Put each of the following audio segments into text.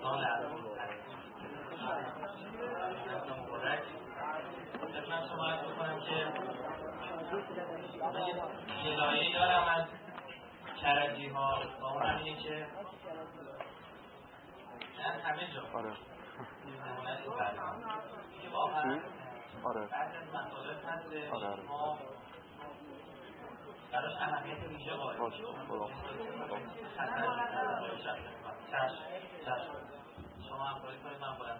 دوستان عزیز مبارک خدمت شما عرض می‌کنم که من یه گلایه‌ای دارم از کرجی‌ها و اونم اینه که من همه جا نمونه تو برنامه که واقعا بعضی از مطالب هست ما براش اهمیت ویژه قائل میشیم. شما همکاری کنید من بلند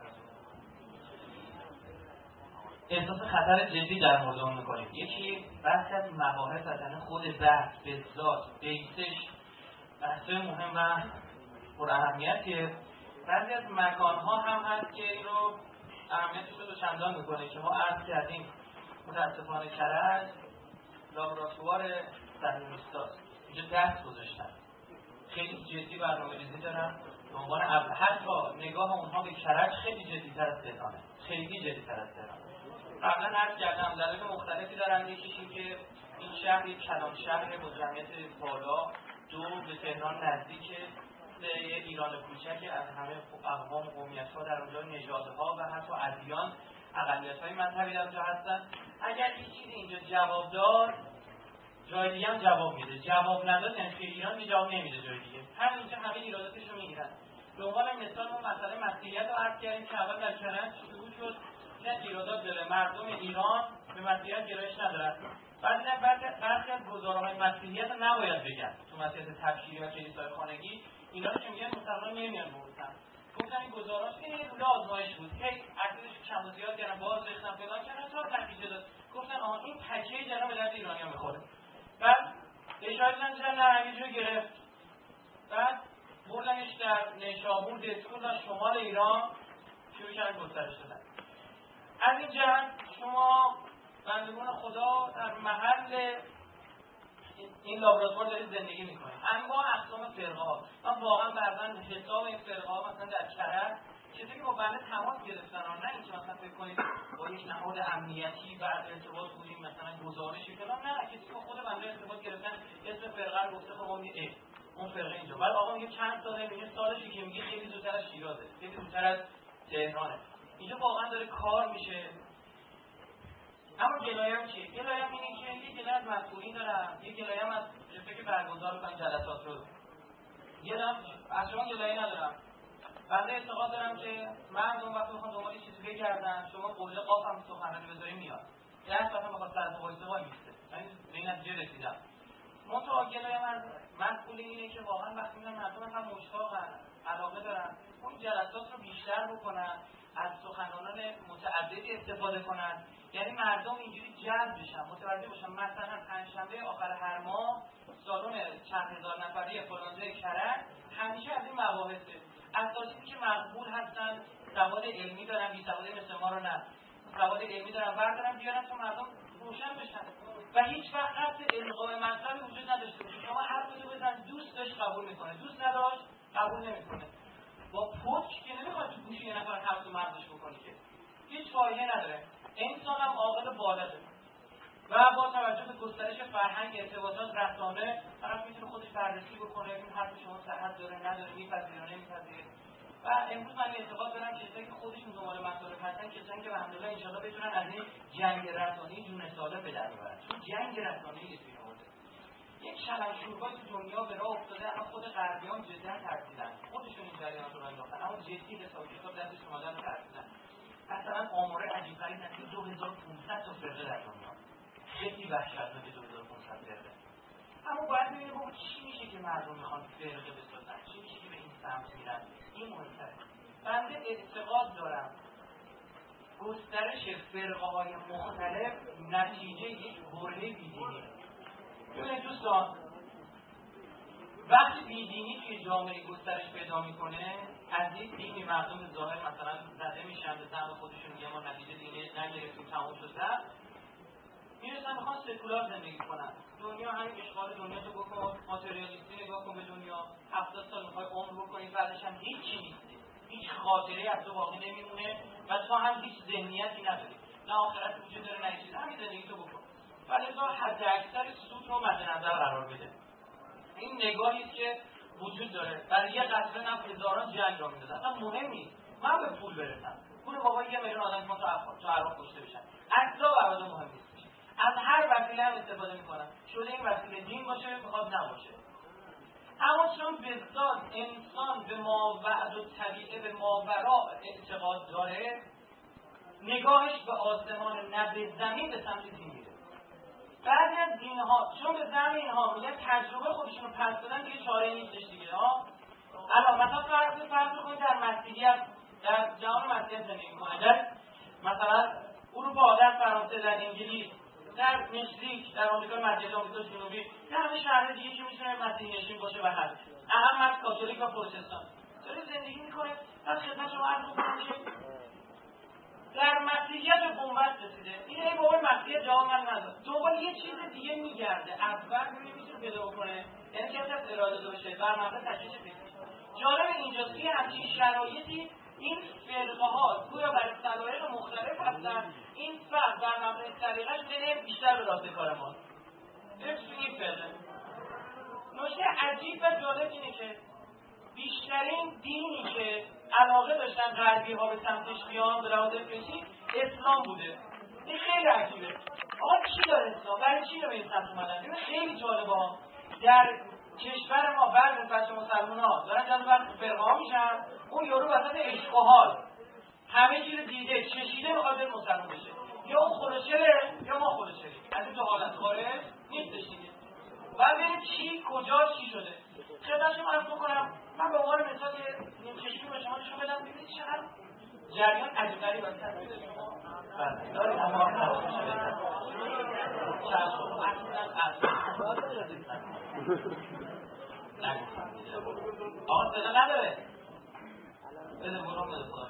احساس خطر جدی در مورد اون میکنیم. یکی بحث از مباحث از خود بحث به ذات بیسش بحث مهم و پر اهمیتیه. بعضی از مکانها هم هست که این رو اهمیتش رو چندان میکنه که ما عرض کردیم متاسفانه کرج لابراتوار صهیونیستاست. اینجا دست گذاشتن، خیلی جدی برنامه‌ریزی دارن به عنوان حتی نگاه اونها به کرج خیلی جدی‌تر از تهرانه، خیلی جدی‌تر از تهران. قبلا عرض کردم دلایل مختلفی دارن. یکیش این که این شهر یک کلان شهر با جمعیت بالا، دو به تهران نزدیکه، سه یه ایران کوچک از همه اقوام و قومیت‌ها در اونجا، نژادها و حتی ادیان اقلیت‌های مذهبی در اونجا هستن. اگر این چیز اینجا جواب داد جای دیگه هم جواب میده، جواب نداد یعنی توی ایران می جواب نمیده جای دیگه. همینجا همه ایراداتش رو میگیرن. به عنوان مثال ما مسئله مسیحیت رو عرض کردیم که اول در کرج شروع شد که ایرادات داره، مردم ایران به مسیحیت گرایش ندارن. برخی از گزارهای مسیحیت رو نباید بگن تو مسیحیت تبشیری و کلیسای خانگی اینا رو که میگن مسلمان نمیان بودن. گفتن این گزارهاش که یه دوله آزمایش بود، هی عکسش کم و زیاد کردن، باز ریختن فلان کردن تا نتیجه داد. گفتن آها این پکیج جناب به درد ایرانی‌ها میخوره. بعد اشاره کردن نه یه جور گرفت. بعد بردنش در نیشابور دستور و شمال ایران شروع کردن گسترش دادن. از این جهت شما بندگان خدا در محل این لابراتوار دارید زندگی میکنید. انواع اقسام فرقه ها. من واقعا بعضا حساب این فرقه ها مثلا در کرج کسی که با بنده تماس گرفتن نه اینکه مثلا فکر کنید با یک نهاد امنیتی بعد ارتباط بودیم مثلا گزارشی فلان، نه کسی با خود بنده ارتباط گرفتن اسم فرقه رو گفته خب اون فرقه اینجا. بعد آقا میگه چند ساله، میگه سالشی که میگه خیلی زودتر از شیرازه، خیلی زودتر از تهرانه. اینجا واقعا داره کار میشه. اما گلایم چیه؟ گلایم اینه که یه گلای از مسئولین دارم، یه گلایم از کسی که برگزار میکنن جلسات رو. گلایم از شما گلایی ندارم. بنده اعتقاد دارم که مردم وقتی بخوان دنبال چیزی بگردن، شما قله قاف هم سخنرانی بذاری میاد. 10 ساعت بخواد سر وایسه وای میسته. یعنی به این نتیجه رسیدم. منتها گلایم از مسئولین اینه که واقعا وقتی میگن مردم هم مشتاقن، علاقه دارن، اون جلسات رو بیشتر بکنن، از سخنرانان متعددی استفاده کنن. یعنی مردم اینجوری جذب بشن، متوجه بشن. مثلا پنجشنبه آخر هر ماه سالن چند هزار نفری فلانجای کرج همیشه از این مباحثه. اساتیدی که مقبول هستن، سواد علمی دارن، بی سواد مثل ما رو نه، سواد علمی دارن بردارن بیارن تا مردم روشن بشن و هیچ وقت قصد القاء مطلبی وجود نداشته باشه. شما هر کدوم بزن دوست داشت قبول میکنه، دوست نداشت قبول نمیکنه. با پوچ که نمیخواد تو گوش یه نفر حرف و مغزش بکنی که هیچ فایده نداره. انسان هم عاقل بالغه و با توجه به گسترش فرهنگ، ارتباطات، رسانه طرف میتونه خودش بررسی بکنه این حرف شما صحت داره نداره، میپذیره یا نمیپذیره. و امروز من اعتقاد دارم کسایی که خودشون دنبال مطالب هستن، کسایی که الحمدلله ان شاءالله بتونن از این جنگ رسانه‌ای جون سالم به در ببرن. چون جنگ رسانه‌ای است این حوزه. یک شلنگ‌شوربای تو دنیا به راه افتاده، الان خود غربیان جدا ترسیدن، خودشون این جریان رو انداختن، اما جدی حساب کتاب دستش اومدن و ترسیدن. مثلا آماره عجیب غریب هست که 2500 تا فرقه در دنیا، خیلی وحشتناکه 2500 فرقه. اما باید ببینیم بابا چی میشه که مردم میخوان فرقه بسازن، چی میشه که به این سمت میرن. این مهمتره. بنده اعتقاد دارم گسترش فرقه‌های مختلف نتیجه یک برهه بیدینی. ببینید دوستان، وقتی بیدینی توی جامعه گسترش پیدا میکنه، از یک دینی مردم ظاهر مثلا زده میشن به زعم خودشون، میگن ما نتیجه دینی نگرفتیم تموم شد، میرسن میخوان سکولار زندگی کنن. دنیا همین اشغال دنیا تو بکن، ماتریالیستی نگاه کن به دنیا، 70 سال میخوای عمر بکنی بعدش هم هیچی نیستی، هیچ خاطره از تو باقی نمیمونه و تو هم هیچ ذهنیتی نداری، نه آخرت وجود داره نه چیز، همین زندگی تو بکن. ولی لذا حد اکثر سود رو مد نظر قرار بده. این نگاهی که وجود داره. برای یه قطره نفت هزاران جنگ را می‌دازن. اصلا مهم مسلمان تو عراق کشته بشن. اصلا برای مهم نیست. از هر وسیله هم استفاده میکنن. شده این وسیله دین باشه میخواد نباشه. اما چون بذات انسان به ماوعد و طبیعه به ماوراء اعتقاد داره، نگاهش به آسمان نه به زمین به سمت دین میره. بعضی از دینها چون به زمین ها میگن تجربه خودشون رو پس دادن دیگه چاره نیستش دیگه ها. الان مثلا فرض کنید در مسیحیت، در جهان مسیحیت زندگی میکنه، در مثلا اروپا، در فرانسه، در انگلیس، در مکزیک، در آمریکا مرکزی، آمریکا جنوبی، در همه شهر دیگه که میتونه مسیحی نشین باشه و هست اهم از کاتولیک و پروتستان داره زندگی میکنه. از خدمت شما عرض میکنم که در مسیحیت به بنبست رسیده. این بابای مسیحیت جواب من نداد، دنبال یه چیز دیگه میگرده. اول نمیتونه پیدا کنه، یعنی کسی از اراده داشته بر مبنای تشخیص فکری. جالب اینجاست که همچین شرایطی این فرقه ها گویا برای سلایق مختلف هستن. این فرق بر مبنای طریقش بده بیشتر به راست کار ما. این فرقه نکته عجیب و جالب اینه که بیشترین دینی که علاقه داشتن غربی ها به سمتش بیان به لحاظ فکری اسلام بوده. این خیلی عجیبه. آقا چی داره اسلام؟ برای چی به این سمت اومدن؟ این خیلی جالبه ها. در کشور ما بعضی از بچه مسلمان ها دارن جذب فرقه ها میشن، اون یارو وسط عشق و حال همه چیز دیده چشیده میخواد مسلمان بشه. یا اون خودشله یا ما خودشلیم. از این دو حالت خارج نیستش دیگه. بعد ببینید چی کجا چی شده. خدمتتون عرض بکنم، من به عنوان مثال نیم چشمی به شما نشون بدم ببینید چقدر جریان عجیب غریب است. تصویر شما بله دارید اما نمیشه بزنید. چشم آقا صدا نداره. بده برون بده خدا.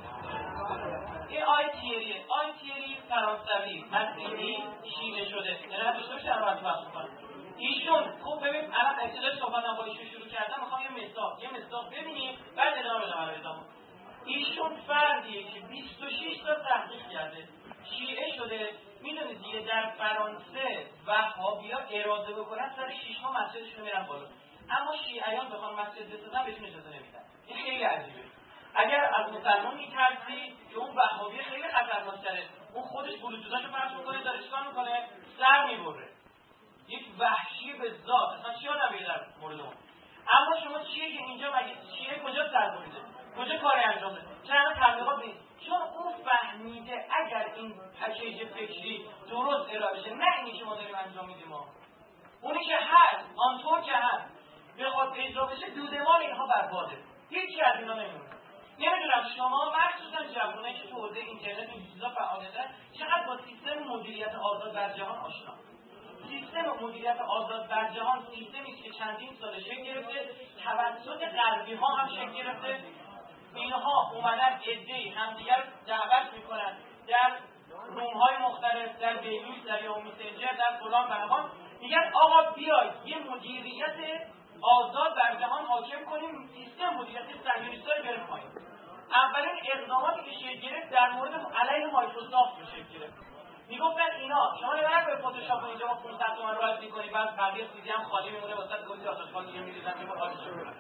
این آی تیری فرانسوی مسیحی شیعه شده. یعنی هم داشته باشه الان بحث می‌کنم. ایشون خوب ببین الان ابتدای صحبتم با ایشون شروع کردم، میخوام یه مصداق ببینیم بعد ادامه بدم. ایشون فردیه که 26 تا تحقیق کرده، شیعه شده. میدونید دیگه در فرانسه وهابی‌ها اراده بکنن سر 6 ماه مسجدشون میرن بالا، اما شیعیان بخوان مسجد بسازن بهشون اجازه نمیدن. این خیلی عجیبه. اگر از مسلمان میترسی که اون وهابی خیلی خطرناک‌تره، اون خودش بلوتوثاشو پخش میکنه داره چیکار میکنه؟ سر میبره. یک وحشی به ذات، اصلا چی آدمیه در مورد اون. اما شما چیه که اینجا مگه چیه کجا سر بریده؟ کجا کاری انجام بده؟ چرا تبلیغات نیست؟ چون اون فهمیده اگر این پکیج فکری درست ارائه بشه، نه اینی که ما داریم انجام میدیم ما. اونی که هست، آنطور که هست بخواد اجرا بشه دودمان اینها برباده. هیچی از اینا نمیمونه. نمیدونم شما مخصوصا جوانایی که تو حوزه اینترنت این چیزا فعالیت دارن چقدر با سیستم مدیریت آزاد در جهان آشنا. سیستم مدیریت آزاد در جهان سیستمی است که چندین سال شکل گرفته، توسط غربی ها هم شکل گرفته. اینها اومدن عده‌ای همدیگر دعوت میکنن در روم‌های مختلف، در بیلوس، در یوم مسنجر، در فلان بهمان، میگن آقا بیاید یه مدیریت آزاد در جهان حاکم کنیم، سیستم مدیریت صهیونیست‌ها بیاریم پایین. اولین اقداماتی که شکل گرفت در مورد علیه مایکروسافت شکل گرفت. میگفتن اینا شما نمی‌دونید به فتوشاپ اینجا با 500 تومن راحت می‌کنی، بعد بقیه چیزی هم خالی میمونه واسه گوشت آتش‌خال دیگه می‌ریزن میگه خالی شد.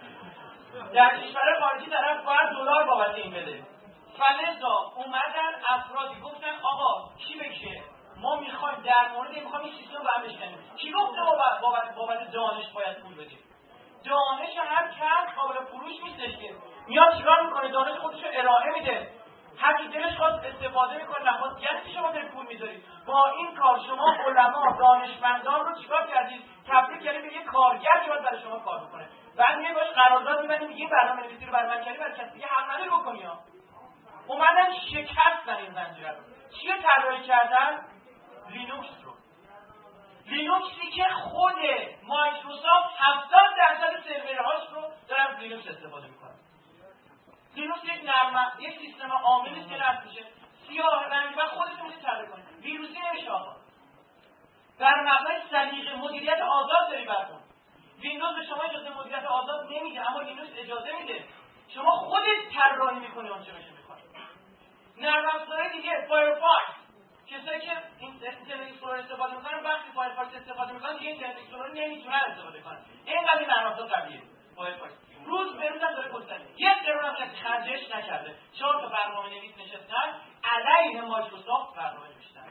در کشور خارجی طرف باید دلار بابت این بده. فلزا اومدن افرادی گفتن آقا کی بکشه؟ ما می‌خوایم در مورد این می‌خوایم این سیستم رو هم بشکنیم. کی گفته بابت دانش باید پول بدیم؟ دانش هر کس قابل فروش نیستش که میاد چیکار میکنه؟ دانش خودش رو ارائه میده، هر کی دلش خواست استفاده میکنه. نخواست یعنی که شما پول میذارید. با این کار شما علما دانشمندان رو چیکار کردید؟ تبدیل کردید به یه کارگر که باید برای شما کار بکنه. بعد میگه باش قرارداد می‌بندیم یه برنامه‌نویسی رو برای من کردی برای کسی دیگه حق نداری بکنی ها. اومدن شکستن این زنجیره رو. چیو طراحی کردن؟ لینوکس رو. لینوکسی که خود مایکروسافت 70% سرورهاش رو داره از لینوکس استفاده میکنه. لینوکس یک سیستم عاملی است که نصب میشه، سیاه رنگ و خودتون میتونید طراحی کنید. ویروسی نمیشه آقا. در مبنای سلیقه مدیریت آزاد داری براتون. ویندوز به شما اجازه مدیریت آزاد نمیده، اما لینوکس اجازه میده. شما خودت طراحی میکنی اون چه بشه میخواد. نرم افزارهای دیگه فایرفاکس، کسایی که اینترنت اکسپلورر استفاده میکنن وقتی فایرفاکس استفاده میکنن دیگه اینترنت اکسپلورر نمیتونن استفاده کنن. اینقدر نرم افزار قویه فایرفاکس. روز به روز هم داره گسترش. یک قرون هم خرجش نکرده. 4 تا برنامه‌نویس نشستن علیه عین مایکروسافت برنامه نوشتن.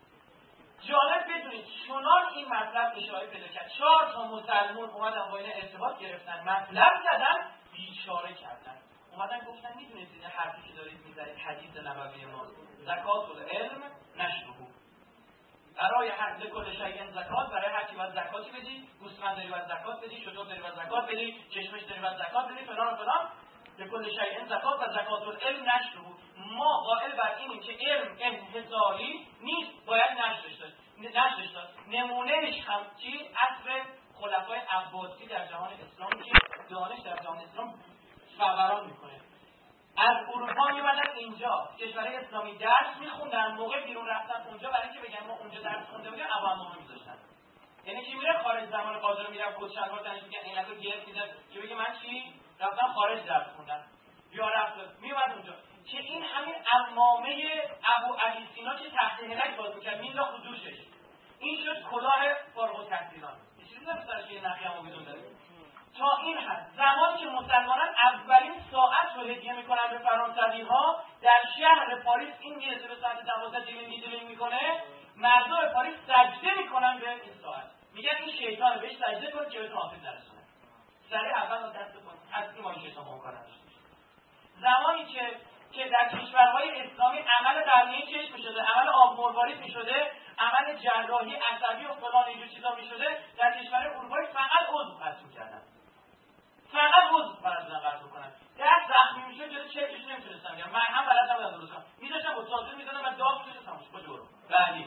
جالب بدونید چنان این مطلب اشاره پیدا کرد 4 تا مسلمون اومدن با این ارتباط گرفتن، مطلب زدن، بیچاره کردن. اومدن گفتن میدونید این حرفی که دارید میزنید حدیث نبوی ما زکات العلم نشره، برای هر کل شیء زکات، برای هر چی باید زکاتی بدی، گوسفند داری باید زکات بدی، شتر داری باید زکات بدی، کشمش داری باید زکات بدی، فلان و فلان، لکل شیء زکات و زکات العلم نشره. ما قائل بر اینیم که علم انحصاری نیست، باید نشرش داد. نمونهش هم چی؟ عصر خلفای عباسی در جهان اسلام که دانش در جهان اسلام فوران میکنه. از اروپا میمدن اینجا کشورهای اسلامی درس میخوندن، موقع بیرون رفتن اونجا برای اینکه بگن ما اونجا درس خونده بودیم عوامو میذاشتن. یعنی کی میره خارج زمان قاضی رو میرفت خود شلوار تنش میگن اینکو گیر میذاره که بگه من چی رفتم خارج درس خوندم یا رفت میومد اونجا. که این همین علامه ابو علی سینا که تحت هلک باز میکرد مینداخت رو دوشش، این شد کلاه فارغ التحصیلان. چیزی نمیشه که نخیامو بدون داره. تا این حد زمانی که مسلمانان اولین ساعت رو هدیه میکنن به فرانسوی ها در شهر پاریس، این میرسه به ساعت 12 دیلینگ میکنه، مردم پاریس سجده میکنن به این ساعت، میگن این شیطانه بهش سجده کنید که بهتون آسیب نرسونه. سریع اول دست کنید از این ما این شیطان ممکن است. زمانی که در کشورهای اسلامی عمل قرنیه چشم میشده، عمل آب مروارید میشده، عمل جراحی عصبی و فلان اینجور چیزا میشده، در کشور اروپایی فقط عضو قطع میکردن، فقط عضو برازن قطع بکنن. دست زخمی میشد جلوی چشمش نمیتونستن میگم من هم بلد نبودم درست کنم، میذاشتم با تازه میزدم و داغ میشه تموش برو بعدی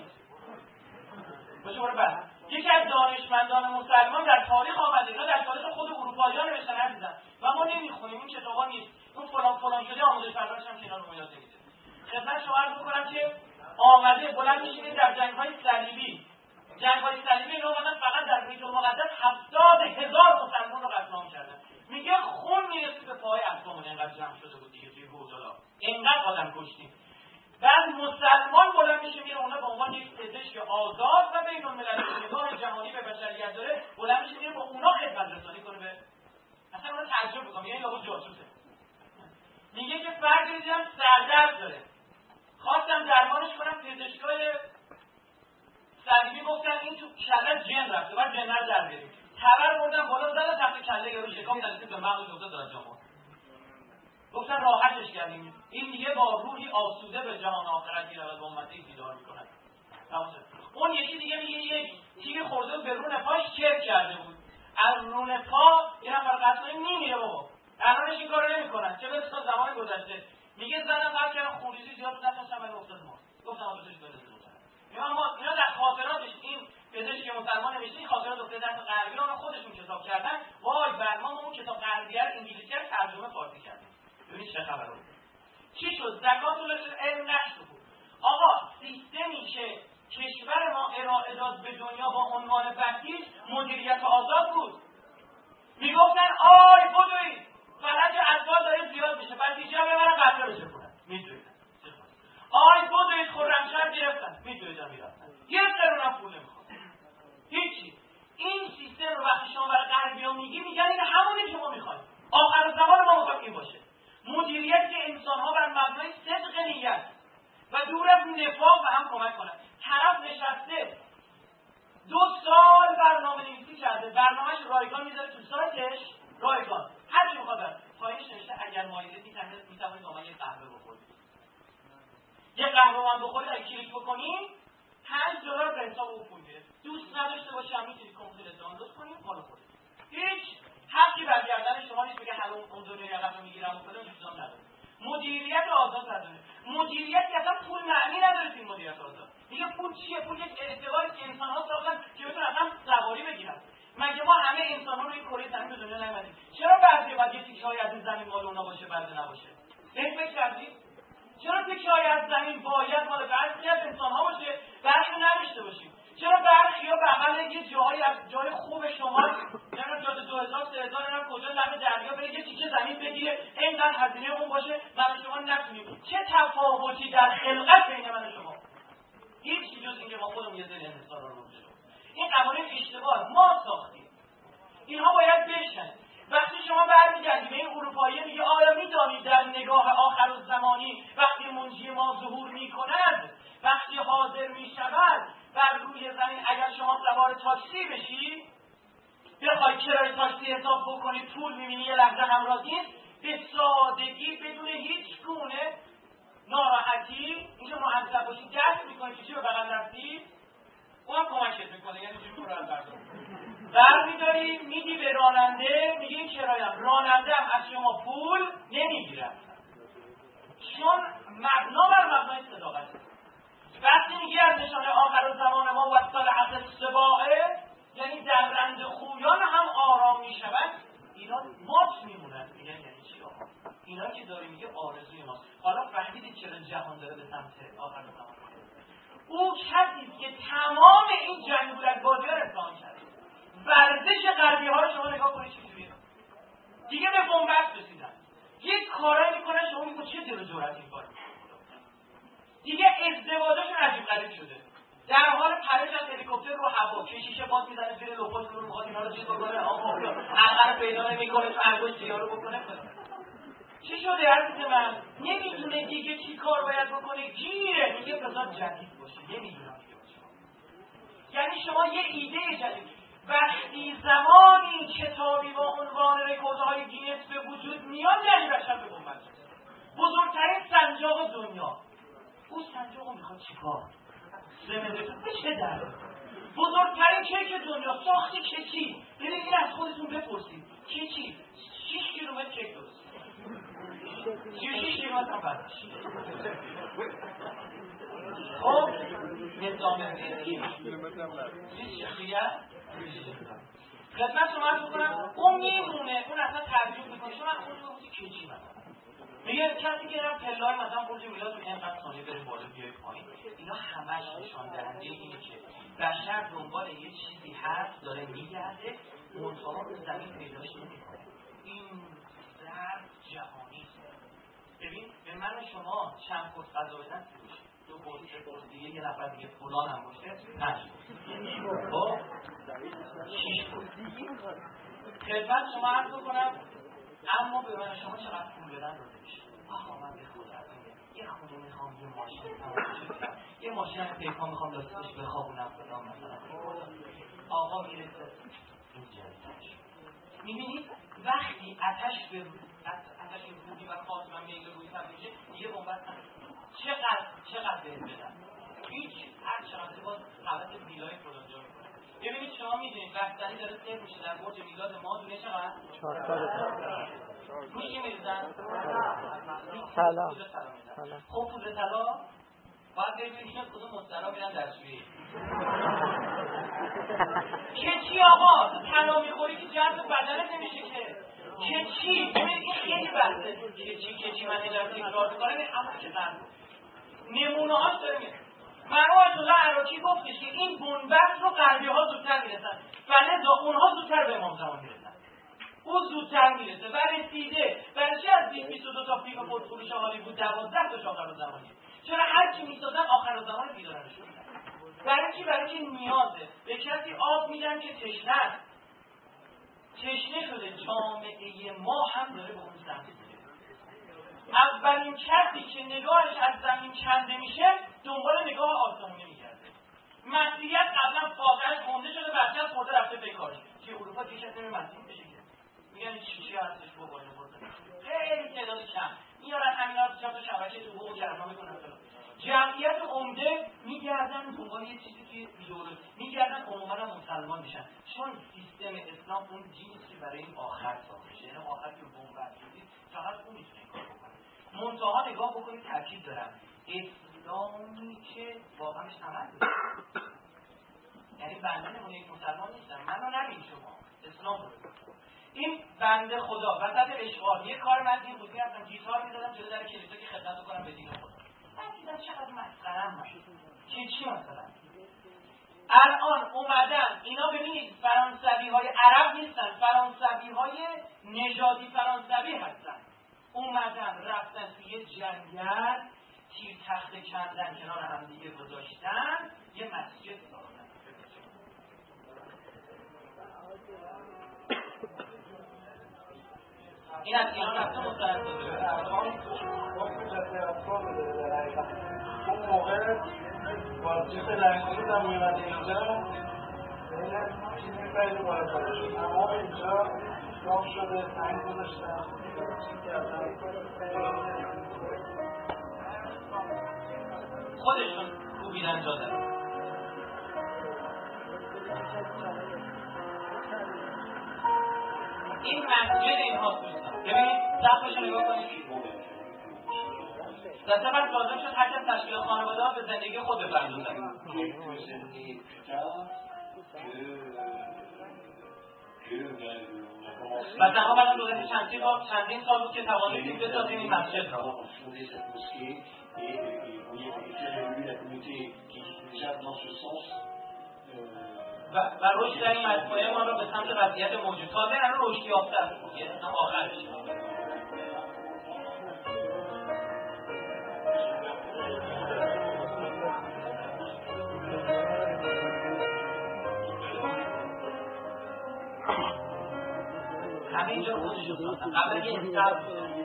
برو بعد. یکی از دانشمندان مسلمان در تاریخ آمده، اینا در تاریخ خود اروپایی‌ها نوشتن عزیزم و ما نمیخونیم، این کتابا نیست، اون فلان شده آموزش پرورش هم کنار رو یاد نمیده. خدمت شما عرض می‌کنم که آمده بلند میشینید در جنگ‌های صلیبی اینا اومدن فقط در بیت المقدس 70,000 مسلمان رو قتل عام کردن. میگه خون میرسید به پای اقوامون، اینقدر جمع شده بود دیگه توی گودالا، اینقدر آدم کشتیم. بعد مسلمان بلند میشه میره اونا به عنوان یک پزشک آزاد و بین المللی نگاه جهانی به بشریت داره، بلند میشه میره با اونا خدمت رسانی کنه به اصلا اونا تعجب میکنه، یعنی لابد جاسوسه. میگه که فردی دیدم سردرد داره، خواستم درمانش کنم، پزشکای صلیبی گفتن این تو کله جن رفته، بعد جن رو در بریم. خبر بردن بالا زدن تحت کله یارو شکم دلیل به مغز افتاد داد جامو. گفتن راحتش کردیم. این دیگه با روحی آسوده به جهان آخرت میرود و امتی دیدار میکند. اون یکی دیگه میگه یک تیری خورده به رون پاش چرک کرده بود. از رون پا یه نفر قطعی میمیره بابا. الانش این کارو نمیکنن. چه برسه زمان گذشته. میگه زدم بعد کردم خونریزی زیاد نتونستم ولی افتاد ما. گفتم آبتش بده. اینا در خاطراتش این پزشک مسلمان نوشته، این خاطرات افتاده در غربی رو خودشون کتاب کردن. وای بر ما اون کتاب غربی رو انگلیسی رو ترجمه فارسی کردیم. ببینید چه خبره. چی شد؟ زکات العلم نشد. آقا سیستمی که کشور ما ارائه داد به دنیا با عنوان بسیج مدیریت آزاد بود. میگفتن آی بدوید فلج اتباع داره زیاد میشه، بسیجی ها ببرن قتل بشه کنن. میدونید آی بدوید خرمشهر گرفتن، میدونید هم میرفتن یه قرون هم پول نمیخواد هیچی. این سیستم رو وقتی شما برای غربی ها میگن این همونی که ما میخوایم، آخر زمان ما میخوایم این باشه. مدیریت که انسان ها بر مبنای صدق نیت و دور از نفاق و هم کمک کنن. طرف نشسته 2 سال برنامه نویسی کرده، برنامهش رایگان میذاره تو سایتش، رایگان هر چی میخواد پایینش نوشته اگر مایلید میتوانید با من یه قهوه بخورید. یه قهوه هم بخورید اگه کلیک بکنید $5 به حساب او پول میره. دوست نداشته باشه هم میتونید کامپیوتر دانلود کنید حالا خودت. هیچ حقی برگردن شما نیست بگه حالا اون دنیا رقم میگیرم و فلان چیزا نداره. مدیریت آزاد نداره. مدیریت که اصلا پول معنی نداره این مدیریت آزاد. دیگه پول چیه؟ پول یک اعتباری که انسان‌ها ساختن که بتونن اصلا سواری بگیرن. مگه ما همه انسان‌ها روی کره زمین به دنیا نیومدیم؟ چرا بعضی بعد یه تیکه‌ای از این زمین مال اونا باشه بعضی نباشه؟ فکر کردید؟ چرا تیکه‌ای از زمین باید مال بعضی از انسان‌ها باشه برخی نداشته باشیم؟ چرا برخی‌ها به عمل یه جایی از جای خوب شما نمیدونم جاده 2000 3000 نمیدونم کجا لب دریا بره یه تیکه زمین بگیره اینقدر هزینه اون باشه من شما نتونیم؟ چه تفاوتی در خلقت بین من و شما؟ هیچ جز اینکه ما خودمون یه ذهن انحصار رو بشه. این قوانین اشتباه ما ساختیم. اینها باید بشن. وقتی شما برمیگردید به این اروپایی میگه آیا میدانید در نگاه آخرالزمانی وقتی منجی ما ظهور میکنه تاکسی بشی، بخوای کرایه تاکسی حساب بکنی، پول می‌بینی یه لحظه همراه نیست، به سادگی بدون هیچ گونه ناراحتی اینکه معذب باشی دست می‌کنی چی به بغل دستی، اون کمکت می‌کنه، یعنی چی پول رو بردار. برمی‌داری میدی به راننده، میگه این کرایه‌ام، راننده هم از شما پول نمیگیره، چون مبنا بر مبنای صداقته. وقتی میگی از نشانه آخر زمان ما وصل عصر سباعه، یعنی درنده خویان هم آرام میشوند، اینا مات میمونن. میگن یعنی چی آقا؟ اینا که داری میگه آرزوی ماست. حالا فهمیدید چرا جهان داره به سمت آخر زمان؟ او کسی که تمام این جنگولک بازی ها رو اصلاح کرده. ورزش غربی ها رو شما نگاه کنید چجوریه. دیگه به بنبست رسیدن، یک کارایی میکنن شما میگو چه دل و جرأت این کار. دیگه ازدواجشون عجیب غریب شده، در حال پرش از هلیکوپتر رو هوا، کشیشه باز میزنه زیر لپاش رو میخواد اینا رو چیز بکنه، آقا حلقه رو پیدا نمیکنه تو انگشت یارو بکنه. چی شده عزیز من؟ نمیدونه دیگه چی کار باید بکنه، گیره، میگه بذار جدید باشه، نمیدونم دیگه باشه. یعنی شما یه ایده جدید، وقتی زمانی کتابی با عنوان رکوردهای گینس به وجود میاد، یعنی بشر به بنبست رسیده. بزرگترین سنجاق دنیا، اون سنجاقو میخواد چیکار؟ زمندتون به چه درد؟ بزرگترین کیک دنیا، ساختی کیکی. ببینید از خودتون بپرسید کیکی 6 کیلومتر کیک درست، 36 کیلومتر هم برداشت. خب نظام شخصیت خدمت شما عرض بکنم، اون میمونه، اون اصلا تعجب میکنه. شما اون کیکی مثلا میگه کسی که هم پله‌های مثلا برج میلاد رو اینقدر ثانیه بره بالا بیای پایین، اینا همش نشان دهنده اینه که بشر دنبال یه چیزی هست، داره میگرده، منتها رو زمین پیداش نمیکنه. این ضرب جهانی. ببین به من و شما چند پست غذا بدن فروش، 2 پست دیگه یه نفر دیگه فلان هم باشه 5 خب 6 پست. خدمت شما عرض بکنم، اما به من شما چقدر پول بدن رو نمیشه. آقا من به خودم یه خونه میخوام، یه ماشین میخوام، یه ماشین هم پیکان میخوام لاستیکش بخوابونم فلان مثلا. آقا میرسه این جریانش. میبینید وقتی آتش به روحی و خاص و میل روی تبدیل میشه، دیگه بنبست چقدر بهت بدن؟ هیچ، هر چقدر باز حالت ویلای فلان جا میکنه. ببینید شما میدونید بستنی داره سیف میشه در برج میلاد ما، دونه چقدر؟ 400. روش چی میریزن؟ طلا. خب پول طلا باید ببینید کدوم مسترا میرن دستشویی. کچی آقا طلا میخوری که جذب بدنت نمیشه که. کچی ببینید این خیلی بحثه. کچی من اجازه تکرار میکنم، این اما که زن نمونه هاش داره میره. مرحوم آیت الله عراقی گفتش که این بنبست رو غربی ها زودتر میرسن و لذا اونها زودتر به امام زمان میرسن. او زودتر میرسه و رسیده. برای چی از 22 تا فیلم پرفروش هالیوود 12 تا آخر زمانی؟ چرا هر کی میسازن آخر زمان بیدارنشون؟ برای چی؟ برای که نیازه. به کسی آب میدن که تشنه است. تشنه شده. جامعه ما هم داره به اون سمت میره. اولین کسی که نگاهش از زمین کنده میشه دنبال نگاه آسمونی میگرده. مسیحیت قبلا فاقهش خونده شده، بچه‌اش خورده رفته به کارش. که اروپا دیگه کسی مسیحی بشه که میگن چی هستش بابای خورده. خیلی تعداد کم میارن همینا رو چند تا شبکه تو حقوق جمع میکنن. جمعیت عمده میگردن دنبال یه چیزی که ایدئولوژی میگردن، عموما هم مسلمان میشن، چون سیستم اسلام اون جنسی برای این آخر ساخته شده. یعنی آخر که بنبست شدید فقط اون میتونه این کار بکنه. منتها نگاه بکنید، تاکید دارم، اسلامی که واقعا عمل میکنه. یعنی بنده نمونه یک مسلمان نیستم، منو نبین شما، اسلام رو این بنده خدا وسط اشغال یه کار من دین بودی هستم، گیتار میزدم جلو در کلیسا که خدمت کنم به دین خدا. من دیدم چقدر مسخره‌ام باشه که چی مثلا الان اومدن اینا، ببینید فرانسوی های عرب نیستن، فرانسوی های نژادی فرانسوی هستن، اومدن رفتن توی جنگل تیر تخته کندن کنار هم دیگه گذاشتن یه مسجد ساختن. این از ایران رفته مستند داده اون موقع با چیز رنگونی هم میمد اینجا خیلی باید تمام اینجا راه شده سنگ گذاشتن خودشون کوبیدن جا دارن. این مسجد اینها دوستان ببینید سقفش رو نگاه کنید در سفر لازم شد هر کس تشکیل خانواده ها به زندگی خود بپردازن و تنها بعد از گذشت چندین سال بود که توانستیم بسازیم این مسجد را و رشد در این مجموعه ما را به سمت وضعیت موجود تازه الان رشد یافته است آخرش. همه اینجا خودشون ساختن قبل یه سر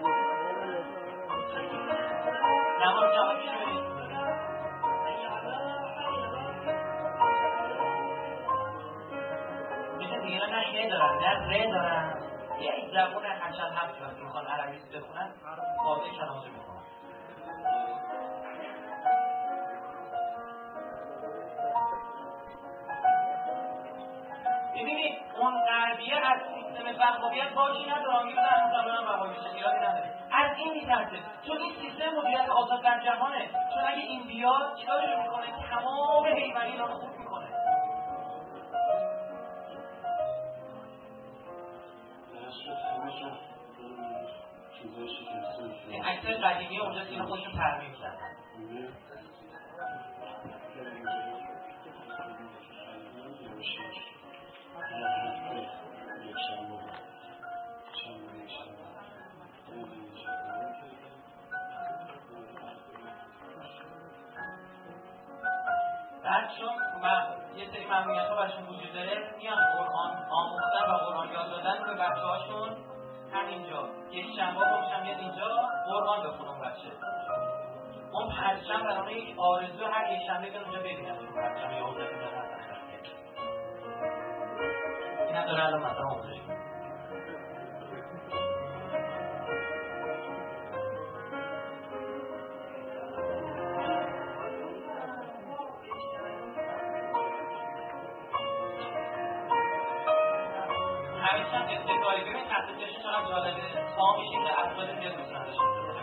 نمار جمعه شدید مثل دیگه نه شه دارن نه ره دارن یه زبون هشت هفت وقتی میخوان عربیست بخونن واضح کلمات میخونن. ببینید اون غربیه از سیستم وهابیت باشی نداره میگه در مسلمان وهابی بشه ایرادی نداره از این میترسه چون این سیستم مدیریت آزاد در جهانه چون اگه این بیاد چیکارش میکنه تمام حیوانی اینا رو خورد میکنه. این عکسای قدیمی اونجا سینه خودشون ترمیم کردن. بعد چون یه سری ممنوعیت‌ها براشون وجود داره میان قرآن آموختن و قرآن یاد دادن به بچه‌هاشون همینجا یک شنبه میشن میاد اینجا قرآن بخونه اون بچه اون پرچم برای یک آرزو هر یک شنبه بیان اونجا ببینن اون پرچم یا اون این هم داره الان مثلا آموزش همیشه هم استقلالی ببین تحصیلشون چقدر جالبه پا میشیم به افراد زیاد دوست نداشتیم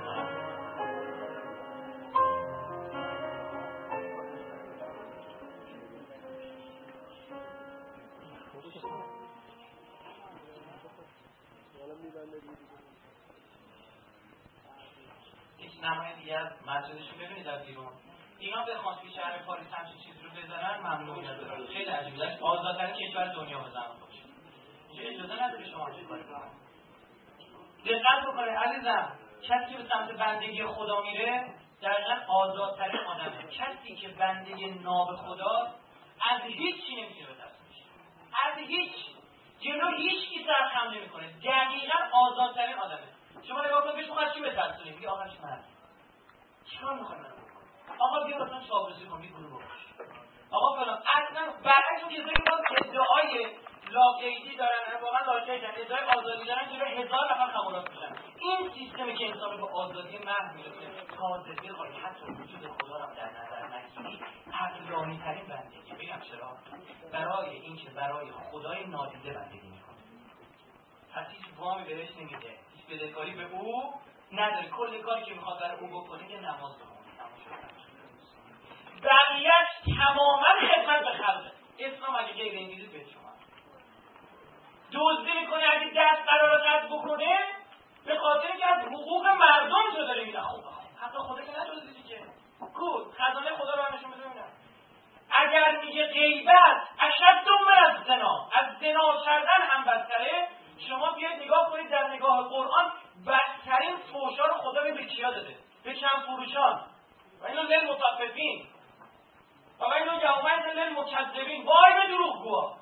یک نمای دیگه از مسجدشون ببینید از بیرون اینا بخوان توی شهر پاریس همچین چیز رو بزنن ممنوعیت دارن خیلی عجیبه آزادترین کشور دنیا بزنن باشه اجازه نداره شما چه کاری کنید. دقت بکنید عزیزم کسی که به سمت بندگی خدا میره دقیقا آزادترین آدمه کسی که بنده ناب خداست از هیچ چی نمیتونه به دست میشه از هیچ جلو هیچ کی سر خم نمیکنه دقیقا آزادترین آدمه. شما نگاه کنید بهش میخواد چی بترسونید میگه آقا چی مرد چیکار میخوای منو بکنی آقا بیا مثلا چاپلوسی کن میگه برو آقا فلان اصلا برعکس اون کسایی که ادعای لاقیدی دارن واقعا لاقیدن ادعای آزادی دارن جلوی 1000 نفر خمولات میشن. این سیستمی که انسان رو به آزادی محض میرسه تازه بخوای حتی وجود خدا رو در نظر نگیری عقلانی ترین بندگی. بگم چرا؟ برای اینکه برای خدای نادیده بندگی میکنه پس هیچ وامی بهش نمیده هیچ بدهکاری به او نداره کل کاری که میخواد برای او بکنه که نماز بخونه بقیه‌اش تماما خدمت به خلقه. اسلام اگه غیر انگلیسی به شما دزدی میکنه اگه دست قرار قطع بکنه به خاطر که از حقوق مردم جدا داره میگه خب حتی خدا که ندزدیدی که کو خزانه خدا رو نشون بده ببینم. اگر میگه غیبت اشد من از زنا از زنا کردن هم بدتره شما بیاید نگاه کنید در نگاه قرآن بدترین فحشا رو خدا به کیا داده به کم فروشان و اینو للمطففین و اینو یومئذ للمکذبین وای به دروغگوها.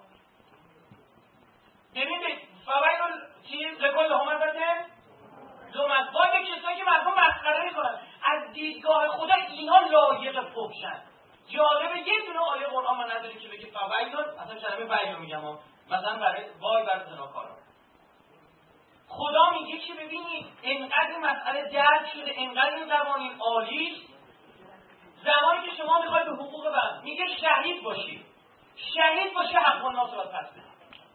ببینید فویل چیز لکل همزه لمزه وای به کسایی که مردم مسخره میکنن از دیدگاه خدا اینا لایق فحشن. جالبه یه دونه آیه قرآن ما نداریم که بگه فویل اصلا کلمه وعی رو میگم مثلا برای زناکاران خدا میگه که ببینید انقدر این مسئله درک شده، انقدر این قوانین عالی، زمانی که شما میخواید به حقوق بند میگه شهید باشی حق الناس رو پس بدید.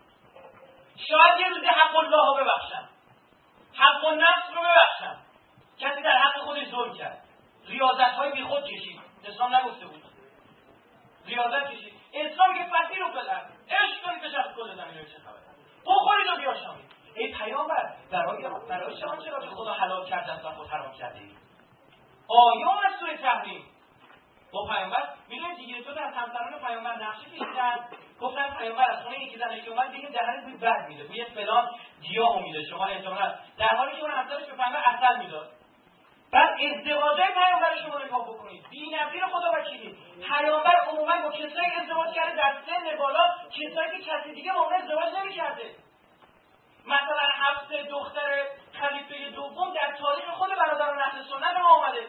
شاید یه روزی حق الله رو ببخشم، حق النفس رو ببخشم، کسی در حق خودش ظلم کرد، ریاضت های بی خود کشید، اسلام نگفته بود ریاضت کشید، اسلام که فقیر رو بلد عشق کنید به شخص کل زمین رو چه خبره بخورید و بیاشامید. ای پیامبر برای شما چرا که خدا حلال کرده است و خود حرام کرده اید؟ آیام از سوره تحریم با پیامبر میدونید دیگه تو در همسران پیامبر نقشه کشیدن، گفتن پیامبر از خونه یکی زنش که اومد دیگه دهنت بوی بد میده، بوی فلان گیاهو میده، شما احتمالاً در حالی که اون همسرش به پیامبر عسل میداد. بعد ازدواجای پیامبر شما رو نگاه بکنید، بی‌نظیر خدا وکیلی پیامبر عموما با کسایی ازدواج کرده در سن بالا، کسایی که کسی دیگه با اون ازدواج نمی‌کرده. مثلا حفصه دختر خلیفه دوم در تاریخ خود برادران اهل سنت ما اومده،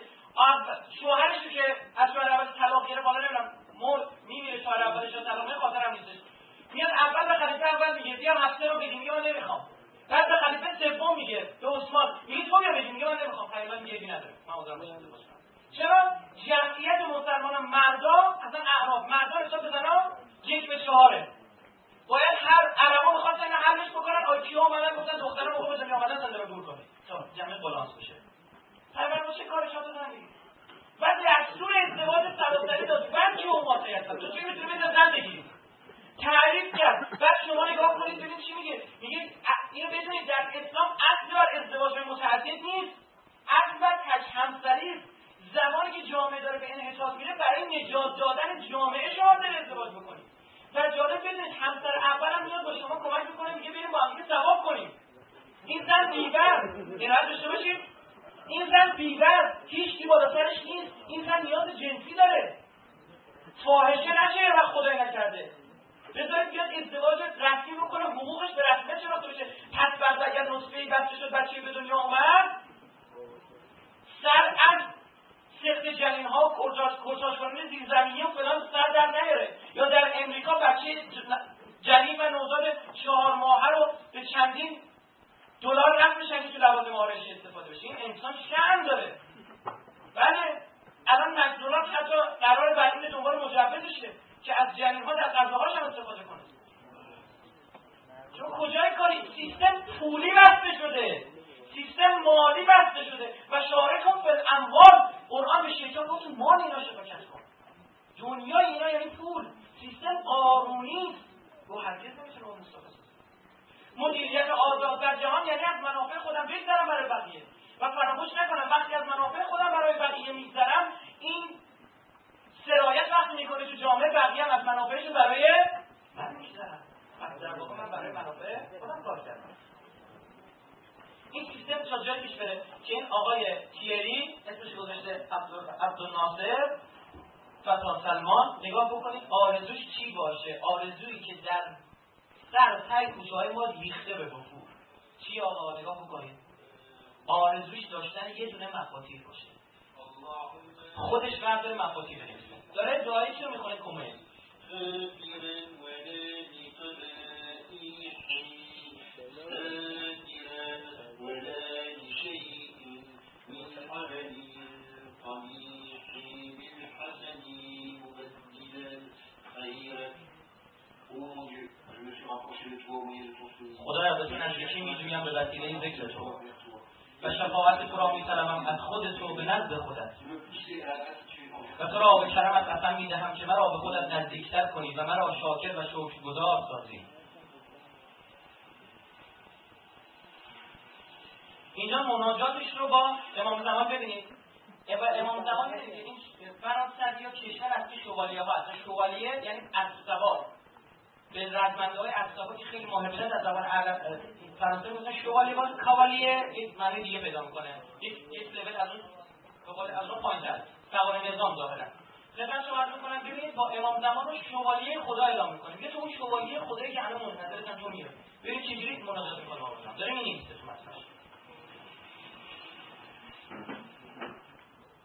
شوهرش که از شوهر اول طلاق گرفت، حالا نمیدونم میمیره شوهر اولش رو طلاق میگیره، خاطرم نیستش، میاد اول به خلیفه اول میگه بیا حفصه رو بگی، میگه من نمیخوام. بعد به خلیفه سوم میگه به عثمان، میگه تو بیا بگی، میگه من نمیخوام. پیامبر میگه بی نداره، من عذر میخوام. چرا جمعیت مسلمانان مردا اصلا اعراف مردا حساب بزنا 1/4 باید هر عربا میخواستن اینو حلش بکنن، آیکیا اومدن گفتن دخترا موقع به دنیا اومدن زنده رو دور کنید تا جمعیت بالانس بشه. پیامبر چه کارش شده نگید. بعد دستور ازدواج سراسری داد، بعد که اون واسه هستن تو چی میتونی بده زن بگیری تعریف کرد. بعد شما نگاه کنید ببینید چی میگه، میگه اینو بدونید در اسلام اصل بر ازدواج متعدد نیست، اصل بر تک همسری. زمانی که جامعه داره به انحطاط میره برای نجات دادن جامعه شما داره ازدواج بکنید. و جالب بدونید همسر اولم میاد با شما کمک میکنه، میگه بریم با هم ثواب کنیم. این زن بی‌بر اینا داشته باشید، این زن بی‌بر هیچ کی بالا سرش نیست، این زن نیاز جنسی داره، فاحشه نشه و خدای نکرده بذارید بیاد ازدواج رسمی بکنه، حقوقش به رسمیت شناخته بشه. پس بعد اگر نطفه‌ای بچه شد، بچه‌ای به دنیا اومد، سر از سخت جنین‌ها و کجاشواران زیرزمینی و فلان سر در نیاره. یا در امریکا بچه جنین و نوزاد 4 ماهه رو به چندین دلار نقد میشن که تو لوازم آرایشی استفاده بشه. این انسان شأن داره. بله الان مکدونالد حتی قرار بعدین دنبال مجوزشه که از جنین‌ها در غذاهاش هم استفاده کنه. چون کجای کاری سیستم پولی بسته شده، سیستم مالی بسته شده و شارکم فی الاموال. قرآن به شیطان گفت مال اینا شبکت کن. دنیای اینا یعنی پول، سیستم قانونی و هرگز نمیتونه اون استفاده. مدیریت آزاد در جهان یعنی از منافع خودم بگذرم برای بقیه و فراموش نکنم وقتی از منافع خودم برای بقیه میگذرم، این سرایت وقتی میکنه تو جامعه، بقیه هم از منافعشون برای من میگذرم. پس در واقع من برای منافع خودم کار کردم. این سیستم تا جایی پیش بره که این آقای تیری اسمش گذاشته عبدالناصر فتح سلمان، نگاه بکنید آرزوش چی باشه، آرزویی که در سر تای کوچه‌های ما ریخته به وفور. چی آقا نگاه بکنید، آرزوش داشتن یه دونه مفاتیح باشه، خودش برداره مفاتیح بنویسه. داره دعایی چی رو میخونه کمه خدایا به تو نزدیکی میجویم به وسیله ذکر تو و شفاعت تو را میطلبم از خود تو به نزد خودت و تو را به کرمت قسم میدهم که مرا به خودت نزدیکتر کنی و مرا شاکر و شکرگزار سازی. اینجا مناجاتش رو با امام زمان ببینید. امام زمان ببینید این فرانسوی یا کشور از شوالیه ها هست. شوالیه یعنی اسباب، به رزمنده های اسباب که خیلی مهمه در زبان عرب فرانسوی میگن شوالیه، باز کاوالیه یک معنی دیگه پیدا میکنه، یک لول از اون پایین‌تر، سوار نظام ظاهرا. خدمت شما عرض می‌کنم ببینید با امام زمان رو شوالیه خدا اعلام می‌کنه. میگه تو اون شوالیه خدایی که الان منتظرتن تو میره. ببینید چجوری مناجات می‌کنه با خدا. داره می‌نویسه تو متنش.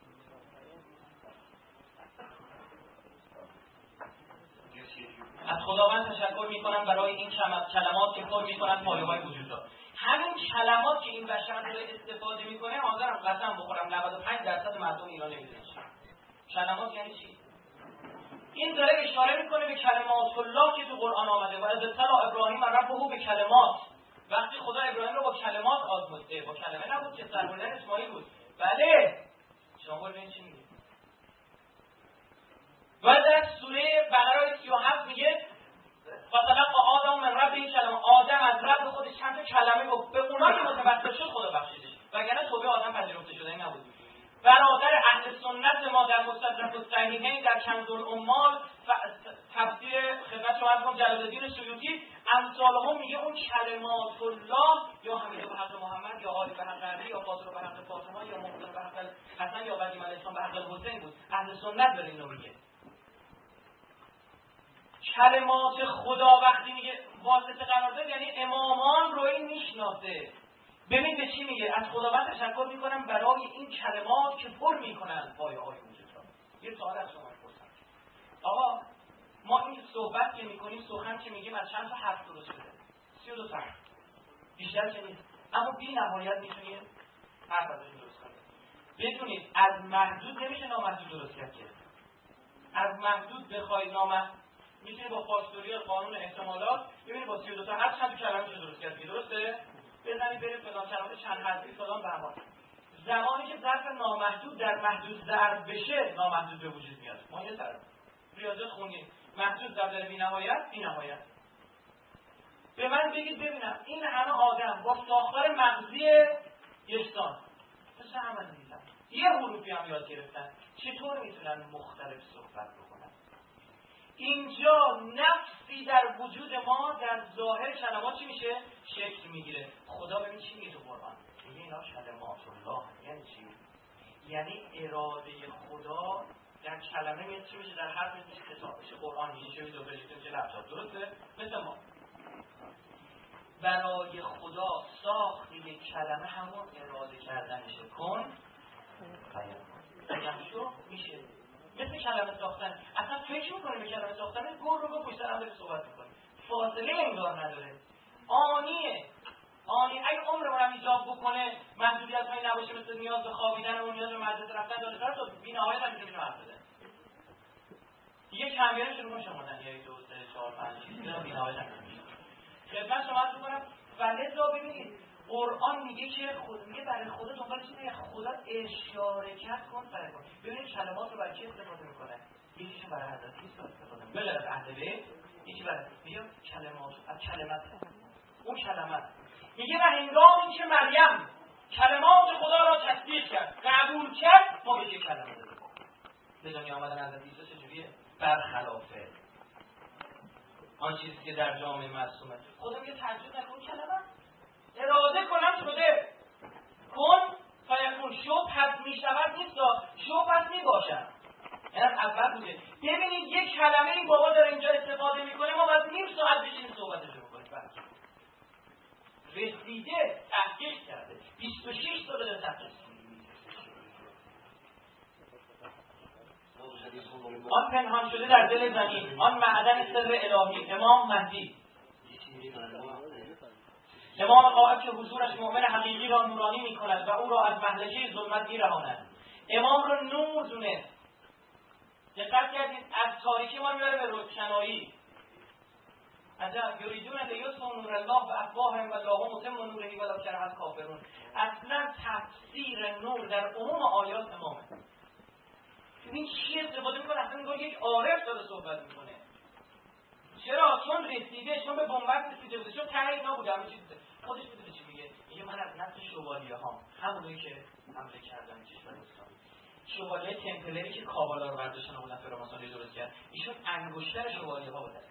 از خداوند تشکر میکنم برای این کلمات که پر میکنن پایه‌های وجود را. همین کلمات که این بشر داره استفاده میکنه حاضرم قسم بخورم 95% مردم ایران نمیدونن کلمات یعنی چی. این داره اشاره میکنه به کلمات الله که تو قرآن آمده و از ابتلا ابراهیم ربه به کلمات. وقتی خدا ابراهیم رو با کلمات آزموده، با کلمه نبود که سربردن اسماعیل بود. بله شما ببینید چی میگه. و در سوره بقره 37 میگه فطلق آدم من رب این کلمه. آدم از رب خودش چند تا کلمه گفت، به اونا که متوسل شد خدا بخشیدش، وگرنه توبه آدم پذیرفته شده این نبود. برادر اهل سنت ما در مستدرک الصحیحین در کنز العمال تفسیر خدمت شما عرض کنم جلال الدین سیوطی امثال هم میگه اون کلمات الله یا حمید به حق محمد یا عالی به حق علی یا فاطمه به حق فاطمه یا محسن به حق حسن یا قدیم علیه السلام به حق حسین بود. اهل سنت داره اینو میگه. کلمات خدا وقتی میگه واسطه قرار داد یعنی امامان رو این میشناسه. ببین به چی میگه؟ از خداوند تشکر میکنم برای این کلمات که پر میکنن پایه‌های وجود را. یه سوال از شما میپرسم. آقا ما این صحبت که میکنیم، سخن که میگیم از چند تا حرف درست شده؟ 32 تا. بیشتر که نیست. اما بی نهایت میتونید حرف ازشون درست کنید. بدونید از محدود نمیشه نامحدود درست کرد. از محدود بخواید نامحدود میتونید با فاکتوریال قانون احتمالات ببینید با 32 تا حرف چند کلمه میشه درست کرد. درسته؟ بزنید برید فلان کلمات چند حرفی فلان بهمان. زمانی که ظرف نامحدود در محدود ضرب بشه نامحدود به وجود میاد. ما یه طرف ریاضیات خوندیم محدود ضرب در بی‌نهایت بی‌نهایت. به من بگید ببینم این همه آدم با ساختار مغزی یکسان مثل هم دیدن یه حروفی هم یاد گرفتن چطور میتونن مختلف صحبت بکنن؟ اینجا نفسی در وجود ما در ظاهر کلمات چی میشه؟ شکل میگیره. خدا ببین چی میگه تو قرآن؟ میگه اینا کلمات الله. یعنی چی؟ یعنی اراده خدا در کلمه میاد چی میشه؟ در حرف میشه کتاب میشه قرآن میشه چه ویدیو پروژکتور چه لپتاپ. درسته؟ مثل ما برای خدا ساخت یک کلمه همون اراده کردنشه. کن فیکون شو میشه. مثل کلمه ساختن. اصلا فکر میکنه به کلمه ساختن گور رو پشت سر هم داره صحبت میکنه. فاصله انگار نداره. آنیه. آنی اگه عمرمون هم ایجاب بکنه محدودیت هایی نباشه مثل نیاز به خوابیدن و نیاز به مدرسه رفتن دانشگاه تا بی‌نهایت هم میتونیم حرف بزنیم. دیگه کمبیره شروع کنیم شمردن 1 2 3 4 5 6 اینا بی‌نهایت هم میشه. خدمت شما عرض می‌کنم ولذا ببینید قرآن میگه که خود میگه برای خدا دنبال چیه؟ خدا اشاره کن فرق کن. ببینید کلمات رو برای چی استفاده میکنه؟ یکیشون برای حضرت عیسی استفاده میکنه. بله اهل بیت یکی برای میگه کلمات از کلمات اون کلمات میگه و هنگامی که مریم کلمات خدا را تصدیق کرد قبول کرد ما به یک کلمه دادیم. به دنیا آمدن حضرت عیسی چجوریه؟ برخلافه آن چیزی که در جامعه معصومه. خدا میگه تعجب نکن کلمه اراده کنم شده کن فیکون شو پس میشود نیست شو پس میباشد. یعنی اول بوده. ببینید یک کلمه این بابا داره اینجا استفاده میکنه ما باید نیم ساعت بشینیم صحبتشو بکنیم. رسیده تحقیق کرده 26 سال داره تحقیق آن پنهان شده در دل زمین آن معدن سر الهی امام مهدی امام قائم که حضورش مؤمن حقیقی را نورانی می کند و او را از مهلکه ظلمت می رهاند. امام را نور دونست. دقت کردید از تاریکی ما میبره به روشنایی. عجب یریدون لیطفئوا نور الله بافواههم والله متم نوره ولو کره الکافرون. اصلا تفسیر نور در عموم آیات امامه. این چی استفاده میکنه؟ اصلا میگه یک عارف داره صحبت میکنه. چرا؟ چون رسیده، چون به بنبست رسیده بوده، چون ته اینا بوده همه چیز خودش میدونه چی میگه. میگه من از نسل شوالیه هام، همونایی که حمله کردن کشور اسلامی. شوالیه تمپلری که کابالا رو برداشتن و فراماسونی درست کرد. ایشون انگشتر شوالیه ها بوده.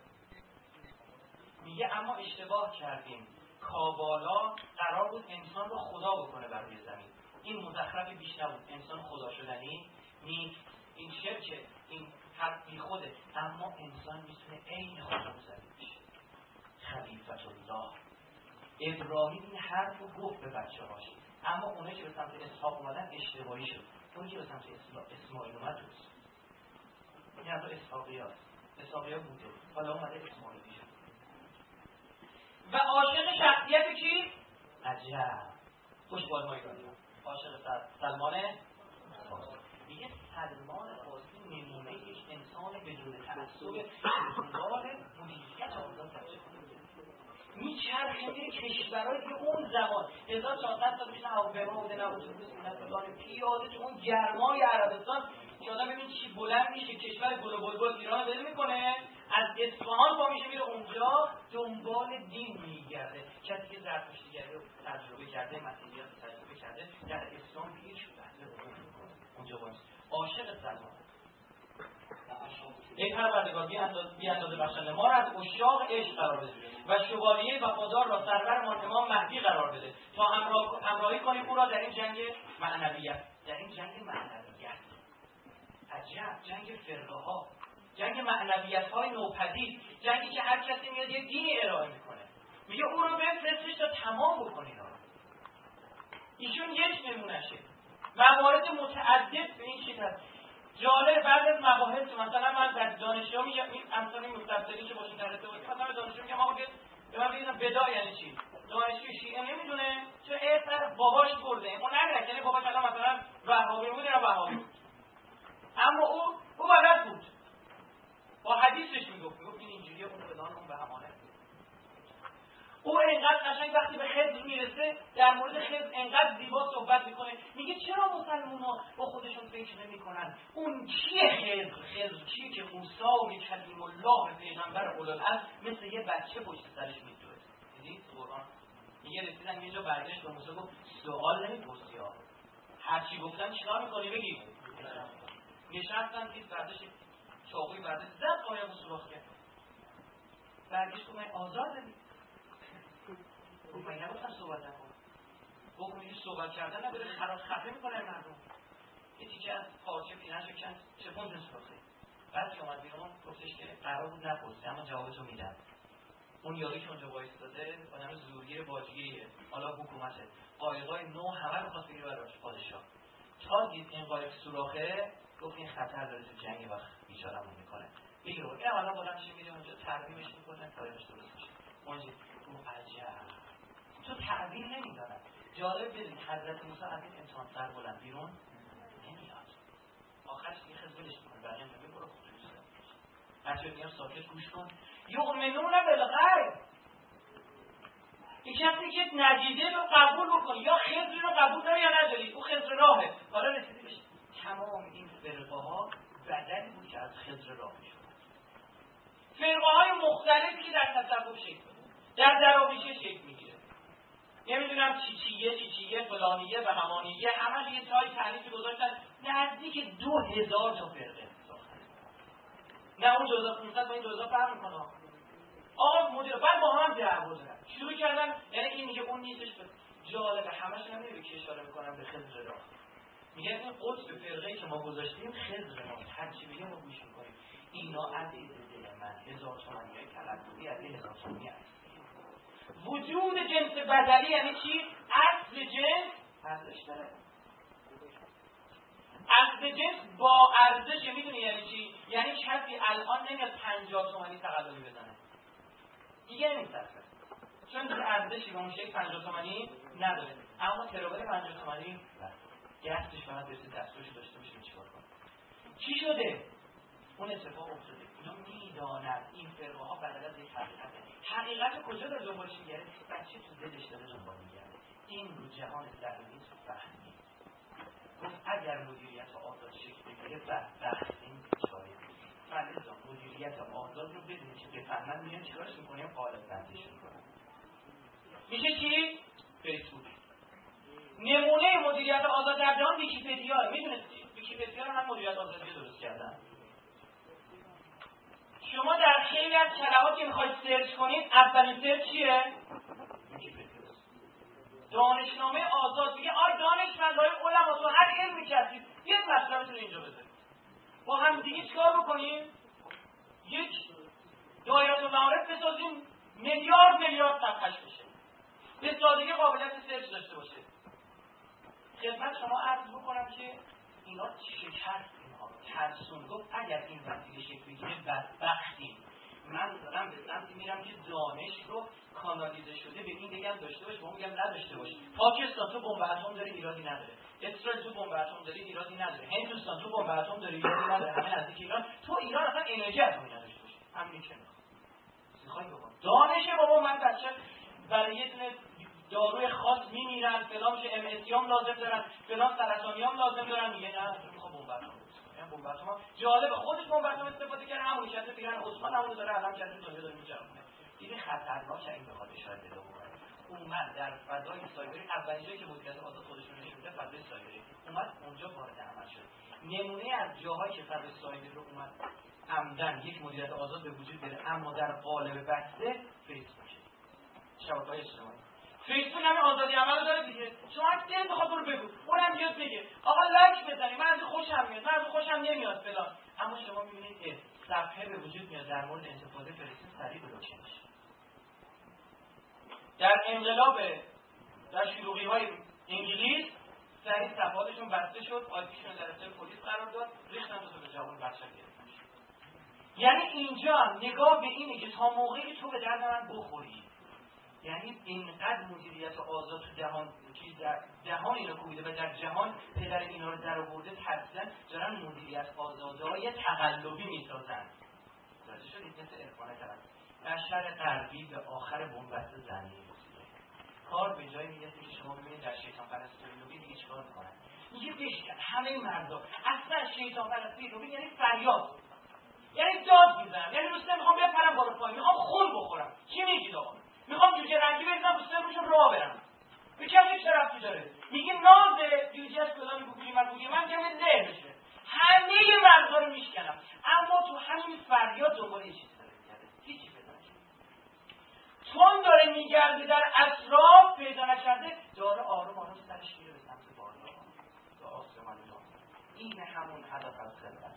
میگه اما اشتباه کردیم. کابالا قرار بود انسان رو خدا بکنه بر روی زمین. این مزخرف بیش نبود. انسان خدا شدنی نیست. این شرکه، این حرف بی خوده. اما انسان میتونه عین خدا زمین بشه. خلیفت الله. ابراهیم این حرف رو گفت به بچه هاش. اما اونایی که به سمت اسحاق اومدن اشتباهی شد. اونی که به سمت اسماعیل اومد دوست. این حرف اسحاقی هست. اسحاقیه بوده، حالا اومده اسماعیلی شد. و عاشق شخصیت کی؟ عجب خوشبال ما ایرانی‌ها، عاشق سلمان فارسی. میگه سلمان فارسی نمونه یک انسان بدون تعصب دنبال مدیریت آزاد در جهان میچرخه میره کشورهایی که اون زمان 1400 سال پیش نه هواپیما بوده نه اتوبوس نه فلان، پیاده تو اون گرمای عربستان که آدم ببین چی بلند میشه، کشور گل و بلبل ایران ول میکنه، از اصفهان پا میشه میره اونجا دنبال دین میگرده. کسی که زرتشتیگری رو تجربه کرده، مسیحیت رو تجربه کرده، در اسلام پیر شده اونجا باشه عاشق سلمان. ای پروردگار بیاندازه بخشنده ما را از عشاق عشق قرار بده و شوالیه وفادار را سرورمان امام مهدی قرار بده تا همراهی کنیم او را در این جنگ معنویت. در این جنگ معنویت عجب، جنگ فرقه ها، جنگ معنویت های نوپدید، جنگی که هر کسی میاد یک دینی ارائه میکنه، میگه او رو بفرستش تا تمام بکنی. ایشون یک نمونشه. موارد متعدد به این شکل هست. جالب بعد از مباحث مثلا من در دانشجو میگم این امثال مستبدلی که باشین در ارتباط مثلا دانشجو میگم آقا به من بگید بدا یعنی چی؟ دانشجو شیعه نمیدونه چون اثر باباش برده. اون نمیدونه یعنی باباش الان مثلا وهابی بود یا وهابی، اما او بلد بود با حدیثش میگفت این اینجوریه، اون فلان، اون به همانه. او اینقدر قشنگ وقتی به خضر میرسه در مورد خضر اینقدر زیبا صحبت میکنه، میگه چرا مسلمان‌ها با خودشون فکر نمی‌کنن اون کیه خضر کیه که موسی و کلیم الله پیغمبر اولوالعزم مثل یه بچه پشت سرش میدوه. دیدید قرآن میگه رسیدن یه جا برگشت به موسی گفت سوال نمی‌پرسی ها، هر چی گفتن چیکار می‌کنی بگی. نشستن که برداشت چاقوی برداشت زد قایق سوراخ کرد، برگشت گفت من آزادم. گفت من نگفتم صحبت نکن. گفت میگه صحبت کردن نبره خفه میکنه مردم. یه تیکه از پارچه پینش کن چپوند سوراخه. بعد که اومد بیرون گفتش که قرار بود نپرسی اما جوابتو میدم. اون یاری که اونجا وایستاده آدم زورگیر باجگیریه، حالا حکومته، قایقای نو همه میخواست بگیره براش پادشاه. تا دید این قایق سوراخه گفت این خطر داره تو جنگ وقت بیچاره‌مون میکنه. بگیر این حالا بلند میشه میره اونجا ترمیمش میکنه قایقش درست میشه. اونجا تو عجب تو تعبیر نمیدارن. جالب بدید حضرت موسی از این امتحان سر بلند بیرون نمیاد، آخرش یه خزبلش میکنه بقیه میگه برو خودش بچه میگم ساکت گوش کن. یؤمنون بالغیب، این کسی که ندیده رو قبول بکنی، یا خضر رو قبول داری یا نداری، او خضر راهه. حالا رسیدی بشه تمام این فرقه ها بدلی بود که از خضر راه میشود. فرقه های مختلفی که در تصوف شکل بده، در دراویشه شکل میگیره، نمیدونم چیچیه فلانیه و همانیه، همش یه تای تعریفی گذاشتن نزدیک 2000 تا فرقه ساختن. نه اون 2500 با این 2000 فرق میکنه. آقا مدیر بعد با هم دعوا دارن شروع کردن، یعنی این میگه اون نیستش. جالبه همشون هم نمیگه که اشاره میکنن به خضر راه. میگن این قطب فرقه‌ای که ما گذاشتیم خضر ما، هر چی بگه ما گوش میکنیم. اینا عزیز دل من 1000 تومانی تلقی از 1000 تومانی است. وجود جنس بدلی یعنی چی؟ اصل جنس ارزش داره. اصل جنس با ارزش میدونی یعنی چی؟ یعنی کسی الان نمیاد 50 تومانی تقلبی بزنه دیگه نمیصرفه، چون دیگه ارزشی به اون شکل 50 تومانی نداره. اما ترابل 50 تومانی گفتش فقط برسه دستوشو داشته باشیم چیکار کنم. چی شده؟ اون اتفاق افتاده. اینا میدانند این فرقه ها بدل از یک حقیقت کجا داره دنبالش میگره؟ بچه تو دلش داره دنبال میگره. این رو جهان ذهنی فهمی. گفت اگر مدیریت آزاد شکل بگیره بدبخت این بیچاره. فلزا مدیریت آزاد رو بدونی که بفهمن میگن چیکارش میکنیم؟ قالب بندیش میکنن. میشه چی؟ فیسبوک. نمونه مدیریت آزاد در جهان ویکی‌پدیا. میدونید ویکی‌پدیا رو هم مدیریت آزادی درست کردن. شما در خیلی از کلماتی که میخواید سرچ کنید اولین سرچ چیه؟ دانشنامه آزاد. میگه آی دانشمندای علما تو هر علمی کردید یک مطلبتون اینجا بذارید، با هم دیگه چیکار بکنیم؟ یک دایره المعارف بسازیم میلیارد صفحه‌اش بشه، به سادگی قابلیت سرچ داشته باشه. خدمت شما عرض بکنم که اینا شکست اینا ها ترسون. گفت اگر این وسیله شکل بگیره بدبختیم. من دارم به سمتی میرم که دانش رو کانالیزه شده به این بگم داشته باش، به اون بگم نداشته باش. پاکستان تو بمب اتم داره ایرادی نداره، اسرائیل تو بمب اتم داره ایرادی نداره، هندوستان تو بمب اتم داره ایرادی نداره، همه نزدیک ایران. تو ایران اصلا انرژی اتمی نداشته باش، همین که میخوای بکن. دانش بابا من بچه برای یه دونه داروی خاص میمیرن، فلان میشه امسیام لازم دارن، فلان سرطانیام لازم دارن، میگه نه تو میخوام بمب اتم. بمب اتم جالب، خودش بمب اتم استفاده کرده، همون شده بگن عثمان همون داره الان کرده دنیا داره میچرخونه. دیگه خطرناکه این بخواد اشاره بده بکنه. اومد در فضای سایبری، اولین جایی که مدیریت آزاد خودشون نشون میده فضای سایبری، اومد اونجا وارد عمل شد. نمونه از جاهایی که فضای سایبری رو اومد عمدن یک مدیریت آزاد به وجود بیاره اما در قالب بسته، فیسبوک، شبکه‌های اجتماعی. فیسبوک همین آزادی عمل داره دیگه. شما هر چیزی بخواد برو بگو، اونم بیاد بگه آقا لایک بزنید، من از خوشم میاد، من از خوشم نمیاد فلان. اما شما میبینید صفحه به وجود میاد در مورد انتفاضه فلسطین سریع بلوکه میشه. در انقلاب در شلوغی‌های انگلیس سریع صفحاتشون بسته شد، آیدیشون در اختیار پلیس قرار داد، ریختن تو به جوان بچه گرفتن. یعنی اینجا نگاه به اینه که تا موقعی تو به درد من بخوری، یعنی اینقدر مدیریت آزاد تو جهان اینو کوبیده و در جهان پدر اینا رو در آورده، ترسیدن دارن مدیریت آزادهای تقلبی میسازن. درسته شدید مثل عرفانه کردن. بشر غربی به آخر بنبست زمینی رسیده. کار به جایی میرسه که شما ببینید در شیطان پرستی لوبی دیگه چیکار میکنن؟ میگه بشکن همه مردم. اصلا شیطان پرستی لوبی یعنی فریاد، یعنی داد میزنم، یعنی دوست میخوام بپرم بالا پایین، میخوام خون بخورم. چی میگید آقا؟ میخوام جوجه رنگی بریزم دوست روشون راه برم. به کسی چه ربطی داره؟ میگه ناز جوجه از کدام گوگلی من که له بشه. همه مرزا رو میشکنم، اما تو همین فریاد دنبال یه چیز داره میگرده، هیچی پیدا نشده. چون داره میگرده در اطراف پیدا نکرده، داره آروم آروم سرش میره به سمت بالا، به آسمان دنیا. این همون هدف از خلقت.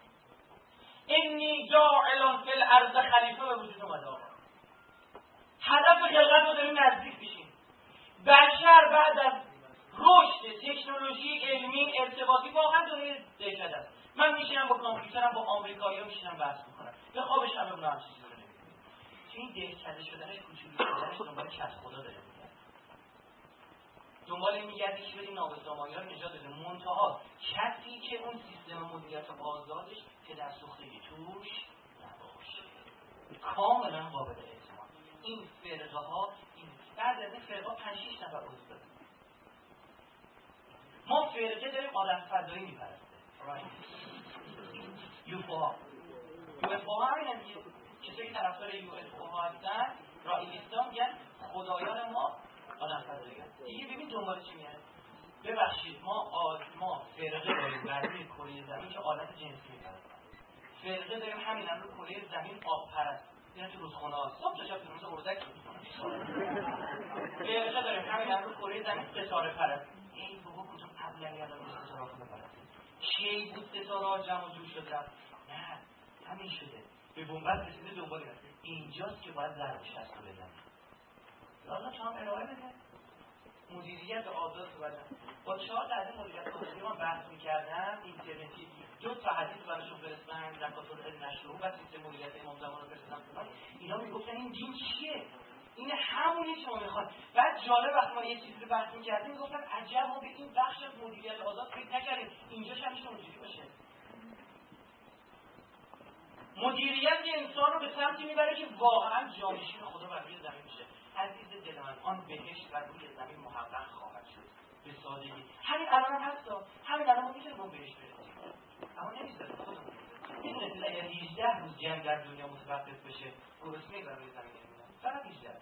انی جاعل فی الارض خلیفه به وجود اومده آقا. هدف خلقت رو داریم نزدیک بشیم. بشر بعد از رشد تکنولوژی علمی ارتباطی واقعا داره دهشت است. من میشینم با کامپیوترم با آمریکایی‌ها میشینم بحث میکنم، به خوابش هم اونم چیزی رو نمی‌کنه. چه این دهشت شدنش، کوچولو شدنش دنبال کس خدا داره میگرده. دنبال این میگرده که بریم نابسامانی‌ها رو نجات بده. منتها کسی که اون سیستم مدیریت آزادش که در سوختگی توش نباشه، کاملا قابل اعتماد. این فرقه ها، این بعد از این فرقه 5-6 نفر عضو داریم. ما فرقه داریم آدم فضایی میپرسته، یوفوها همین دیگه. کسی که طرفدار یوفوها هستن رائیلیستان میگن خدایان ما آدم فضایی هستن. دیگه ببین دنبال چی میاد. ببخشید ما فرقه داریم برای کره زمین که آلت جنسی میپرستن، فرقه داریم همین رو کره زمین آب پرست، اینا تو رودخونه ها صبح تا شب تو روز اردک فرقه داریم همین رو کره زمین ستاره پرست. این بابا کدوم ابلهی الان ستاره ها پرست؟ کی بود ستاره ها جمع و جور شد رفت؟ نه همین شده به بنبست رسیده دنبال اینجاست که باید ضرب شست رو بزنیم. لازم تو هم ارائه بده مدیریت آزاد رو بدن. با 4 تا از این مدیریت آزادی من بحث می‌کردم اینترنتی 2 تا حدیث براشون فرستادن زکات النشر و سیستم مدیریت امام زمان رو فرستادن. اینا میگفتن این دین چیه؟ این همونی که ما می‌خوایم. بعد جالب وقتی ما یه چیزی رو بحث می‌کردیم میگفتن عجب ما به این بخش از مدیریت آزاد فکر نکردیم، اینجاش هم میشه اونجوری باشه. مدیریت انسان رو به سمتی میبره که واقعا جانشین خدا بر روی زمین میشه. عزیز دل من، آن بهشت بر روی زمین محقق خواهد شد به سادگی. همین الان هم هستا، همین الان ما میتونیم اون بهشت برسیم، اما نمیذاریم خودمون. میدونید اگر 18 روز جنگ در دنیا متوقف بشه گرسنگی بر روی زمین نمیمونه. فقط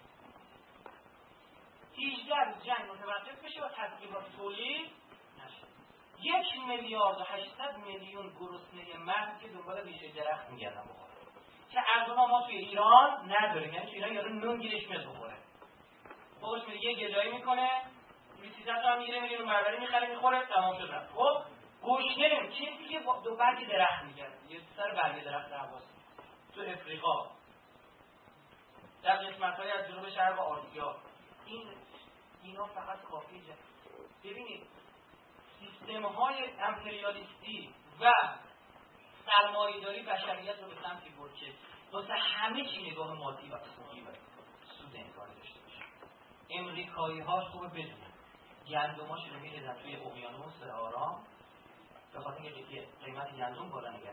18 روز جنگ متوقف بشه و تبلیغات تولید نشه. 1,800,000,000 گرسنه مرد که دنبال ریشه درخت میگردن بخوره که ارزونا ما توی ایران نداریم. یعنی توی ایران یارو نون گیرش میاد بخوره، خودش میره یه گدایی میکنه 300 تا میگیره میره اون بربری میخره میخوره تمام شد رفت. خب گوشت نمیم چیزی که دو برگ درخت میگرد، یه سر برگ درخت حواس تو افریقا در قسمت‌های از جنوب شرق آسیا اینا فقط کافیه. ببینید سیستم‌های امپریالیستی و سرمایه‌داری بشریت رو به سمتی برد که واسه همه چی نگاه مادی و پولی و سود انگاری داشته باشه. امریکایی‌ها خوبه بدونن گندم‌هاشون رو می‌ریزن توی اقیانوس آرام به خاطر اینکه قیمت گندم بالا نگه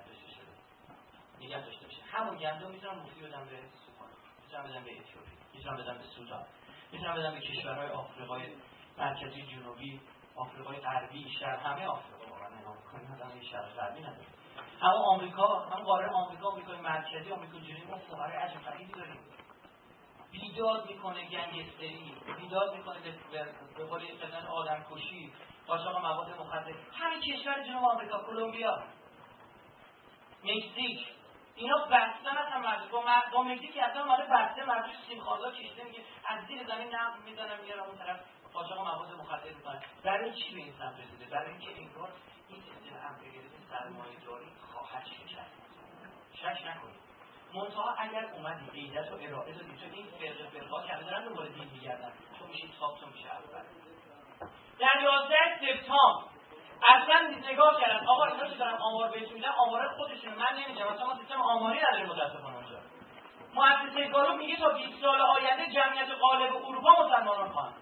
داشته بشه. همون گندم میتونن مفید بدن به سومال، میتونن بدن به اتیوپی، میتونن بدن به سودان، میتونن بدن به کشورهای آفریقای مرکزی، جنوبی، آفریقای غربی، شرق، همه آفریقا واقعا نگاه کنید مثلا شرق غربی نداره. هم آمریکا، هم قاره آمریکا، آمریکای مرکزی، آمریکای جنوبی، ما فقرای عجیب غریبی داریم. بیداد میکنه گنگستری، بیداد میکنه به قول خدمت آدمکشی، قاچاق مواد مخدر. همین کشور جنوب آمریکا، کلمبیا، مکزیک، اینا بستن اصلا مردم با مکزیک اصلا اومده بسته مردم سیمخازا کشیده میگه از زیر زمین نفت میزنن میارن اون طرف قاچاق مواد مخدر میکنن. برای چی به این سمت رسیده؟ برای اینکه انگار این سیستم امپریالیسم سرمایه‌داری خواهد شکست. شک نکنید. منتها اگر اومدی ایدت رو ارائه دادی تو این فرقه که دارن دنبال دین میگردن، تو میشه تاپ، تو میشه اول. در 11 سپتامبر اصلا نگاه کردن آقا اینا که دارن آمار بهشون میدن آمار خودشون، من نمیگم مثلا ما سیستم آماری نداریم متاسفانه اونجا. مؤسسه گالوپ میگه تا 20 سال آینده جمعیت غالب اروپا مسلمانان خواهند.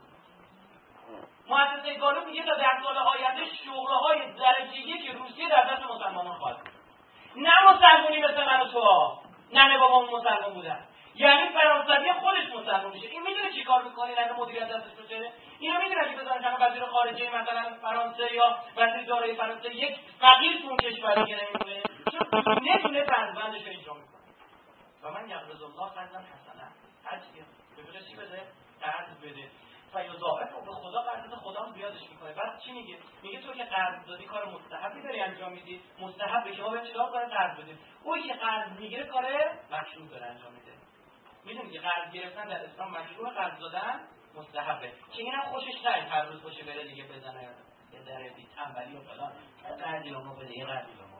مؤسسه گالوپ میگه تا 10 سال آینده شغل‌های درجه 1 روسیه در دست مسلمانان خواهد. نه مسلمانی مثل من و تو، نه بابامون مسلمان بودن. یعنی فرانسوی خودش مسلمان میشه. این میدونه چی کار میکنه اگه مدیریت دستش باشه؟ اینا میدونه اگه بذارن جناب وزیر خارجه مثلا فرانسه یا وزیر دارایی فرانسه یک فقیر تو اون کشور دیگه نمیمونه، چون نتونه بندش رو اجرا میکنه. و من یقرض الله قرضا حسنا، هر چی بگه چی بده؟ قرض بده. فیضاعف به خدا قرض خدا هم زیادش میکنه. بعد چی میگه؟ میگه تو که قرض دادی کار مستحبی داری انجام میدی، مستحبه که ما به چیکار کنیم؟ قرض بدیم. اون که قرض میگیره کار مشروع داره انجام میده. میدونی که قرض گرفتن در اسلام مشروع، قرض دادن مستحبه. که اینم خوشش نیاد هر روز باشه بره دیگه بزنه یه در بی تنبلی و فلان، قرضی رو بده، یه قرضی رو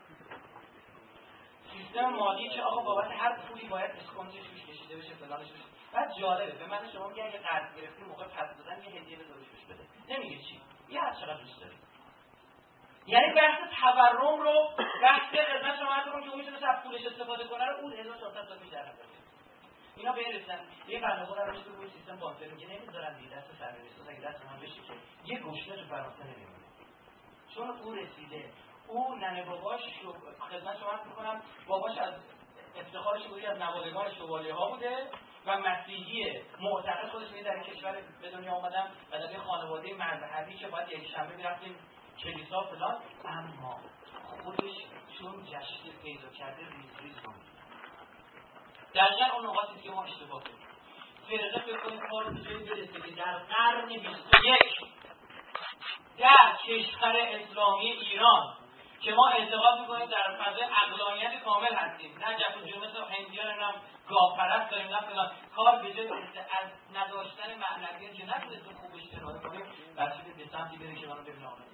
سیستم مالی که آقا بابت هر پولی باید اسکانتش روش کشیده بشه، فلانش بشه. بعد جالبه به من شما میگه اگه قرض گرفتی موقع پس دادن یه هدیه بذارش بده. نمیگه چی؟ یه هر چقدر دوست داری. یعنی بحث تورم رو، بحث خدمت شما عرض کنم که اون میتونه از پولش استفاده کنه رو اون 1400 سال پیش در نظر اینا برسن. یه بنده خدا رو تو روی سیستم بانکی میگه نمیذارن دیگه دست سرمایه‌گذار اگه دست من بشه که یه گوشه تو فرانسه نمیمونه. چون اون رسیده، اون ننه باباش خدمت شما عرض می‌کنم باباش از افتخارش بودی از نوادگان شوالیه‌ها بوده و مسیحی معتقد خودش می در کشور به دنیا اومدن و در خانواده مذهبی که باید یک شنبه می‌رفتیم کلیسا فلان، اما خودش چون جشن پیدا کرده ریز رو دقیقا اون نقاطی که ما اشتباه کنیم. فرقه فکر کنیم کار رو جایی برسه که در قرن 21 در کشور اسلامی ایران که ما اعتقاد میکنیم در فضای عقلانیت کامل هستیم، نه جفت و جون مثل هندیان هم گاوپرست داریم، نه فلان، کار به جای برسه از نداشتن معنویت که نتونستیم خوبش استفاده کنیم بچه به سمتی بره که منو ببینه آمد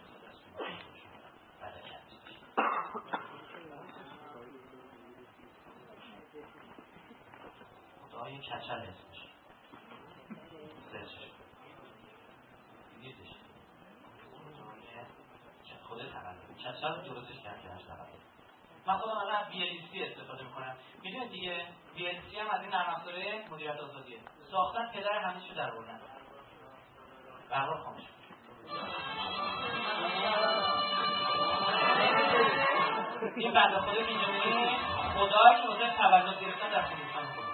خدای کچل اسمش سرچش دیدش خودت تقلبی کچل درستش کرد که هشت تقلبی. من خودم الان VLC استفاده میکنم. میدونید دیگه VLC هم از این نرم افزاره مدیریت آزادیه. ساختن پدر همه چیو در آوردن. برقرار خاموش. این بنده خدا که اینجا میبینید خدایی که واسه تولد گرفتن در خودشان کنید.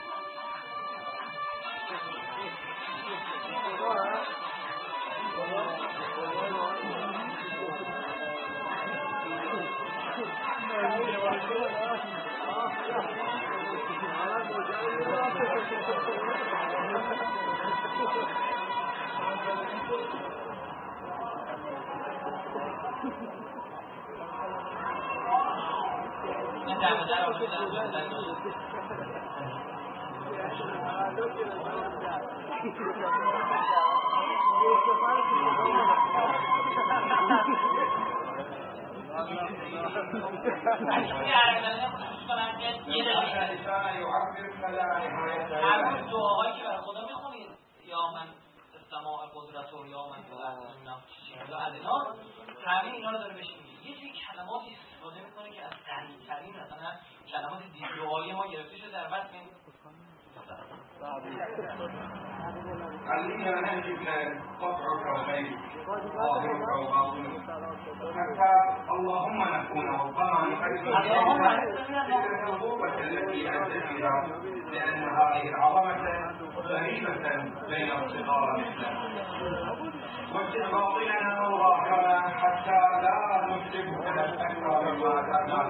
هر دعاهایی که برای خدا میخونید یا من سماع قدرت و یا من یا ادنا همه اینا رو داره بهش میگه. یه کلماتی استفاده میکنه که از غنی‌ترین مثلا کلمات دعایی ما گرفته شده در وقت علمنا نهجك قطعك وغيرك ظاهرك وباطنك حتى اللهم نكون ربما نقدم العقوبة التي أنت فيها لأن هذه العظمة غريبة بين الصغار مثلنا وجه باطننا وظاهرنا حتى لا نشركك أكثر مما تعمل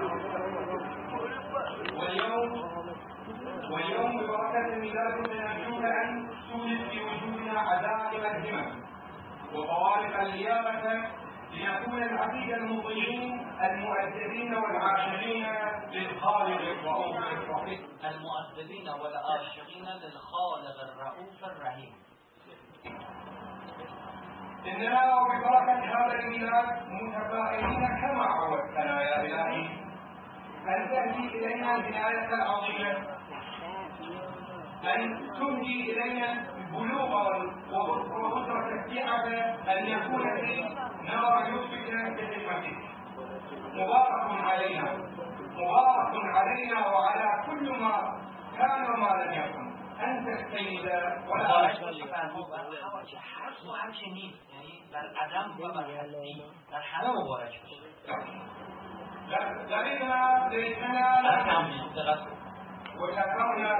واليوم ببركة ميلادك نرجوك أن تولد في وجودنا عزائم الهمم وطوارق اليابة لنكون العبيد المطيعين المؤدبين والعاشقين للخالق الرؤوف الرحيم المؤدبين والعاشقين للخالق الرؤوف الرحيم. إننا وببركة هذا الميلاد متفائلين كما عودتنا يا إلهي أن تهدي إلينا الهداية العظيمة أن تهدي إلينا البلوغ وقدرة السعة أن يكون في نار لطفك بحكمتك مبارك علينا وعلى كل ما كان وما لم يكن أنت السيد ولا حرص و همچه نیست، یعنی در عدم و بر هستی در همه مبارک باشه. لكننا ليتنا وشكرنا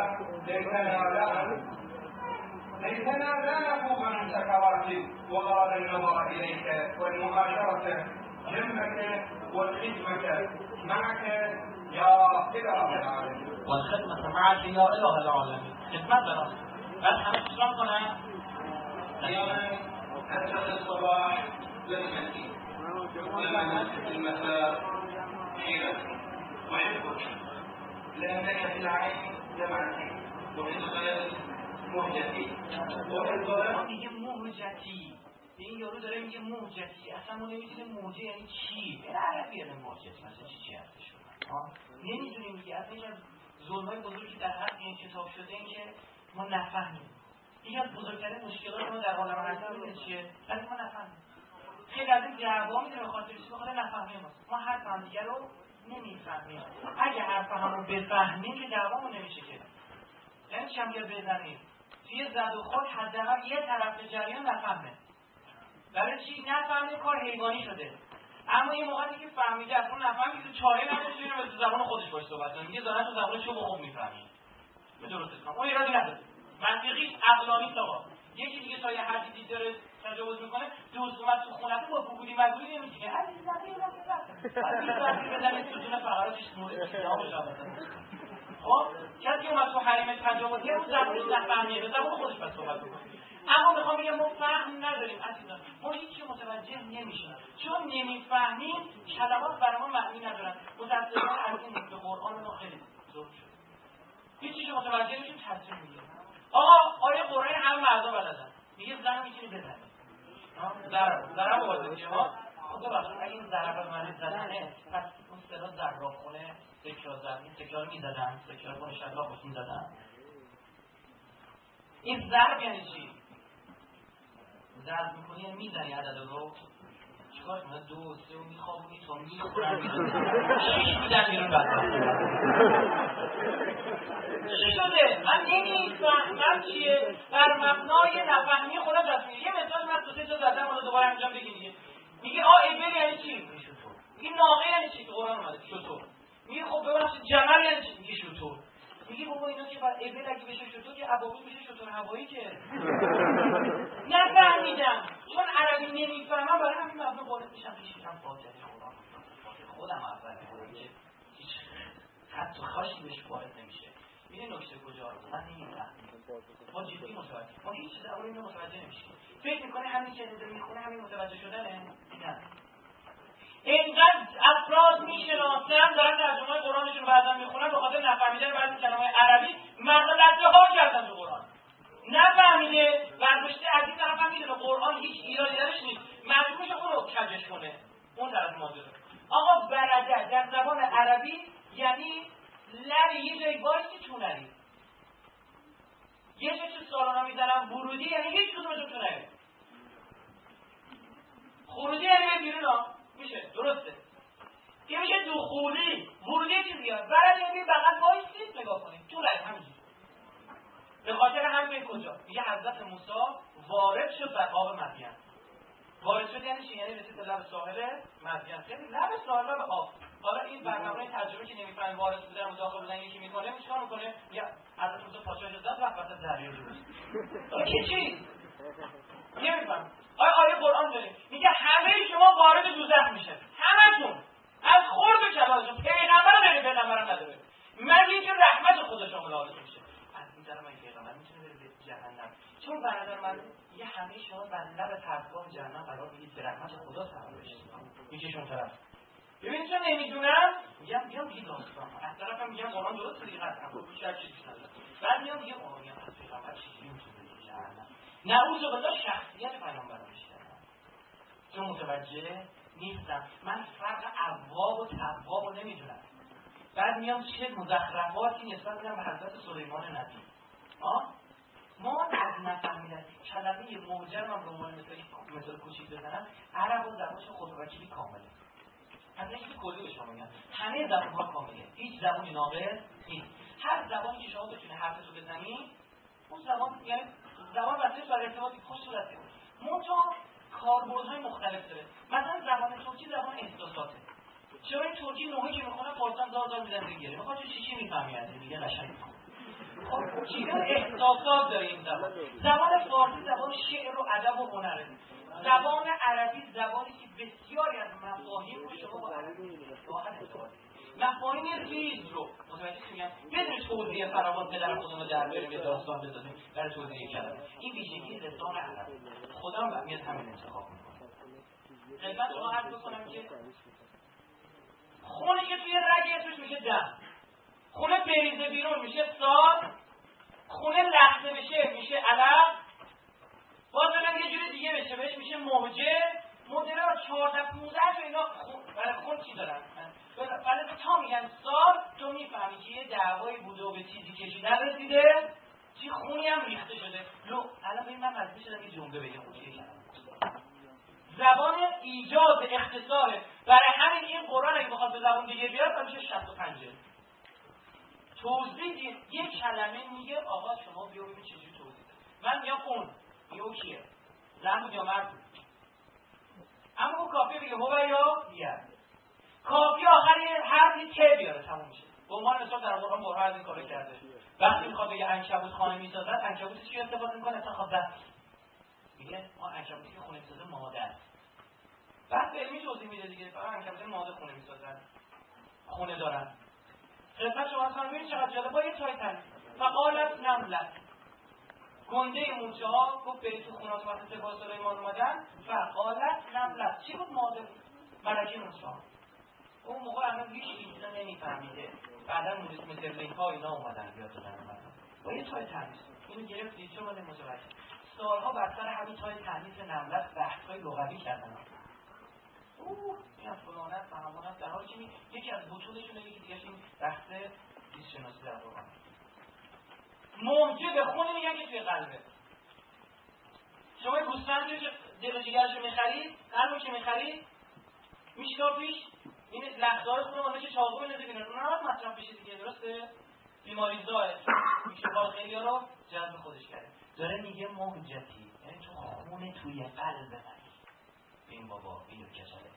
ليتنا لا نفوق من سكراتك وغرض النظر إليك والمعاشرة جنبك والخدمة معك يا إله العالمين والخدمة معك يا إله العالمين. خدمت دارم بس همه اشتراک کنن. أيضا أنت في الصباح لمتي ولما في المساء حيلتي أحبك لأنك في العين جمعتي وفي الخيال مهجتي وفي الظلام میگه مهجتی. این یارو داره میگه مهجتی. اصلا ما نمیدونیم موجه یعنی چی. به عربی یعنی مهجتی مثلا چی هستش. نمیدونیم دیگه. اصلا این ظلمای بزرگی در حق این کتاب شده این که ما نفهمیم. یکی از بزرگترین مشکلات ما در عالم عربی میدونید چیه؟ ولی ما نفهمیم. خیلی از این دعوا میتونه به خاطر چیزی بخاطر نفهمیم ما حرف هم دیگه رو نمیفهمیم. اگه حرف همون بفهمیم که دعوامون نمیشه که. یعنی چمگر بزنیم توی زد و خود حداقل یه طرف جریان نفهمه. برای چی نفهمه کار حیوانی شده. اما یه موقعی که فهمیده اصلا نفهمی که چاره نداشته اینو به زبان خودش باش صحبت کنه. میگه دارن تو زبان شو خوب میفهمی. به درست کنم. اون ایرادی نداره. منطقیش عقلانی آقا. یکی دیگه تا یه حدی دید داره تجاوز میکنه دوست اومد تو خونه با گوگلی مگولی نمیگه عزیز زمین بزنید تو جون فقراتش مورد کلام مشابهت. خب کسی که اومد تو حریم تجاوزی اون زبانش نفهمیه به زبان خودش باید صحبت کنه. اما میخوام بگم ما فهم نداریم عزیزان. ما هیچی متوجه نمیشیم چون نمیفهمیم کلمات برای ما معنی ندارن. متأسفانه از این به قرآن ما خیلی ظلم شد. هیچی متوجه نمیشیم تصمیم میگیریم. آقا آیه قرآن هم مردا بلدن. میگه زن میتونی بزنی. ضرب واضحه ها. خدا بخشید اگه این ضرب معنی زدنه پس اون صدا ضرب خونه تکرار زدن تکرار میزدن تکرار خونه شلاق بسون زدن. این ضرب یعنی چی؟ ضرب میکنی یعنی میزنی عدد رو چیکار کنه 2 3 و میخوابونی تو میخورن 6 میدن بیرون بدن چی شده؟ من نمیفهمم چیه بر مبنای نفهمی خودم تصمیم یه مثال من تو 3 تا زدم حالا دوباره انجام بگی دیگه. میگه ابل یعنی چی؟ میگه ناقه یعنی چی؟ قرآن اومده شطور. میگه خب ببخشید جمل یعنی چی؟ میگه شطور. میگه بابا اینا که بر ابل اگه بشه شطور که ابابیل بشه شطور هوایی که نفهمیدم چون عربی نمیفهمم برای همین مبنا وارد میشم میشم فاجعه قرآن خودم اول که هیچ حتی خاشی بهش وارد نمیشه. میره نکته کجا رو من نمیفهمم. ما جدی متوجه ما هیچ چیز اول اینو متوجه نمیشیم. فکر میکنه همین که داره میخونه همین متوجه شدنه. نه اینقدر افراد میشناسن دارن ترجمه قرآنشون رو بعضا میخونن به خاطر نفهمیدن بعضی کلمات عربی مغلطه ها کردن تو قرآن. نفهمیده برداشته از این طرف هم میدونه قرآن هیچ ایرادی درش نیست مجبور میشه اون رو کجش کنه اون طرف ماجرا. آقا برده در زبان عربی یعنی لری یه جایی وایسی تو نری. یه جایی تو سالونا میزنم ورودی یعنی هیچ کدومشون تو نری. خروجی یعنی بیرون ها میشه درسته. دخولی ورودی چیزی هست برای یه بغل وایسید نگاه کنید تو رای همینجوری به خاطر همین کجا میگه حضرت موسی وارد شد در آب مدین. وارد شد یعنی چی؟ یعنی رسید به لب ساحل مدین. خیلی لب ساحل به آب. حالا این برنامه ترجمه که نمیفهمن وارد بودن و داخل بودن یکی میکنه چیکار میکنه؟ یا حضرت موسی پاچش داد وقت دریا جوش. این چی؟ نمیفهم. آیه قرآن داره میگه همه شما وارد دوزخ میشه. همتون از خرد و کلالشون پیغمبر غیر پیغمبر نداره. مگه که رحمت خدا شامل حالتون میشه. از این طرف من پیغمبر میتونه بره به جهنم. چون برادر من یه همه شما بر لب پرتگاه جهنم قرار میگید به رحمت خدا سوار بشید. میکشون طرف. ببین چون نمیدونم میگم بی داستان. از طرفم میگم قرآن درست دیگه قطعا بود. شاید چیزی نداره. بعد میگم قرآن میگم پیغمبر چیزی میتونه بره جهنم. نعوذ بالله شخصیت پیامبر میشه. چون متوجه نیستم. من فرق اواب و تواب رو نمیدونم. بعد میام چه مزخرفاتی نسبت میدم به حضرت سلیمان نبی. ما از نفهمیدن کلمه موجر من به عنوان مثال کوچیک بزنم عرب و زبانش خودوکیلی کامله. از اینکه کلی به شما میگم همه زبان‌ها کامله. هیچ زبانی ناقص نیست. هر زبانی که شما بتونی حرفتو بزنی اون زبان یعنی زبان وسیله برای ارتباط خوش صورته. منتها کاربردهای مختلف داره. مثلا زبان ترکی زبان احساساته. چرا این ترکی نوحی که میخونه فارسان زار میزنه دیگه. میخواد چی میفهمی از این دیگه قشنگ. خب چیزا احساسات داره این زبان. زبان فارسی زبان شعر و ادب و هنره. زبان عربی زبانی که بسیاری از مفاهیم رو شما با عربی مفاهیم ریز رو متوجه میگم بدون توضیح فراوان پدر خودمون رو در بیاریم یه داستان بزنیم برای توضیح کلمه. این ویژگی لسان عرب. خدا هم میاد همین انتخاب میکنه. خدمت شما عرض بکنم که خونی که توی رگ اسمش میشه دم. خونه بریزه بیرون میشه سال. خونه لخته بشه میشه علق. باز بدم یه جوری دیگه بشه بهش میشه موجه. مدره ها 14-15 تا اینا برای خون چی دارن؟ برای تا میگن سال تو میفهمی که یه دعوایی بوده و به چیزی کشیدن رسیده چی خونی هم ریخته شده. الان ببین من مجبور شدم یه جمله بگم زبان ایجاز اختصاره. برای همین این قرآن اگه بخواد به زبان دیگه بیاد میشه 65. توضیح یه کلمه میگه آقا شما بیا ببین چجوری توضیح بده. من میگم اون میگه کیه؟ زن بود یا مرد بود؟ اما اون کافیه بگه هو یا یه. کافی آخر یه حرفی ته بیاره تموم میشه. به عنوان مثال در قرآن برها از این کارو کرده. وقتی میخواد بگه عنکبوت خانه میسازد عنکبوت چی استفاده میکنه؟ انتخاب دست. میگه ما عنکبوتی که خونه میسازه ماده. بعد به علمی توضیح میده دیگه. فقط عنکبوت ماده خونه میسازن. خونه دارن. خدمت شما اصلا ببینید چقدر جالب با یه تایتل. فقالت نملت. گنده موچه ها گفت برید تو خونات وقتی سپاه سلیمان اومدن. فقالت نملت. چی بود ماده؟ ملکه موچه ها. اون موقع همه هیچ چیزا نمیفهمیده. بعدا مثل لینک ها اینا اومدن بیاد دادن اومدن. با یه تای تمیز. اینو گرفتید چون من متوجه. سالها بعد سر همین تای تمیز نملت بحث‌های لغوی کردن. این فلانت فهمانت در حالی که یکی از بطولشونه یکی دیگه این بحث زیست شناسی در واقع موجه به خونی میگن که توی قلبه. شما گوسفند دل و جگرشو میخرید قلبو که میخرید میشکار پیش این لخدار خونه مانده که چاقو بندازه بینن اون هم مصرف بشه دیگه درسته؟ بیماریزداه میشه با خیلی ها رو جذب خودش کرده. داره میگه موجتی یعنی تو خونه توی قلب من این بابا اینو کشاله.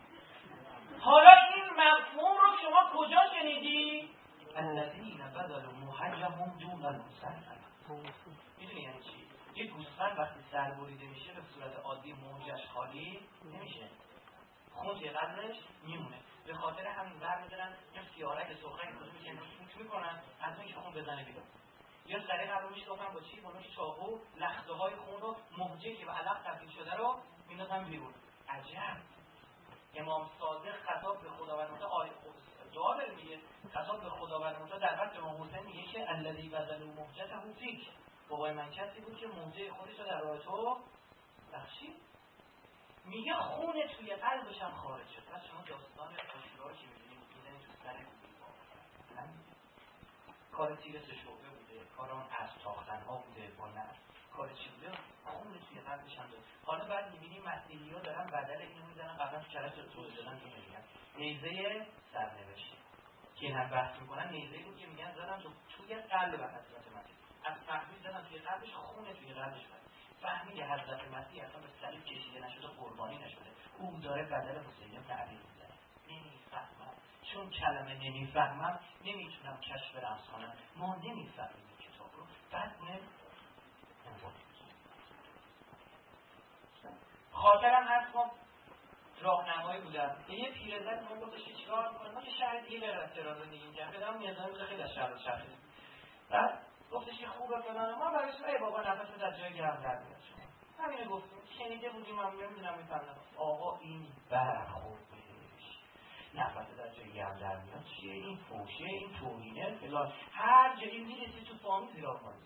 حالا این مفهوم رو شما کجا شنیدی؟ الذین بدلوا محجهم دون المسلم. میدونی یعنی چی؟ یه گوسفند وقتی سر بریده میشه به صورت عادی موجش خالی نمیشه. خون توی قلبش میمونه. به خاطر همین برمی‌دارن یه سیارک سخنی کدوم میکنن فوت میکنن از اون که خون بزنه بیرون. یا سری قلب میشکافن با چی؟ با نوک چاقو لخته های خون رو موجه که به علق تبدیل شده رو میندازن بیرون. عجب. امام صادق خطاب به خداوند متعال دعا داره میگه خطاب به خداوند متعال در وقت امام حسین میگه که الذی بذلوا مهجته فیک. بابای من کسی بود که موجه خودش رو در راه تو بخشید. میگه خون توی قلبش هم خارج شد. پس شما داستان خوشگاه که می‌بینید میزنید تو سر کار تیر سه شعبه بوده، کار اون از تاختن‌ها بوده با نر، کار چی بوده؟ خون توی قلبش هم داره. حالا بعد می‌بینیم مسیحی‌ها دارن بدل اینو میزنن قبلا چرا توضیح دادن اینو میگن نیزه سرنوشت که این هم بحث میکنن نیزه بود که میگن زدن توی قلب حضرت مسیح از فهمید زدن توی قلبش خون توی قلبش بود فهمید حضرت مسیح اصلا به صلیب کشیده نشده قربانی نشده او داره بدل حسین تعبیر میزنه نمیفهمم چون کلمه نمیفهمم نمیتونم کشف رمز کنم ما نمیفهمیم این کتاب رو بعد میه خاطرم هست ما راهنمایی بودم به یه پیرزن ما گفتش که چیکار کنم ما یه شهر دیگه غیر از تهران زندگی می‌کردم بدم میزان بوده خیلی از شهر بعد گفتش که خوبه فلان ما برای شما ای بابا نفس از جای گرم در میاد شما همینو گفتیم شنیده بودیم من نمیدونم میفهمم آقا این برخورد بهش نفس از جای گرم در میاد چیه این فوشه این توهینه فلان هر جایی میرسی تو فامیل زیرا کنید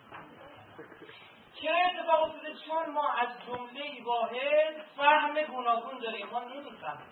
چرا اتفاق افتاده؟ چون ما از جمله واحد فهم گوناگون داریم ما نمیفهمیم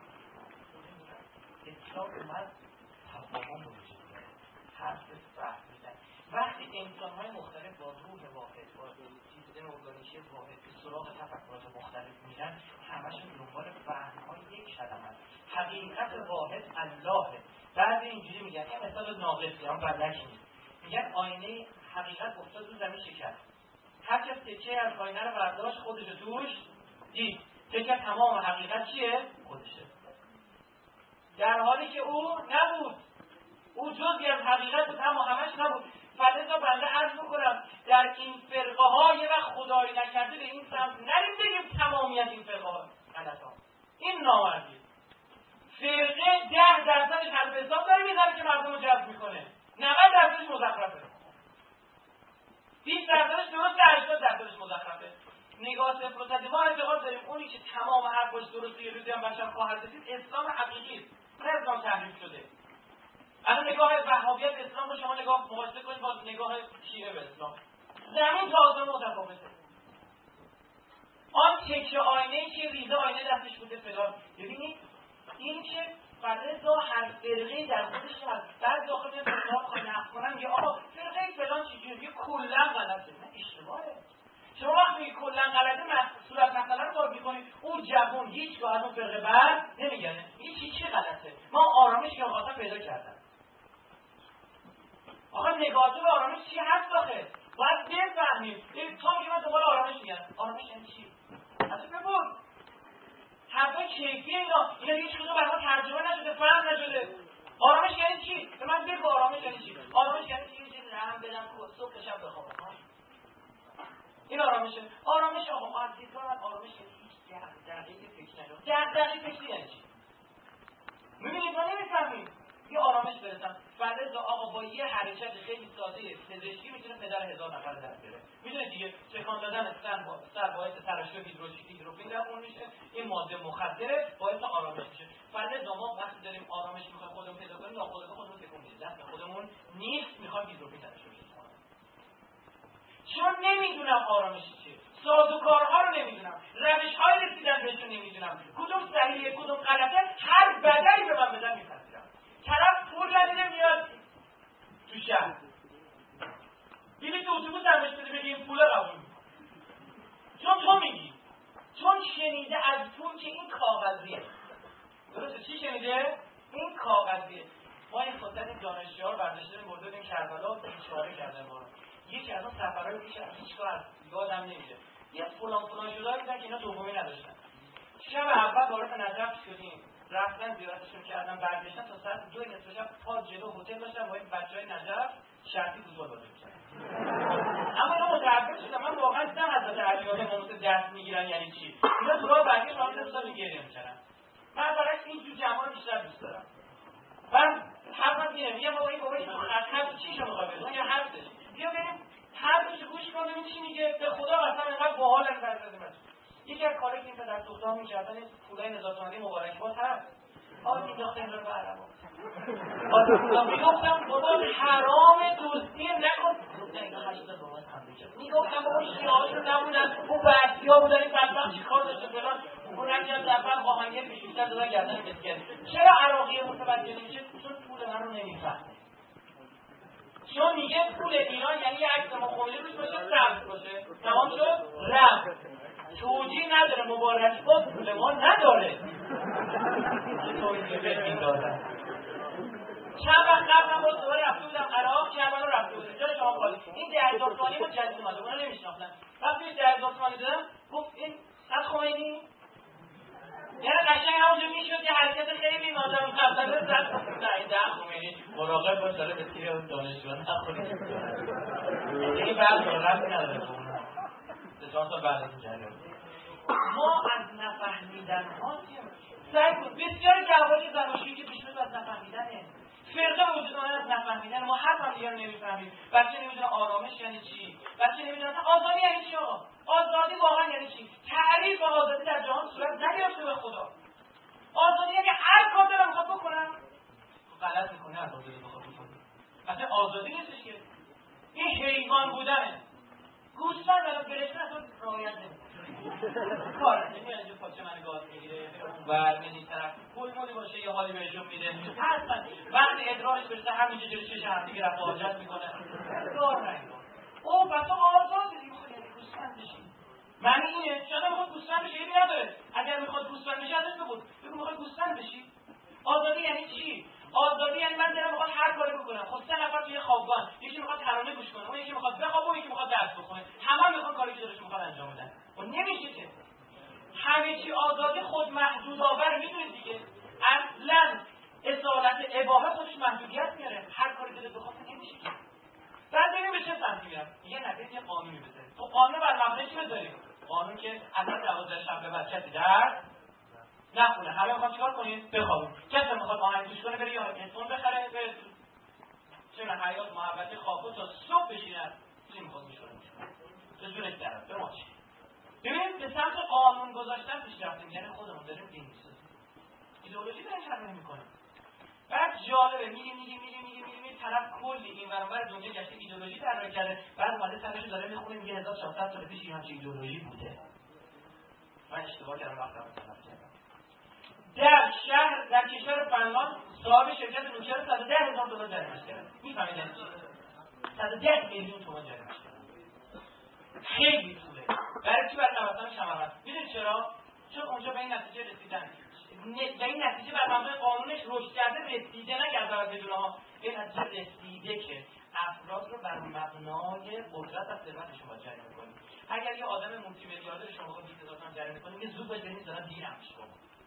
اسلام اومد تفاهم وجود داره حرف فهمیدن وقتی انسان‌های مختلف با روح واحد با سیستم ارگانیکی واحد به سراغ تفکرات مختلف میرن همشون دنبال فهم‌های یک کلمه است حقیقت واحد الله بعضی اینجوری میگن این مثال ناقصی هم بلک نیست میگن آینه حقیقت افتاد رو زمین شکست هر کس تکه از آینه رو برداشت خودش رو توش دید تکه تمام حقیقت چیه؟ خودشه در حالی که او نبود او جزئی از حقیقت بود اما همش نبود فلذا بنده عرض میکنم در این فرقه ها یه وقت خدایی نکرده به این سمت نریم بگیم تمامیت این فرقه ها غلطا این نامردی فرقه 10% حرف حساب داره میزنه که مردم رو جذب میکنه 90% مزخرفه 20% درست 80% مزخرفه نگاه صفر و صد ما اعتقاد داریم اونی که تمام حرفاش درسته یه روزی هم بشر خواهد رسید اسلام حقیقی است نه اسلام تحریف شده الان نگاه وهابیت اسلام رو شما نگاه مقایسه کنید با نگاه شیعه به اسلام زمین تا آسمون متفاوته آن تکه آینه که ریزه آینه دستش بوده فلان ببینید این که فلذا هر فرقه در خودش هست بعد داخل فرقه ها نقد کنن یه آقا فرقه فلان چیزی کلا غلطه نه اشتباهه شما وقتی کلا غلطه صورت مسئله رو باز می‌کنید اون جوون هیچگاه از اون فرقه بر نمیگنه این چی غلطه ما آرامش که آقا پیدا کردن آقا نگاتور آرامش چی هست آخه باید بفهمیم تا میگه من دوباره آرامش میگم آرامش یعنی چی اصلا ببود حرفای کیفی اینا هیچ کدوم برای ما ترجمه نشده فهم نشده آرامش یعنی چی به من بگو آرامش یعنی چی آرامش یعنی چی چیزی رحم بدم صبح شب بخوابم این آرامشه آرامش آقا عزیزان آرامش یعنی دقیقه فکر نکنم دقیقه فکر یعنی چی میبینید ما نمیفهمیم یه آرامش برسم فلذا آقا با یه حرکت خیلی ساده پزشکی میتونه پدر 1000 نفر در بیاره میدونه دیگه چکان دادن سر باعث ترشح هیدروژین در اون میشه این ماده مخدره باعث آرامش میشه فلذا ما وقتی داریم آرامش میخوایم خودمون پیدا کنیم ناخودآگاه خودمون تکون میدیم دست خودمون نیست میخوام هیدروژین ترشح بشه چون نمیدونم آرامش چیه سازوکارها رو نمیدونم روش‌های رسیدن بهشون نمیدونم کدوم صحیحه کدوم غلطه هر بدلی به من بدن میپذیرم طرف پول ندیده میاد تو شهر بلیط اتوبوس هم بهش بده بگیم پول قبول چون تو میگی چون شنیده از پول که این کاغذیه درسته چی شنیده؟ این کاغذیه ما این خودت دانشجوها رو برداشته بردیم کربلا بیچاره کردن ما رو یکی از اون سفرهای پیش از هیچگاه از یادم نمیده یه فلان شده بودن که اینا دومی نداشتن شب اول وارد نجف شدیم رفتن زیارتشون کردن برگشتن تا ساعت 2 نصف شب تا جلو هتل داشتن با این بچهای نجف شرطی فوتبال بازی می‌کردن اما اینا متعجب شدم من واقعا دیدم حضرت علی ما مثل دست میگیرن یعنی چی اینا تو راه برگشت من داشتم گریه می‌کردم من برعکس این جو جماعت بیشتر دوست دارم من حرفم اینه میگم بابا این خط چی شما می‌خواد بگید یا حرفش بیا بریم حرفش گوش کن ببین چی میگه به خدا اصلا اینقدر باحال این فرض یکی از کاری که این پدر دخترها می‌کردن پولای 1000 تومانی مبارکباد هست این داخل این رو برم میگفتم بابا حرام دوستی نکن نه 80 بابا میگفتم بابا شیعه‌هاشون نبودن اون بحثی‌ها بودن این بدبخت چیکار داشته فلان اون نمیاد اول آهنگر بیشتر دادن گردن مسکن چرا عراقی متوجه نمیشه چون پول من رو نمیفهمه چون میگه پول ایران یعنی یه عکس مخملی روش باشه سبز باشه، تمام شد رفت. توجیه نداره، مبارکی با پول ما نداره. این دادن چند وقت قبل من باز دوباره رفته بودم عراق، کربلا رفته بودم، جای شما خالی. این 10,000 تومانی بود جدید اومده، اونو نمیشناختم. وقتی 10,000 تومانی دادم گفت این از خمینی، یعنی قشنگ همونجا میشد یه حرکت خیلی نادرم‌طلبانه زد. نه این 10 خمینی مراقب باش داره به تیر دانشجویان نخوری. این بعد رفت نداره به اون 4 سال بعد از این جریان. ما از نفهمیدن ها سعی کنیم. بسیاری جوانی زناشویی که پیش میاد از نفهمیدنه. فرقه وجود داره از نفهمیدن. ما حرف هم دیگه رو نمیفهمیم. بچه نمیدونه آرامش یعنی چی، بچه نمیدونه آزادی یعنی چی. آزادی واقعا یعنی چی؟ تعریف آزادی در جهان صورت نگرفته به خدا. آزادی یعنی هر کار دلم میخواد بکنم. غلط میکنه هر کار دلم بخواد بکنه. اصلا آزادی نیستش که. این حیوان بودنه. گوسفند الان برشته اصلا رعایت نمیکنه. کار نمیاد اینجا پاچه من گاز میگیره و این طرف گلمولی باشه یه حالی بهشون میده. اصلا وقتی ادرارش برسه همینجا جلوی چش هم دیگه رفت حاجت میکنه. کار نمیکنه. او پس تو آزادی میخواد یعنی گوسفند بشی. معنی اینه شاید میخواد گوسفند بشه یعنی نداره. اگر میخواد گوسفند بشه ازش بگو میخواد گوسفند بشی. آزادی یعنی چی؟ آزادی یعنی من دلم میخواد هر کاری بکنم. خب 3 نفر توی خوابگاه، یکی میخواد ترانه گوش کنه، اون یکی میخواد بخوابه، اون یکی میخواد درس بخونه. همه میخوان کاری که دلشون میخواد انجام بدن. و نمیشه که همه چی آزادی خود محدود آور. میدونید دیگه اصلا اصالت اباحه خودش محدودیت میاره. هر کاری دلت بخواد نمیشه که. بعد ببین به چه سمتی میرم. یه نفر یه قانونی بذاریم. تو قانون بر مبنای چی بذاریم؟ قانون که اصلا 12 شب به بعد کسی درس نخونه. همه میخوان چیکار کنید؟ بخوابیم. کسی میخواد آهنگ گوش کنه بره یا هدفون بخره بره چه نه حیات محبت خوابو تا صبح بشینه. چی میخواد گوش کنه؟ به زورش درد به ما چی؟ ببینید به سمت قانون گذاشتن پیش رفتیم. یعنی خودمون داریم دین میسازیم. ایدئولوژی داریم حرف نمی‌کنیم. بعد جالبه میگیم طرف کلی این ور اونور دنیا گشته ایدئولوژی طراحی کرده. بعد اومده سرش داره میخونه میگه 1400 سال پیش این همچین ایدئولوژی بوده. من اشتباه کردم وقتی تلف کردم. در کشور فنلاند صاحب شرکت نوکر 110,000 دلار جریمه‌اش کردن. میفهمید یعنی چی؟ 110 میلیون تومان جریمه‌اش کردن. خیلی طوله. برای چی؟ برای نوسان شماعت. میدونید چرا؟ چون اونجا به این نتیجه رسیدن. و این نتیجه بر مبنای قانونش رشد کرده، رسیده نکرده بدون ها. این نتیجه رسیده که افراد رو بر مبنای قدرت و ثروتشون باید جریمه کنید. اگر یه آدم مولتی میلیاردر شما بخواد 20,000 تومان جریمه کنید، یه زود باش برید دارن دیرم میشه.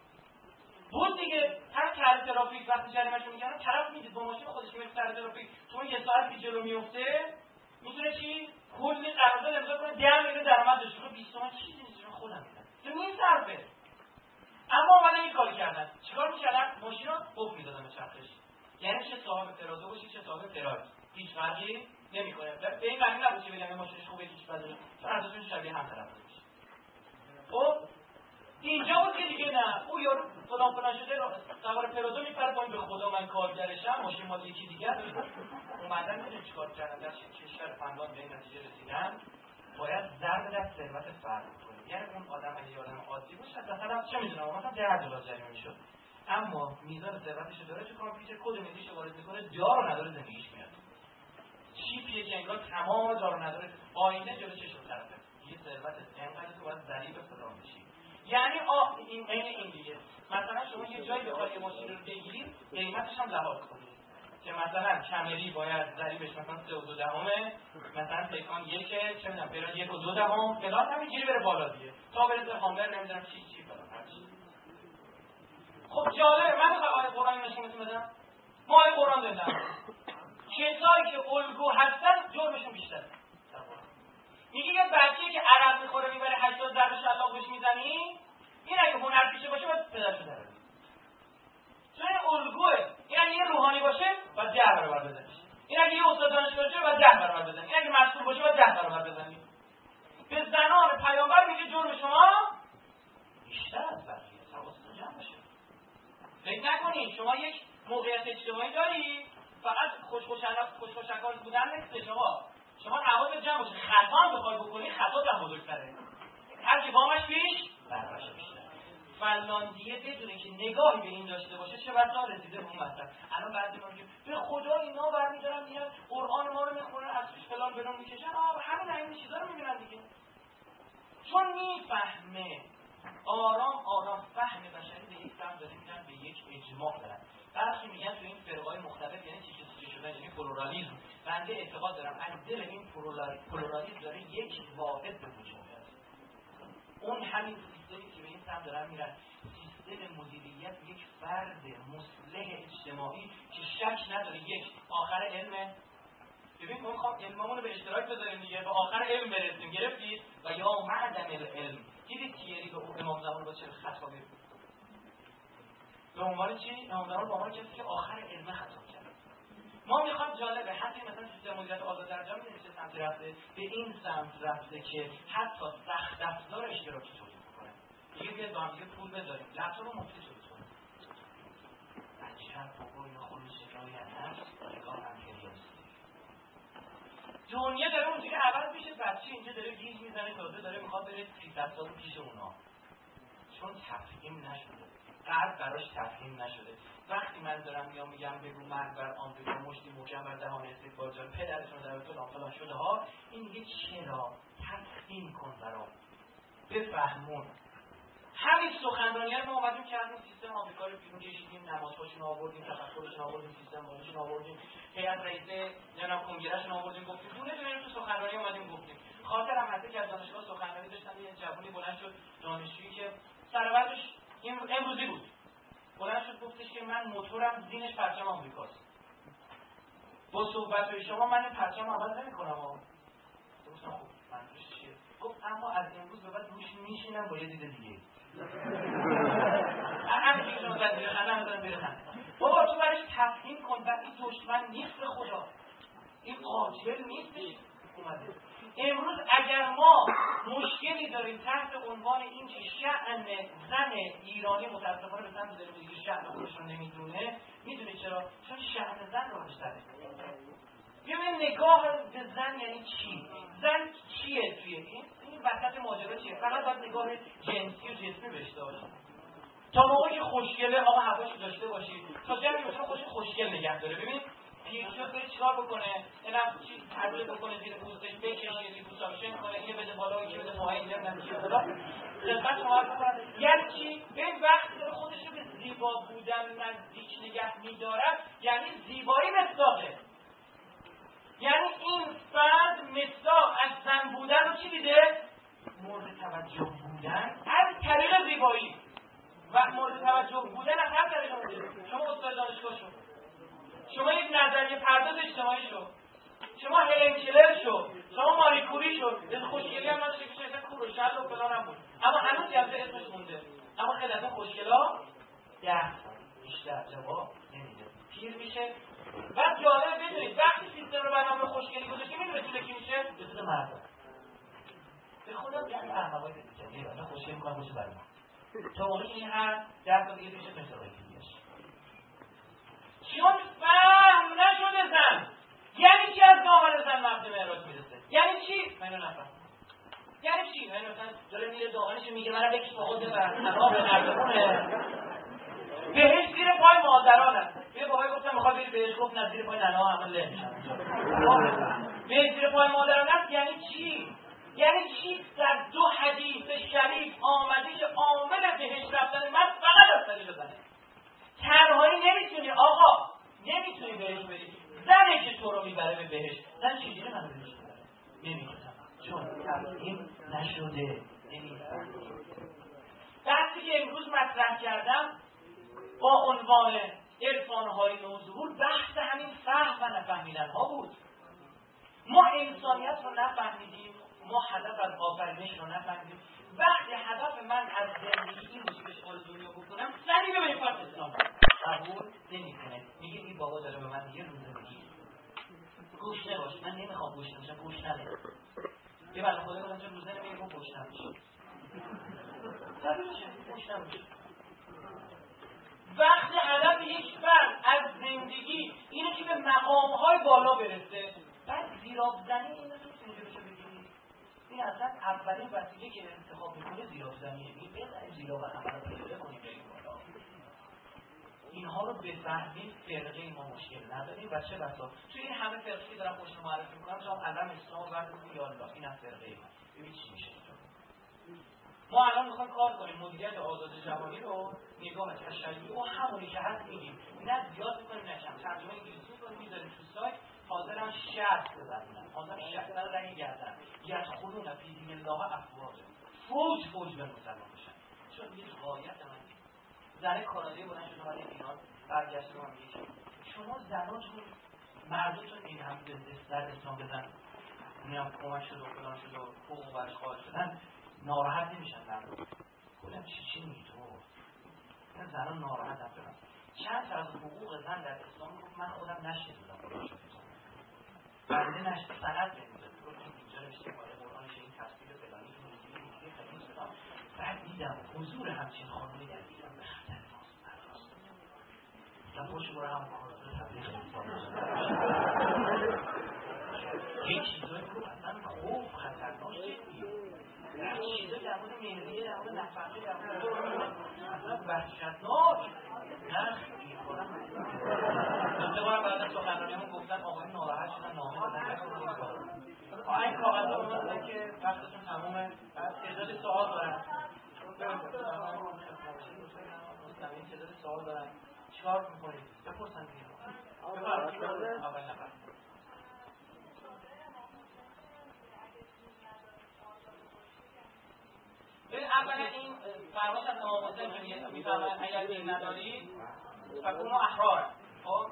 بود دیگه هر کار ترافیک وقتی جریمه‌شو میگن طرف میدید با ماشین خودش میره سر ترافیک، تو یه ساعت پیش جلو میفته، میتونه چی؟ کلی قرارداد امضا کنه 10 میلیون درآمد داشته باشه. 20 تومن چیزی نیست، خودم میدم. تو میصرفه. اما اومدن این کاری کردن. چیکار می‌کردن؟ ماشین رو قفل می‌دادن به چرخش. یعنی چه صاحب ترازو باشه چه صاحب تراژ، هیچ فرقی نمی‌کنه. به این معنی نبود که بگم ماشینش خوبه هیچ بدی، چون ارزشش شبیه هم طرف میشه. خب اینجا بود که دیگه نه، او یارو فلان شده سوار پرازو میپره پایین. به خدا من کارگرشم، ماشین مال یکی دیگه است. اومدن میدونی چیکار کردن؟ در کشور فنلاند به این نتیجه رسیدن باید ضرب در ثروت فرد کنید. یعنی اون آدم اگه یه آدم عادی باشه مثلا چه میدونم مثلا 10,000 جریمه میشد، اما میزان ثروتش رو داره، تو کامپیوتر کد ملیش وارد میکنه، دار و نداره زندگیش میاد. چیپیه که انگار تمام دار و نداره آینه جلو چشم طرفه. یه ثروت انقدر تو باید ذلیل فلان بشی. یعنی این دیگه مثلا شما یه جایی بخواد یه ماشین رو بگیرید قیمتش هم لحاظ کنید که مثلا کمری باید ضریبش مثلا 3.2 مثلا تکان یک چه میدونم برای 1.2 فلان همینجوری بره بالا دیگه تا برسه هامبر نمیدونم چی فلان هرچی. خب جالبه من میخوام آیه قرآن نشونتون بدم. ما آیه قرآن دادم کسایی که الگو هستن جرمشون بیشتره. میگه یه بچه‌ای که عرق میخوره میبره 80 ضرب شلاق بهش میزنی، این اگه هنر پیشه باشه باید پدرشو در بیاره. چون این الگوه. این اگه یه روحانی باشه باید 10 برابر بزنیش. این اگه یه استاد دانشگاه باشه باید 10 برابر بزنی. این اگه مسئول باشه باید 10 برابر بزنی. به زنان پیامبر میگه جرم شما بیشتر از بقیه. حواستون جمع باشه. فکر نکنید شما یک موقعیت اجتماعی داری فقط خوش‌خوشکار بودن نیست. شما حواست جمع باشه. خطا هم بخوای بکنی خطا هم بزرگتره. هر کی وامش پیش برابرش بیشتره. فنلاندیه بدون که نگاهی به این داشته باشه چه بسا رسیده به اون مطلب. الان بعضی میگن به خدا اینا برمی‌دارن میاد قرآن ما رو میخونن از توش فلان بلون میکشن، همین چیزا رو میبینن دیگه. چون میفهمه آرام فهم بشری به یک سمت داره میرن، به یک اجماع دارن. برخی میگن تو این فرقای مختلف یعنی چیزی شدن، یعنی پلورالیسم. بنده اعتقاد دارم از دل این پلورالیسم داره یک واحد به وجود میاد. اون همین سیستمی که به این سمت دارن میرن، سیستم مدیریت یک فرد مصلح اجتماعی که شک نداره یک آخر علمه. ببین ما میخوام علممون رو به اشتراک بذاریم دیگه، به آخر علم برسیم. گرفتید؟ و یا معدن العلم. دیدید تیری به امام زمان با چه خطابی به عنوان چی؟ امام زمان به عنوان کسی که آخر علم خطاب کرد. ما میخوام جالبه حتی مثلا سیستم مدیریت آزاد در جامعه چه سمت رفته؟ به این سمت رفته که حتی سخت افزار اشتراکی تولید کنه. دیگه بیاد با هم دیگه پول بذاریم، لپتاپ مفتی تولید کنه. عجب بابا اینا خودش شکایت هست، نگاه امپریالیستی. دنیا داره اونجوری عوض میشه، بچه اینجا داره گیج میزنه، تازه داره میخواد بره 300 سال پیش اونا. چون تفهیم نشده. قرد براش تفهیم نشده. وقتی من دارم میگم بگو مرگ بر آمریکا، مشتی محکم بر دهان استکبار جان، پدرشون در فلان شده ها، این دیگه چرا؟ تفهیم کن برام، بفهمون. همین سخنرانی‌ها رو ما اومدیم کردیم، سیستم آمریکا رو بیرون کشیدیم، نمازهاشون آوردیم، تفکرشون آوردیم، سیستم مالیشون آوردیم، هیئت رئیسه جناب کنگرهشون آوردیم، گفتیم دونه تو سخنرانی اومدیم گفتیم. خاطرم هست که از دانشگاه سخنرانی داشتم، یه جوونی بلند شد، دانشجویی که سرورش امروزی بود، بلند شد گفتش که من موتورم زینش پرچم آمریکاست. با صحبت‌های شما من این پرچم عوض نمی‌کنم. گفتم خب منظورش چیه؟ گفت اما از امروز به بعد روش میشینم با یه دید دیگه. همین که شما زدید خنده دارم بیره خنده. بابا تو برش تفهیم کن، بعد این دشمن نیست به خدا، این قاتل نیستش اومده. امروز اگر ما مشکلی داریم تحت عنوان این که شأن زن ایرانی متاسفانه به سمت داره میگه شأن خودش رو نمیدونه، میدونه چرا؟ چون شأن زن رو بیشتره. ببین نگاه به زن یعنی چی؟ زن چیه توی این وسط ماجرا چیه؟ فقط باید نگاه جنسی و جسمی بهش داشت. تا موقعی که خوشگله آقا هواشو داشته باشید، تا جایی میتونه خودش خوشگل نگه داره. ببین پیرشو بره چیکار بکنه؟ اینم چی تبدیل بکنه زیر پوستش، بکشه لیپوساکشن کنه، اینو بده بالا، اینو بده پایین، نمیدونم چی بده. دقت شما بکنید. یعنی چی؟ این وقتی داره خودش رو به زیبا بودن نزدیک نگه می‌دارد، یعنی زیبایی مصداقه. یعنی این فرد مصداق از زن بودن رو چی دیده؟ مورد توجه بودن از طریق زیبایی و مورد توجه بودن از هر طریق بوده. شما استاد دانشگاه شو، شما یک نظریه پرداز اجتماعی شو، شما هلن کلر شو، شما ماری کوری شو. از خوشگلی هم نشه که شده کوروشل و فلان هم بود، اما هنوز جلسه اسمش مونده. اما خیلی از خوشگلا 10 بیشتر جواب نمیده، پیر میشه. بعد جالب بدونید وقتی سیستم رو برنامه خوشگلی گذاشته میدونه چه کی میشه؟ مثل مردم. به خدا یعنی احمقای دیگه اینا خوشگل میکنن باشه برام. تا موقعی این هر 10 تا دیگه میشه مثل دیگه‌اش. چون فهم نشده زن. یعنی چی از دامن زن مبد معراج میرسه؟ یعنی چی؟ من نفهم. یعنی چی؟ من مثلا داره میره دامنش میگه منم بکش با خود ببر. تمام نردونه. بهش زیر پای مادرانه. یه بابایی گفتم میخواد بری بهش، گفت نه زیر پای ننه‌ها عمله میشن. بهش زیر پای مادرانه یعنی چی؟ یعنی چی؟ در 2 حدیث شریف آمده که عامل بهش رفتن من فقط از طریق زنه. تنهایی نمیتونی آقا، نمیتونی بهش بری. زنه که تو رو میبره به بهش. زن چجوری منو بهش ببره؟ نمیتونم، چون تفهیم نشده. نمیفهمم. بحثی که امروز مطرح کردم با عنوان عرفان‌های نوظهور بحث همین فهم و نفهمیدن ها بود. ما انسانیت رو نفهمیدیم، ما هدف از آفرینش رو نفهمیدیم. وقتی هدف من از زندگی این بود که اشغال دنیا بکنم، زنی به این فرد اسلام قبول نمی‌کنه. میگه این بابا داره به من یه روزه میگه گوش نباش، من نمیخوام گوش باشم، گوش نده. یه بله خدا کنم چون روزه نمیگه گوش نباشه. گوش نباشه. وقتی هدف یک فرد از زندگی اینه که به مقام‌های بالا برسه، بعد زیراب زنی این رو میتونی جلوشو بگیری. این اصلا اولین وسیله که انتخاب میکنه زیرافزنیه. میگه بزنیم زیرا و همه رو پیدا کنیم بریم بالا. اینها رو بفهمید فرقه ما مشکل نداریم و چه بسا توی این همه فرقه که دارم خوش معرفی میکنم شما علم اسلام و ورد بگو یا الله این هم فرقه من ببین چی میشه. ما الان میخوایم کار کنیم مدیریت آزاد جوانی رو نگاه تشریعی و همونی که هست میگیم نه زیاد میکنیم نه کم ترجمه انگلیسی میکنیم میذاریم تو سایت حاضرم شرط بزنن حاضرم شرط بزنن گردن یدخلون فی دین الله افواجا فوج به مسلمان بشن چون یه غایت من زن کانادایی بودن شده اومد ایران برگشت رو میگه شما زناتون مردمتون این هم در اسلام بزن میام کمک شد و فلان شد و حقوق برش خواهد شدن ناراحت نمیشن مردم. گفتم چی میگی تو؟ من زنان ناراحت نشدم. چند تا از حقوق زن در اسلام گفت من خودم نشنیدم. بنده نشد سند نمیداد. گفت اینجا نوشته مال قرآنش این تصویر فلانی که میگه خیلی فلان. بعد دیدم حضور همچین خانمی در ایران به خطر ماست. من خوش برای هم کارازه تبلیغ یه چیزایی رو اصلا خوب خطرناک جدیه. هر چیزایی در مورد مهریه، در مورد نفقه، در مورد اصلا وحشتناک. نه این کارم دو بار بعد از سخنرانیمون گفتن آقای ناراحت شدن نامه دادن این کاغذ رو بودن که وقتتون تمومه. تعداد سوال دارن تعداد سوال دارن چیکار میکنید؟ بپرسن دیگه بفرمایید اول نفر. اولا این فرمایش از امام حسین که میفرماید اگر دین ندارید فکونوا احرار. خب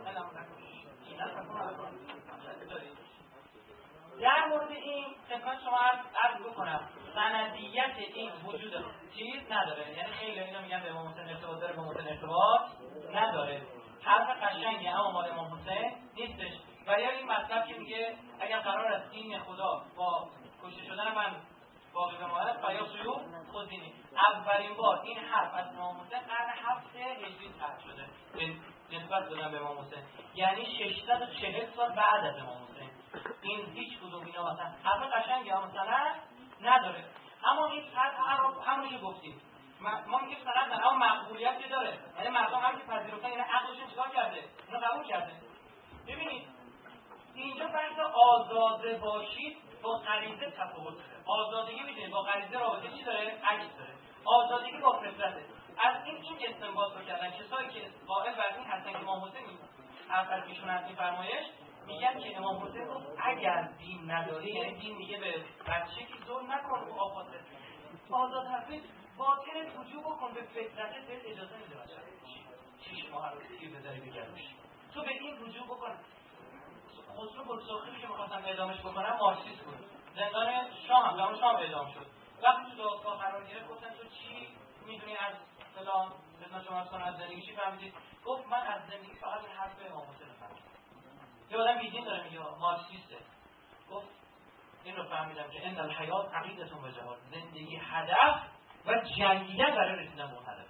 در مورد این خدمت شما عرض بکنم سندیت این وجود چیز نداره. یعنی خیلی اینا میگن به امام حسین ارتباط داره به امام حسین ارتباط نداره. حرف قشنگی اما مال امام حسین نیستش. و یا این مطلب که میگه اگر قرار است دین خدا با کشته شدن من باقی بماند فیا سیوف خودینی. اولین بار این حرف از امام حسین قرن 7 هجری طرح شده نسبت دادن به امام حسین، یعنی 640 سال بعد از امام حسین. این هیچ کدوم اینا مثلا حرف قشنگی هم مثلا نداره. اما این همونی که گفتیم ما میگیم سند نداره اما مقبولیت که داره. یعنی مردم هم که پذیرفتن یعنی عقلشون چیکار کرده؟ اینو قبول کرده. ببینید اینجا بحث آزاده باشید با غریزه تفاوت داره. آزادگی میدونید با غریزه رابطه چی داره؟ عکس داره. آزادگی با فطرته. از این استنباط رو کردن کسایی که قائل بر این هستن که امام حسین حرف ایشون از این فرمایش میگن که امام حسین گفت اگر دین نداری یعنی دین میگه به بچه که ظلم نکن و آفاته آزاد حرفی باطن رجوع بکن به فطرت بهت اجازه میده بچه 6 ماه رو تیر بذاری بگردوش تو به این رجوع بکن. خسرو بلوساخی که می‌خواستن اعدامش بکنن مارکسیست بود. زندان شام اعدام شد. وقتی تو دادگاه قرار گرفت گفتن تو چی میدونی از فلان زندان شما از زندگی چی فهمیدی؟ گفت من از زندگی فقط این حرف امام حسین فهمیدم. یه آدم بیدین داره میگه مارکسیسته. گفت این رو فهمیدم که ان الحیات عقیدتون و جهاد. زندگی هدف و جنگیدن برای رسیدن به اون هدف.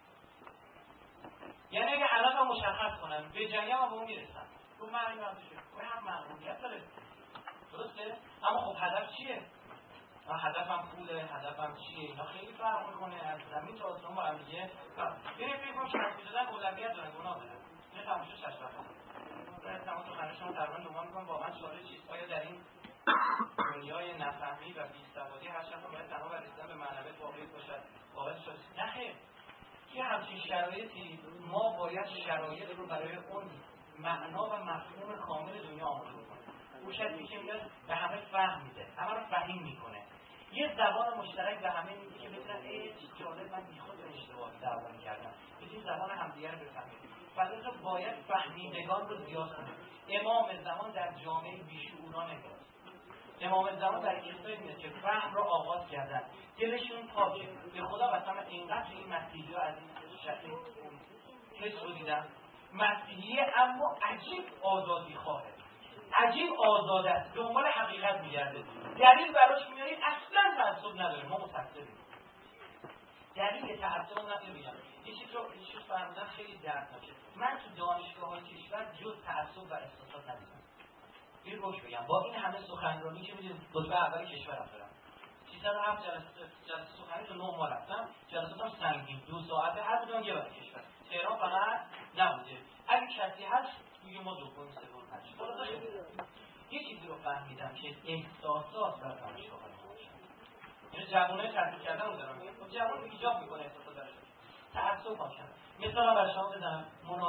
یعنی اگه هدفم مشخص کنم به جنگم به اون میرسم. تو معنی نمیشه. اون هم معقولیت داره. درسته؟ اما خب هدف چیه؟ هدفم پوله، هدفم چیه؟ اینا خیلی فرق میکنه از زمین تا آسمون با هم دیگه. ببین فکر کنم شرط می‌دادن اولویت داره گناه داره. این تماشا شش وقت. تمام تو خانه شما تقریبا دنبال می‌کنم واقعا سوال چیست؟ آیا در این دنیای نفهمی و بی‌سوادی هر شخص باید تنها و رسیدن به معنویت واقعی باشد؟ واقعا شد. نه خیر. که همچین شرایطی ما باید شرایط رو برای اون معنا و مفهوم کامل دنیا آماده کنیم. اون شخصی که میاد به همه فهم میده، همه رو فهیم میکنه. یه زبان مشترک به همه میده که بتونن چه جالب من بیخود اشتباهی دعوا می‌کردم. این زبان همدیگه رو بفهمید. فلسفه باید فهمیدگان رو زیاد کنه. امام زمان در جامعه بیشعورانه بود. امام زمان در کسایی میاد که فهم رو آغاز کردن. دلشون پاکه. به خدا قسم اینقدر این مسیحی‌ها از این شکل حس رو دیدن. مسیحیه اما عجیب آزادی خواهه. عجیب آزاده است. دنبال حقیقت میگرده. دلیل براش میارید اصلا تعصب نداره. ما متأسفیم. دلیل تعصب نمیگم. یه چیز فرمودن خیلی دردناکه. من تو دانشگاه‌های کشور جز تعصب و احساسات ندیدم. این روش بگم با این همه سخنرانی که میدونید رتبه اول کشور افتادم. 7 جلسه سخنی تو 9 ماه رفتم، جلساتم سنگین 2 ساعته، هر کدوم یه بر کشور. تهران فقط نبوده. اگه کسی هست توی ما دوم سوم هست. حالا یه چیزی رو فهمیدم که احساسات در دانشگاه یعنی جوانای تحصیل کردن رو دارم میگم. جوان ایجاب میکنه احساسات درش. تعصب کنه. مثلا برای شما بزنم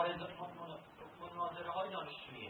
مناظره های دانشجویی.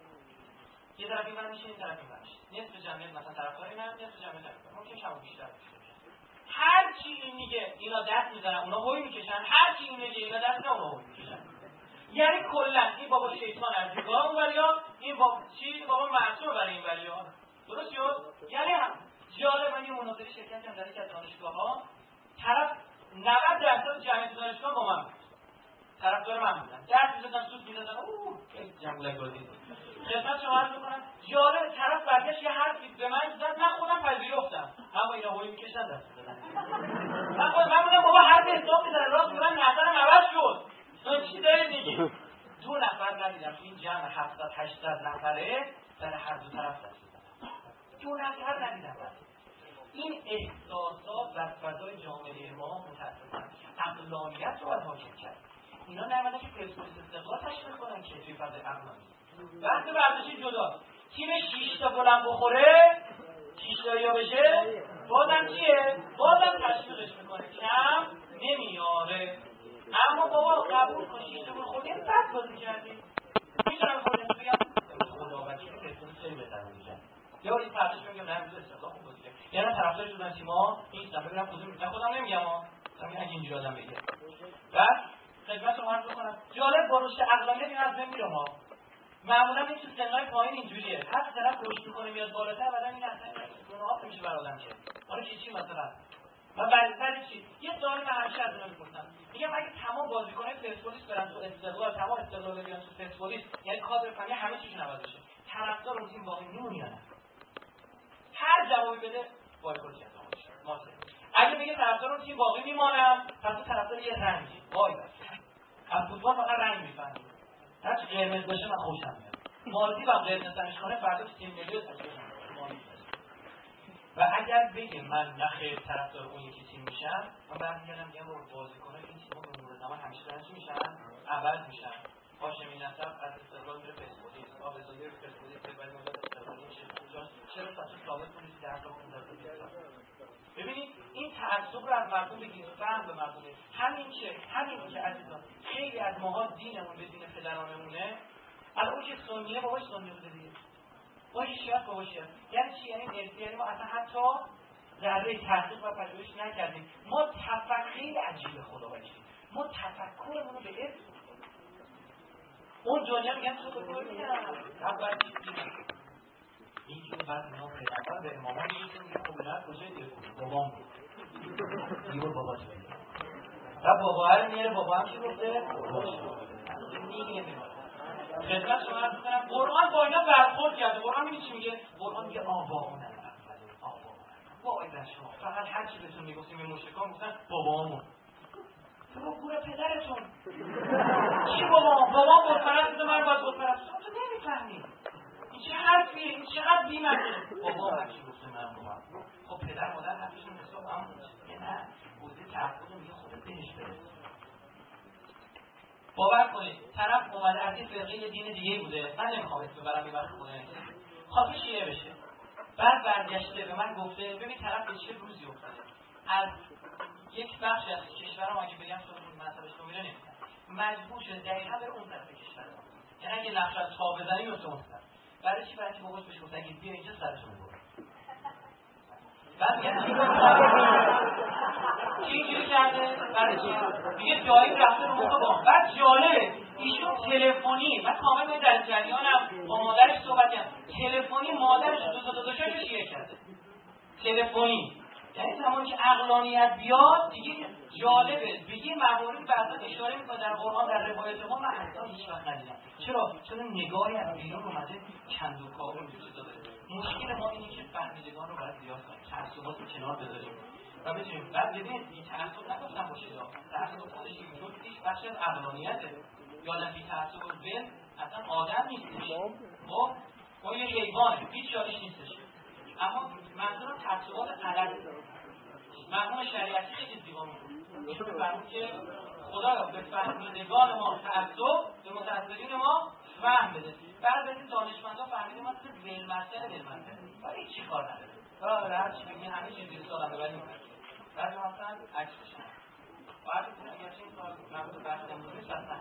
یه طرفی من میشه این طرفی من میشه. نصف جمعیت مثلا طرفدار من، نصف جمعیت طرفدار. ممکن شما بیشتر بشه. هر چی این میگه اینا دست میزنن، اونا هوی میکشن. هر چی این میگه اینا دست نه اونا هوی میکشن. یعنی کلا این بابا شیطان از دیگاه اونوریا، این بابا چی بابا معصوم برای این وریا. درست شد؟ یعنی جالب من یه مناظره شرکت کردم در یک از دانشگاه‌ها، طرف 90% جمعیت دانشگاه با من بود. طرفدار من بودن. دست می‌زدن سوت می‌زدن. اوه جنگولک بازی. خدمت شما عرض می‌کنم جالب طرف برگشت یه حرفی به من زد، من خودم پذیرفتم. اما اینا هوی می‌کشن دست می‌زدن. من بودم بابا حرف حساب می‌زنه راست میگن نظرم عوض شد. تو چی دارید میگی؟ 2 نفر ندیدم این جمع 700 800 نفره در هر دو طرف دست می‌زدن. 2 نفر ندیدم. این احساسات در فضای جامعه ما متأسفانه عقلانیت رو باید حاکم کرد. اینا نمیدونن که پرسپولیس استقلال تشکیل کنن که توی فضای عقلانی. وقتی ورزشی جدا تیم 6 تا گل بخوره 6 تایی بشه بازم چیه؟ بازم تشویقش میکنه کم نمیاره. اما بابا قبول کن 6 تا گل خوردیم بد بازی کردیم. میتونم خودم بگم خدا وکیل پرسپولیس خیلی بهتر بازی کرد. یا این پرتش میگم نه روز استقلال خوب بازی کرد. یعنی طرفدار شدن تیم‌ها نیستم ببینم کدوم خودم نمیگم ها. همین اگه اینجوری آدم بگه. بعد خدمت شما عرض کنم جالب با رشد عقلانیت این از بین میره ما. معمولا این تو سن‌های پایین اینجوریه. هر طرف رشد می‌کنه میاد بالاتر بعدن این اصلا مناعات میشه بر آدم که. حالا چی مثلا من بعد چی یه سوالی من همیشه از اونها می‌پرسم. میگم اگه تمام بازیکن‌های پرسپولیس برن تو استقلال تمام استقلال بیان تو پرسپولیس یعنی کادر فنی همه چیشون عوض بشه. طرفدار اون تیم باقی میمونه یا نه؟ هر جوابی بده بایکوت کرده. اگه بگه طرفدار اون تیم باقی میمونم پس طرفدار یه رنگی وای بس از فوتبال فقط رنگ میفهمی هر چی قرمز باشه من خوشم میاد مالدی با قرمز تنش کنه فردا تو تیم ملی و اگر بگه من نخیر طرفدار اون یکی تیم میشم من برمیگردم میگم بازیکن‌های این تیم‌ها به مرور زمان همیشه دارن چی میشن عوض میشن هاشمی نصر از استقلال میره پرسپولیس آبزادی رو پرسپولیس بعد میاد استقلال میشه چرا ساعت ثابت کنید در واقع ببینید این تعصب رو از مردم بگیرید فهم به مردم همین که عزیزان خیلی از ماها دینمون به دین پدرانمونه الان که سنیه باباش سنی بوده دیگه با شیعه باباش یعنی چی یعنی ما اصلا حتی ذره تحقیق و پژوهش نکردیم ما خیلی عجیبه خدا وکیل ما تفکرمون رو به اسم اون دنیا میگن تو بگویی اول این که بعد اینا پیغمبر به امامان میگه که خودت کجای بابام دیگه بابا چه و بابا هر میاره بابا هم چی گفته خدمت شما عرض کنم قرآن با اینا برخورد کرده قرآن میگه چی میگه قرآن میگه آباؤنا وای بر شما فقط هر چی بهتون میگفتیم این مشرکان گفتن بابامون تو گوره پدرتون چی بابام بتپرست من باید بتپرست تو نمیفهمی این چه حرفیه این چقدر بی‌معنیه بابا هرچی گفته من بابام خب پدر مادر حرفشون حساب هم نه بوده تعهد میگه خودت بهش برس باور کنید طرف اومده از این فرقه دین دیگه بوده من نمیخوام اسم ببرم این وقت خونه خواهد شیعه بشه بعد برگشته به من گفته ببین طرف به چه روزی افتاده از یک بخش از کشورم اگه بگم تو مسئلهش رو میره نمیدن مجبور شده دقیقا بره اون طرف کشور یعنی اگه نقش از تا بزنی میفته اون طرف برای چی باباش بهش گفت اگه بیا اینجا سرشو ببر بعد میگه چی اینجوری کرده برای چی میگه جایی رفته رو موقع با بعد جالبه ایشون تلفنی من کامل در جریانم با مادرش صحبت کردم تلفنی مادرش دو شیعه کرده تلفنی یعنی زمانی که عقلانیت بیاد دیگه جالبه بگی موارد بعضا اشاره میکنه در قرآن در روایت ما من اصلا هیچ وقت ندیدم چون نگاهی از بیرون اومده کندوکاوی وجود داره مشکل ما اینه که فهمیدگان رو باید زیاد کنیم تعصبات رو کنار بذاریم و بتونیم بعد ببینید این تعصب نگفتم باشه تعصب خودش اینجور هیچ بخشی از عقلانیته یادم بی تعصب و ول اصلا آدم نیستش خب با یه حیوانه هیچ یادش نیستش اما منظورم تعصبات غلط مفهوم شریعتی خیلی زیبا میگه ایشون میفرمود که خدا به فهمیدگان ما تعصب، به متعصبین ما فهم بده. بعد از این دانشمندا فهمیدیم ما که ولمسئله ولی چی کار نداره. برای هر چی بگی همه چیز زیر سوال ببریم. بعد مثلا عکس بشن. بعد اگر این کار مربوط به بحث امروزی است اصلا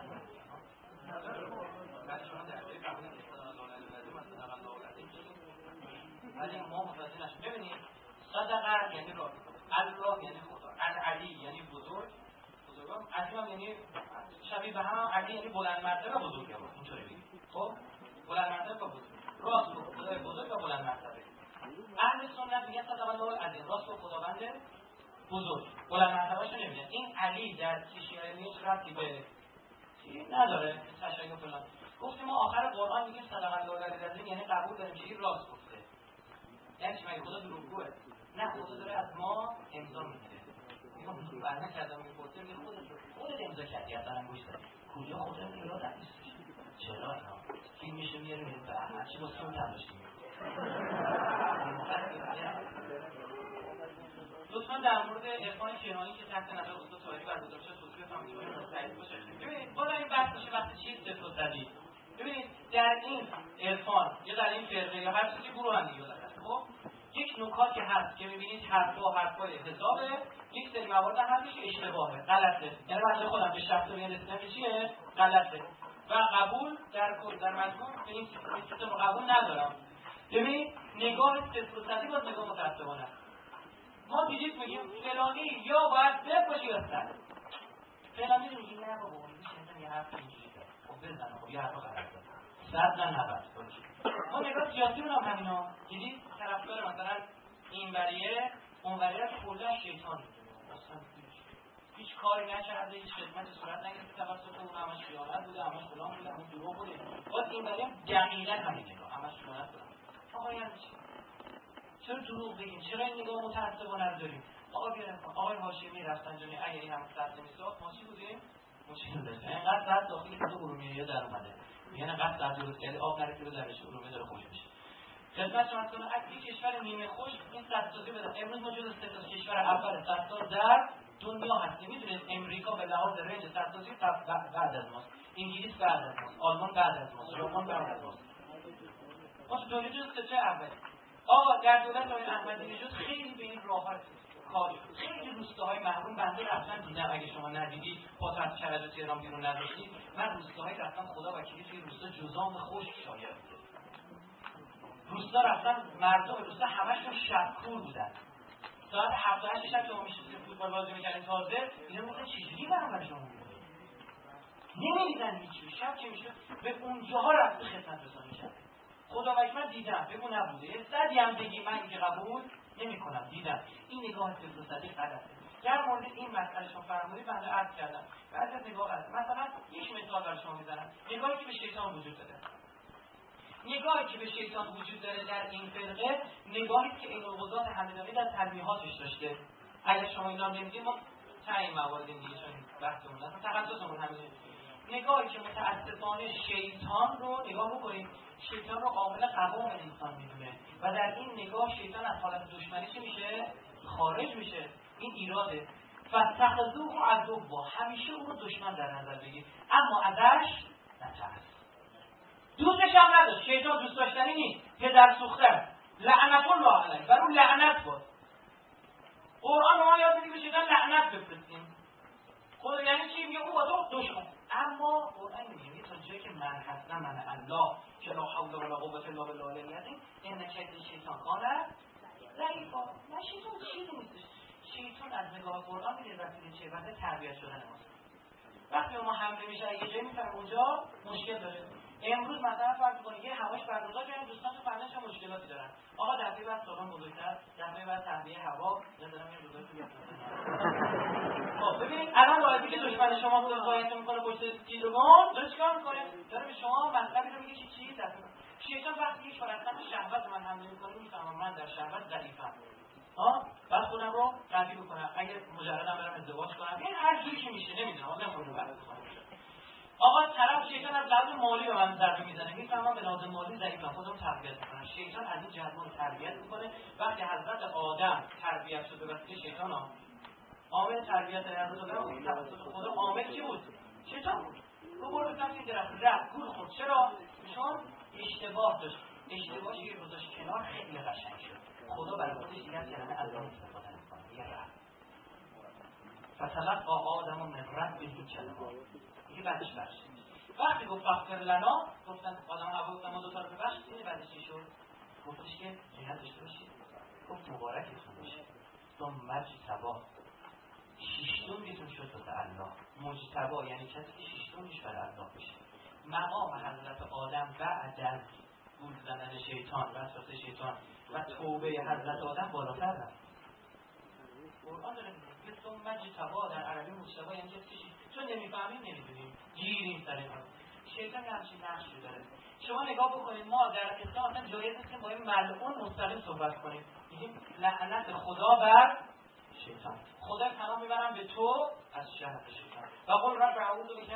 بعد شما در جای فهمید ولی ما متوجه نشیم. ببینید صدقه یعنی راه، الله یعنی خدا، علی یعنی بزرگان، عظیم یعنی شبیه به هم، علی یعنی بلند مرتبه بزرگه اینطوری بگید. خب بلند مرتبه بزرگ، راست و خدای بزرگ و بلند مرتبه. اهل سنت میگن صدق الله العظیم، راست و خداوند بزرگ، بلند مرتبه‌اش نمیگن. این علی در شیعه هیچ ربطی به چی نداره، تشیع فلان. گفتیم ما آخر قرآن میگیم صدق الله العظیم، یعنی قبول داریم که راست گفته. یعنی چی؟ مگه خدا دروغگوه؟ نه، خدا داره از ما امضا میگیره. میگم برنامه کردم میپرسه میگه خودت امضا کردی از انگوش زدی. کجا خودت ایراد نیست؟ چرا اینا؟ فیلمشو میاره میره به احمد چی با سون تلاش لطفا در مورد عرفان کیهانی که تحت نظر استاد طاهری برگزار شد توضیح بفرمایید که مستعد باشه. ببینید باز این بحث میشه وقتی چیز صفر و صدی. ببینید در این عرفان یا در این فرقه یا هر چیزی گروه هم دیگه خب یک نکاتی هست که میبینید حرفای حسابه، یک سری موارد هم میشه اشتباهه، غلطه. یعنی من خودم به شخص میرسیدم که چیه؟ غلطه. و قبول در مضمون به این سیستم رو قبول ندارم. ببین نگاه صفر و صدی باز نگاه متعصبانه است. ما دیدید میگیم فلانی یا باید صفر باشه یا صد. فلانی رو میگیم نه بابا میگیم یه حرف اینجوری خب بزنه خب یه حرف غلطه. صد نه 90 ما نگاه سیاسی رو هم همینا دیدید طرفدار مثلا این بریه اون بریه که خورده از شیطان اصلا هیچ کاری نکرده، هیچ خدمتی صورت نگرفته توسط اون، همش خیانت بوده، همش فلان بوده، همون دروغ بوده. باز این بریه دقیقاً همین نگاه، همش خیانت بوده. آقا یعنی چرا دروغ بگیم؟ چرا این نگاه متعصبانه رو داریم؟ آقای هاشمی رفسنجانی اگه این همه صد نمی‌ساخت ما چی بودیم؟ مشکل داشتیم. اینقدر صد داخلی که تو ارومیه در اومده. یعنی قصد از درست کردی آب نره که به درش ارومیه داره خوش میشه. خدمت شما کنم اگه کشور نیمه خوش این سدسازی بده. امروز ما جزو سه تا کشور اول سدساز در دنیا هستیم. میدونید امریکا به لحاظ رنج سدسازی بعد از ماست. انگلیس بعد از ماست. آلمان بعد از ماست. ژاپن بعد از ماست. ما تو دنیا جزو سه تا اول. آقا در دولت آقای احمدی نژاد خیلی به این راحت کار خیلی روستاهای محروم بنده رفتن دیدم. اگه شما ندیدید با تحت کرج تهران بیرون نذاشتید من روستاهای رفتم خدا وکیلی توی روستا جزام خشک شاید روستا رفتن مردم روستا همشون شبکور بودن. ساعت 7-8 شب شما میشید فوتبال بازی میکردین تازه اینا میگفتن چجوری برنامه شما میکنید نمیدیدن هیچی. شب که میشد به اونجاها رفته خدمت رسانی کرد. خدا وکیل من دیدم بگو نبوده یه صدی هم بگی من اینکه قبول نمی کنم. دیدم این نگاه صدی غلطه. در مورد این مسئله شما فرمودید بنده عرض کردم بعضی از نگاه غلطه. مثلا یک مثال برای شما میزنم. نگاهی که به شیطان وجود داره. نگاهی که به شیطان وجود داره در این فرقه نگاهی که این القضات همدانی در تنبیهاتش داشته. اگر شما اینا نمیدید ما تعیین موارد دیگه چون بحثمون اصلا تخصصمون همینه. نگاهی که متأسفانه شیطان رو نگاه بکنید. شیطان رو عامل قوام انسان میدونه و در این نگاه شیطان از حالت دشمنی چی میشه؟ خارج میشه. این ایراده. فاتخذوه عدوا همیشه اون رو دشمن در نظر بگیر اما ازش نترس. دوستش هم نداشت. شیطان دوست داشتنی نیست. پدر سوخته لعنت الله علیه بر اون لعنت بود. قرآن ما یاد میده که شیطان لعنت بفرستیم. خود یعنی چی؟ میگه اون با تو دشمن. اما قرآن میگه تا جایی که من هستم من الله که لا حول ولا قوة الا بالله العلی العظیم این کید شیطان کاره ضعیفه. نه شیطان چیزی نیست. شیطان از نگاه قرآن میگه وقتی چه وقتی تربیت شدن ماست. وقتی ما حمله میشه یه جایی میفهمه اونجا مشکل داره. امروز مثلا فرض کنید یه هواش برگزار کردن دوستان تو فنش مشکلاتی دارن. آقا دفعه بعد سالن بزرگتر، دفعه بعد تهویه هوا، نظرم یه روزایی تو خب ببینید الان واحدی که دشمن شما مدافعت میکنه پشت تیلوان داره چیکار میکنه؟ داره به شما مطلبی رو میگه که چی دفعه. شیطان وقتی یک فرصت شهوت من حمله میکنه میفهمم من در شهوت ضعیفم. بعد خودم رو قوی بکنم. اگه مجردم برم ازدواج کنم، این هر جوری که میشه نمیدونم نمیخوام بحث کنم. آقا طرف شیطان از لحاظ مالی به من ضربه میزنه، میفهمم به لحاظ مالی ضعیفم، خودم تربیت میکنم. شیطان از این جهت ما رو تربیت میکنه. وقتی حضرت آدم تربیت شده به وسیله شیطان ها، عامل تربیت حضرت آدم توسط خدا عامل کی بود؟ شیطان بود. رو برد بزن این درخت رفت گول خورد. چرا؟ چون اشتباه داشت. اشتباهی که گذاشت کنار خیلی قشنگ شد. خدا برای خودش دیگه از کلمه الله استفاده میکنه. یه رفت فتلقی آدم من ربه کلمات، دیگه بعدش بخشید. وقتی گفت فغفر لنا، گفتن آدم حوا گفتن ما دو تا رو ببخشید. این بعدش چی شد؟ گفتش که جهت داشته باشید، گفت مبارکتون باشه. ثم مجتبی، شیشتونگتون شد واسه الله. مجتبی یعنی کسی که شیشتونگش برای الله بشه. مقام حضرت آدم بعد از گول زدن شیطان، وسوسه شیطان و توبه حضرت آدم بالاتر رفت. قرآن داره میگه ثم مجتبی، در عربی مجتبی یعنی کسی که چون نمیفهمیم نمیدونیم گیریم سر کار. شیطان همچین نقشی داره. شما نگاه بکنید، ما در اسلام اصلا جایز نیست که با این ملعون مستقیم صحبت کنیم. میگیم لعنت خدا بر شیطان. خدا پناه میبرم به تو از شر شیطان. و قل رب اعوذ بک،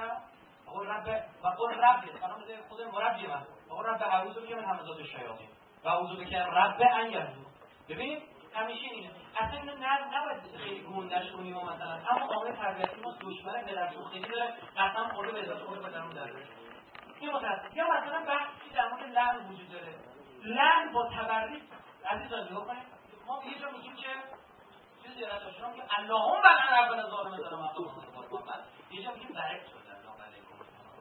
و قل رب پناه بده خدا مربی من. و قل رب اعوذ بک من همزات الشیاطین و اعوذ بک رب ان یحضرون. ببین همیشه اینه. اصلا اینو نباید خیلی گوندش کنیم و مثلا اما عامل تربیتی ما دشمن پدرشون خیلی داره، قسم خورده به ازاش خورده پدرمون در داره. این متاسف. یا مثلا بحثی در مورد لعن وجود داره. لعن با تبرک عزیزان نگاه کنید، ما یه جا میگیم که چیزی داره شما میگیم اللهم لعن ربنا ظالم ظلم محمد، یه جا میگیم بارک شد الله علیکم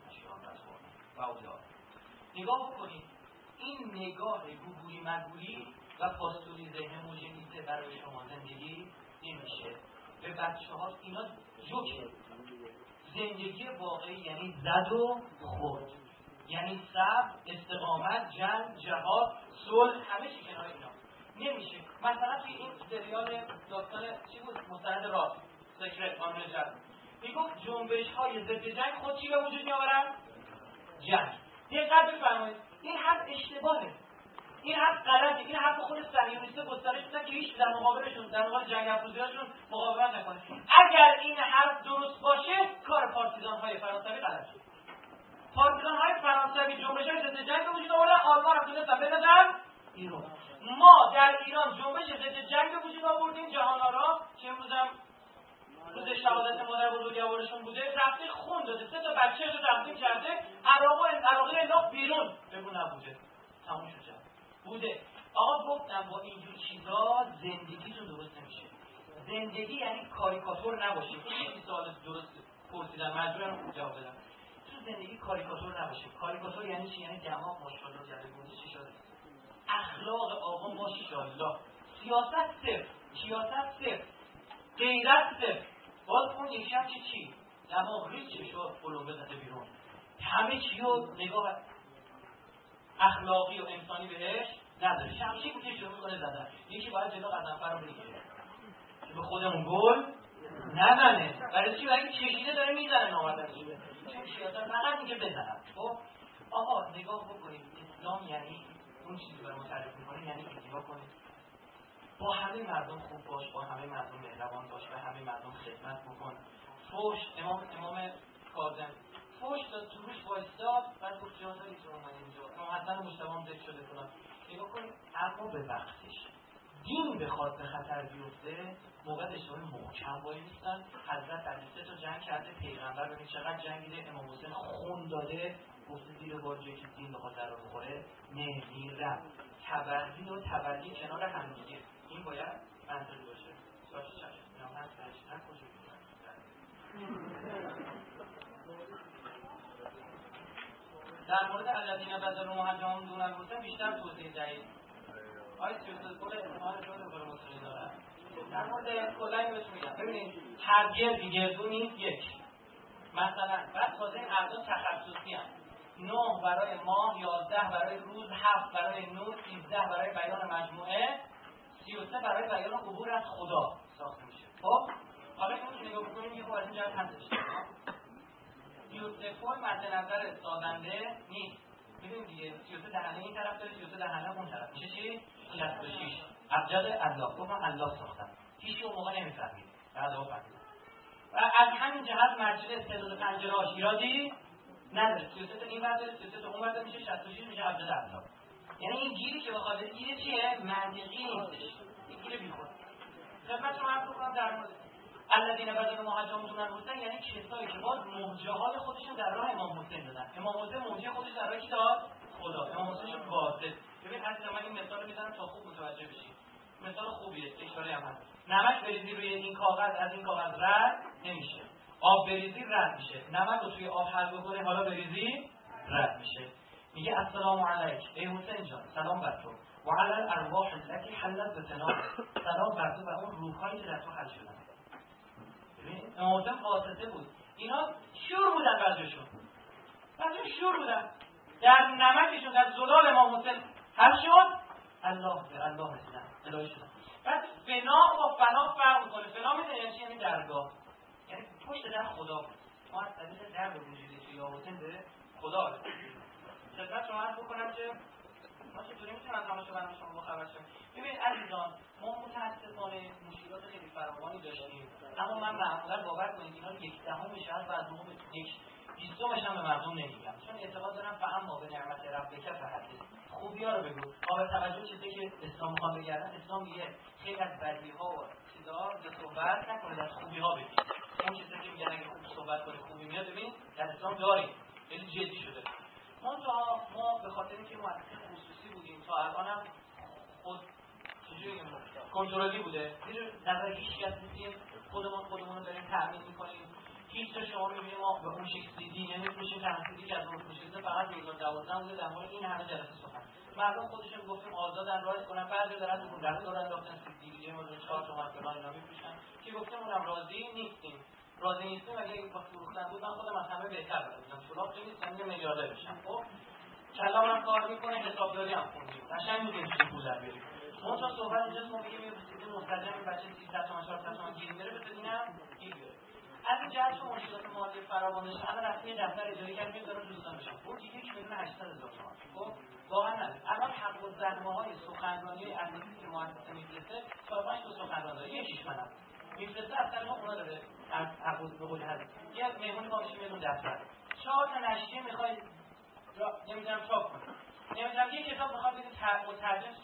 و اولاد. نگاه بکنید این نگاه گوگولی مگولی و پاستوریزه هموژنیته برای شما زندگی نمیشه. به بچه ها اینا جوکه. زندگی واقعی یعنی زد و خورد، یعنی صبر، استقامت، جنگ، جهاد، صلح، همه چی کنار اینا. نمیشه. مثلا توی این سریال داستان چی بود؟ مستند راست سکرت آن نجات میگفت جنبش های ضد جنگ خود چی به وجود میآورن؟ جنگ. دقت بفرمایید این حرف اشتباهه، این حرف غلطه. این حرف خود صهیونیست‌ها گسترش دادن که هیچ در مقابلشون، در مقابل جنگ افروزی‌هاشون مقاومت نکنه. اگر این حرف درست باشه کار پارتیزان‌های فرانسوی غلط شد. پارتیزان‌های فرانسوی جنبش‌های ضد جنگ به وجود آوردن، آلمان هم تونستن بندازن ایران. ما در ایران جنبش ضد جنگ به وجود آوردیم، جهان‌آرا که امروز هم روز شهادت مادر بزرگوارشون بوده، رفته خون داده، 3 تا بچه رو تقدیم کرده، عراقی انداخت بیرون، بگو نبوده، تموم شد بوده. آقا گفتم با اینجور چیزا زندگیتون درست نمیشه. زندگی یعنی کاریکاتور نباشید. این سوال درست پرسیدم، مجبورم جواب بدم. تو زندگی کاریکاتور نباشه. کاریکاتور یعنی چی؟ یعنی دماغ ماشاءالله جلوه گوشی چی شده. اخلاق آقا ماشاءالله. سیاست صفر، سیاست صفر، غیرت صفر. باز اون یکی هم چی؟ دماغ ریچ شد، قلوبه زده بیرون. همه چی رو نگاه اخلاقی و انسانی بهش نداره. شمشیر که شروع کنه زدن، یکی باید جلو غضنفر رو بگیره که به خودمون گل نزنه. برای چی؟ برای چشیده داره میزنه نامردن شده. چون سیاست فقط میگه بزنم. خب آقا نگاه بکنید، اسلام یعنی اون چیزی برای ما تعریف میکنه یعنی اتباع کنید، با همه مردم خوب باش، با همه مردم مهربان باش، به همه مردم خدمت بکن. فوش امام کاظم فوش داد، تو روش وایستاد، بعد گفت جا داری تو اومد اینجا، امام حسن مجتبی ذکر شده کنم. نگاه کنید اما به وقتش دین بخواد به خطر بیفته موقع اشتباه محکم وای میستن. حضرت علی 3 تا جنگ کرده، پیغمبر ببین چقدر جنگیده، امام حسین خون داده، گفته زیر بارجایی که دین بخواد در رو بخوره نمیرم. تبرزی و تبرزی کنار هم دیگه، این باید منطقی باشه. باشه چشم اینم هست برش نکشه در مورد الذین بذلوا محجهم دون المسلم بیشتر توضیح دهید. آیا سیاست کل احتمال شده به مسلمی داره؟ در مورد کلا این بهش میگم ببینید هرگز دیگردون نیست. یک مثلا بعد تازه این اعداد تخصصی هم 9 برای ماه، 11 برای روز، 7 برای نور، 13 برای بیان مجموعه، 33 برای بیان عبور از خدا ساخته میشه. خب حالا این نگاه بکنیم یه خب از این جهت هستش. 33 فرم مد نظر سازنده نیست. ببین دیگه 33 دهنه این طرف داره، 33 دهنه اون طرف میشه چی؟ 66. ابجد الله. گفتم الله ساختم. هیچ اون موقع نمیفهمید. بعدا فهمید. و از همین جهت مرجع استعداد پنجره‌اش ایرادی نداره. 33 این ور داره، 33 اون ور میشه 66 میشه 70 درصد. یعنی این گیری که بخواد گیر چیه؟ منطقی نیستش. این گیر بیخود. خدمت شما عرض کنم در مورد الذین بذلوا ما حجمون حسین، یعنی کسایی که باز مهجه‌های خودشون در راه امام حسین دادن. امام حسین مهجه خودش در راه کی داد؟ خدا. امام حسین شد واسط. ببین عزیز من این مثال رو میزنم تا خوب متوجه بشید. مثال خوبیه، اشاره هم هست. نمک بریزی روی این کاغذ، از این کاغذ رد نمیشه. آب بریزی رد میشه. نمک رو توی آب حل بکنه، حالا بریزی رد میشه. میگه السلام علیک ای حسین جان، سلام بر تو. و علی الارواح التي حلت بتناب، سلام بر تو و اون روحایی که در تو حل شدن. ببین امام حسین واسطه بود. اینا شور بودن بعضیشون شور بودن. در نمکشون، در زلال امام حسین حل شد. الله رسیدن، الهی شدن. بعد فنا با فنا فرق میکنه. فنا میدونی یعنی درگاه، یعنی پشت در خدا. ما از طریق در به وجودی توی حسین به خدا رسید. خدمت شما عرض بکنم که ما چطوری میتونیم از همه شما با خبر شیم. ببین عزیزان، ما متاسفانه مشکلات خیلی فراوانی داشتیم، اما من معمولا باور کنید اینا رو 1/10 شاید بعد دوم 1/20 هم به مردم نمیگم، چون اعتقاد دارم فهم با به نعمت ربک فحدث. خوبی‌ها رو بگو. قابل توجه چیزی که اسلام میخواد بگردن، اسلام میگه خیلی از بدی‌ها و چیزا رو صحبت نکنید، از خوبی‌ها بگید. اون چیزی که میگن اگه خوب صحبت کنید خوبی میاد، ببین در اسلام داریم. خیلی جدی شده. ما به خاطر اینکه مؤسسه خصوصی بودیم تا الانم خود کنترلی بوده. نظر هیچ کس نیستیم، خودمون رو داریم تأمین می‌کنیم. هیچ جا شما می‌بینید ما به اون شکل دیدی نمی‌تونیم تنظیمی که از اون میشه. فقط 2012 بوده در مورد این همه جلسه سخن. مردم خودشون گفتیم آزادن راه کنن، بعضی دارن اون در دوران انداختن دیگه مورد 4 تومن فلان اینا می‌فروشن که گفتیم اونم راضی نیستیم اگه این کار فروختن بود من خودم از همه بهتر بودم. سوراخ نیست، من میلیاردر بشم. خب کلام هم کار میکنه، حسابداری هم خوندیم، قشنگ میگیم چه پول در بیاریم. اون تا صحبت اینجاست ما بگیم یه چیزی مستجم این بچه 300 تومن 400 تومن گیر میره بده اینم گیر بیاره. از این جهت چون مشکلات مالی فراوانش همه رسمی دفتر اجاره کردیم داره دوستان بشن. اون دیگه 1,800,000 تومان. خب واقعا نه. الان حق الزحمه‌های سخنرانی عزیزی که مؤسسه میفرسته 4-5 تا سخنران داره. یکیش منم. میفرسته از طریق اونا داره از عقود به قول حضرت. یه مهمون ما میشیم میون دفتر. 4 تا نشریه میخواید نمیدونم چاپ کنه. نمیدونم یه کتاب میخواد بده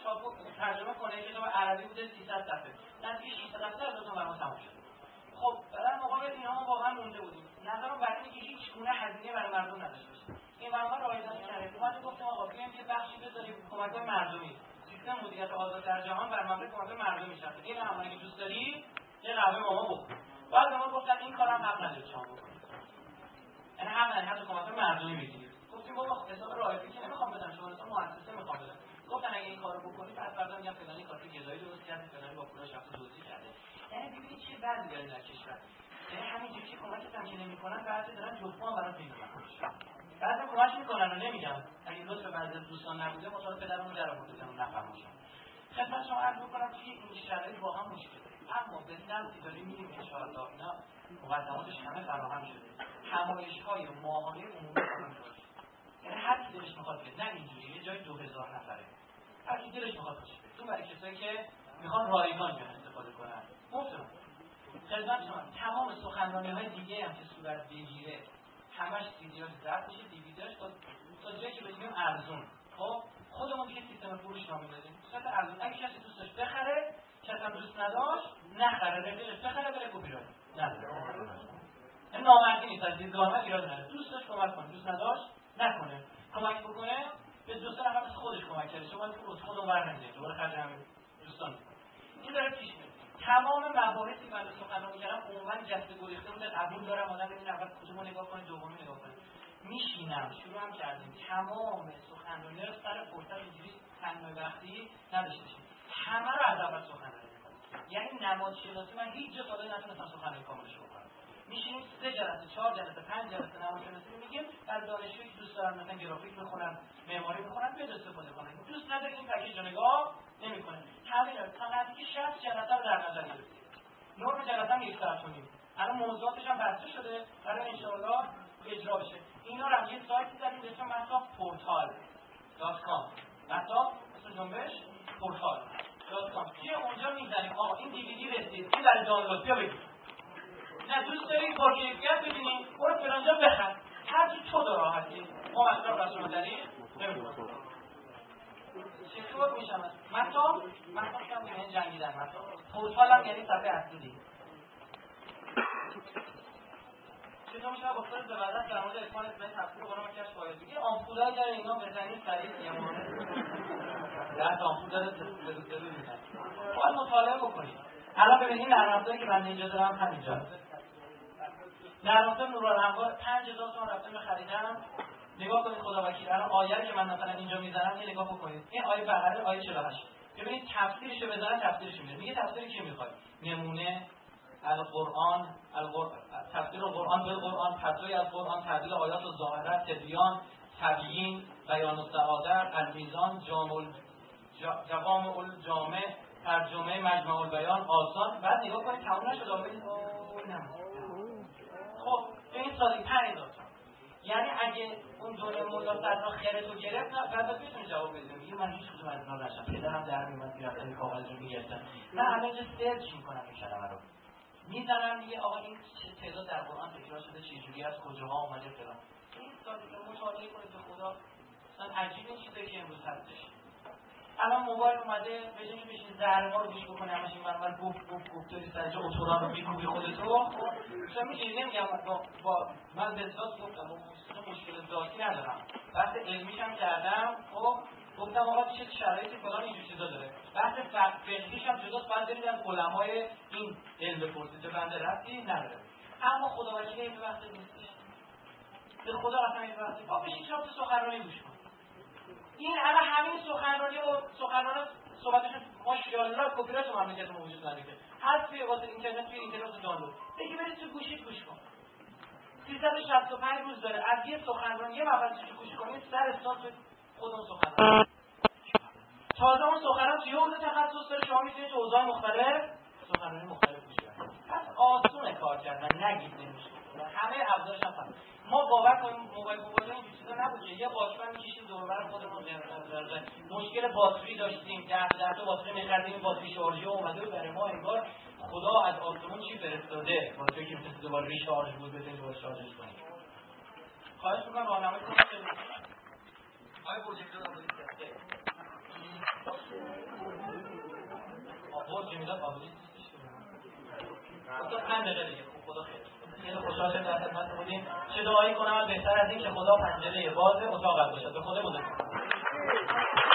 ترجمه کنه، کتاب عربی بوده 300 صفحه. نزدیک 600 صفحه از دوتا برام تموم شد. خب در مقابل اینا ما واقعا مونده بودیم. نظرم برای اینکه هیچ گونه هزینه برای مردم نداشته باشه. این برنامه رایگان کرده. ما گفتیم آقا بیایم یه بخشی بذاریم کمک مردمی. سیستم مدیریت آزاد در جهان برنامه کمک مردمی شده. این همونی که دوست داری یه قهوه ماما بخور. بعد ما گفتن این کارم حق نداره شما بکنید. یعنی حق نداره حتی کمک مردمی بگیرید. گفتیم بابا حساب رایگان که نمیخوام بدم شما اصلا مؤسسه میخوام بدم. گفتن اگه این کارو بکنید بعد فردا میگم فلانی کارت گدایی درست کرده، فلانی با پولاش رفت دزدی کرده. یعنی ببینید چه وضعی داره در کشور. یعنی همینجوری که کمکت هم که نمی‌کنن بعضی دارن جبران برات می‌کنن. بعضی کمک می‌کنن و نمیگم. اگه لطف بعضی دوستان نبوده مطابق پدرمون در آورده اون نفهموشن. خدمت شما عرض می‌کنم که این شرایط واقعا مشکله. اما به سمتی داریم میریم ان شاء الله. اینا مقدماتش همه فراهم شده. همایش‌های ماهانه عمومی خواهیم داشت. یعنی هر کی دلش می‌خواد بیاد، نه اینجوری یه جای 2000 نفره. هر کی دلش می‌خواد باشه. تو برای کسایی که میخوان رایگان بیان استفاده کنن. مطمئن خدمت شما تمام سخنرانی‌های دیگه هم که صورت بگیره همش ویدیوش ضبط میشه، دیویدیوش تا جایی که بگیم ارزون. خب خودمون دیگه سیستم فروش نامه دادیم. صورت ارزون. اگه کسی دوست داشت بخره، کسی هم دوست نداشت نخره، رفیقش بخره بره کپی رایت. نه. این نامردی نیست، از دیدگاه من ایراد نداره. دوست داشت کمک کنه، دوست نداشت نکنه. کمک بکنه به دوست نفر از خودش کمک کنه. شما خودمون برنمی‌دید. دوباره خرج همین دوستان. این داره پیش میره. تمام مباحثی که من سخنرانی کردم عموما جسته گریخته بوده. قبول دارم آدم ببین اول کدومو نگاه کنه دومی نگاه کنه. میشینم شروع هم کردیم تمام سخنرانی رو سر فرصت اینجوری تنمای وقتی نداشتیم. همه رو از اول سخنرانی می‌کنم. یعنی نماد شناسی من هیچ جا تا الان نتونستم سخنرانی کاملش بکنم. میشینیم 3 جلسه 4 جلسه 5 جلسه نماد شناسی میگیم. برای دانشجویی که دوست دارن مثلا گرافیک بخونن، معماری بخونن بده استفاده کنن. دوست نداره این پکیج رو نگاه نمی‌کنه. همین تا نزدیک 60 جلسه رو در نظر گرفتیم. نرم جلسه هم 1 ساعت و نیم. الان موضوعاتش هم بسته شده برای ان شاء الله اجرا بشه. اینا رو هم یه سایتی زدیم به اسم massaportal.com. ماسا اسم جنبش portal.com. که اونجا می‌ذاریم آقا این دیویدی رسید. این برای دانلود بیا بگیر. نه دوست داری با کیفیت ببینی برو فلانجا بخر. هر چی تو راحت چطور میشم؟ مطلب هم یعنی جنگیدن، مطلب پورتال هم یعنی صفحه اصلی دیگه. چطور میشه با فرد زبردست در مورد اکوان اسمی تفسیر قرآن و کشف آیات دیگه آمپولای داره اینا بزنید سریع یه مورد درست آمپول داره سلو میزنید باید مطالعه بکنید. الان ببینید نرم‌افزاری که من اینجا دارم همینجا نرم‌افزار نورالانوار 5000 تومان رفتم خریدم. نگاه کنید خدا وکیل الان آیه که من مثلا اینجا میزنم یه نگاه بکنید این آیه بغل آیه 48 ببینید تفسیرشو بزنم تفسیرش میاد میگه تفسیر کی میخواد نمونه القرآن تفسیر القرآن بالقرآن فتوی از قرآن تعبیر آیات الظاهره تبیان تبیین بیان السعادت المیزان جوامع الجامع ترجمه مجمع البیان آسان بعد نگاه کنید تموم نشد ببینید خب این سالی 5000 یعنی اگه اون دوره مولا صدرا خیرتو گرفت نه بعد میتونه جواب بده میگه من هیچ کدوم از اینا نشم پدرم در میومد میرفتن کاغذ رو میگرفتن من الان اینجا سرچ میکنم این کلمه رو میزنم دیگه آقا این چه تعداد در قرآن تکرار شده چه جوری از کجاها اومده فلان این سالی که مطالعه کنید به خدا اصلا عجیب این چیزی که امروز هستش. الان موبایل اومده به جای اینکه بشین زرما رو گوش بکنی همش این برنامه گفت داری سرجا اتورا رو میگوی خودتو مثلا میگه نمیگم با من به ذات گفتم مشکل ذاتی ندارم بحث علمیش هم کردم خب گفتم آقا چه شرایطی فلان اینجور چیزا داره بحث فقهیش هم جداست باید برید از علمای این علم بپرسید چه بنده ربطی نداره اما خدا وکیل این وقت نیستش به خدا اصلا این وقتی با بشین چهار تا سخنرانی گوش کن این الان همین سخنرانی و سخنران صحبتشون ماشاءالله کپی رایت مملکت ما وجود نداره هر توی واسه اینترنت توی اینترنت دانلود بگی برید تو گوشیت گوش کن 365 روز داره از یه سخنران یه مبحثش رو گوش کنید سر سال تو خود اون سخنران تازه اون سخنران توی حوزه تخصص داره شما میتونید تو حوزه‌های مختلف سخنرانی مختلف گوش کنید پس آسونه کار کردن نگید نمیشه همه ابزارش هم هست ما باور کنیم موبایل این چیزا نبود یه واکمن می‌کشیم دور و بر خودمون مشکل باتری داشتیم 10 تا باتری می‌خریدیم باتری شارژی اومده برای ما انگار خدا از آسمون چی فرستاده باتری که مثل دوباره ریشارژ بود بتونید دوباره شارژش کنید. خواهش می‌کنم راهنمایی کنید که آیا پروژکتور رو بزنید آبور جمیدات آبولی تو 5 دقیقه دیگه خدا خیر خیلی خوشحال شدم در خدمت بودیم چه دعایی کنم بهتر از این که خدا پنجره باز اتاقت باشد به خدا مدد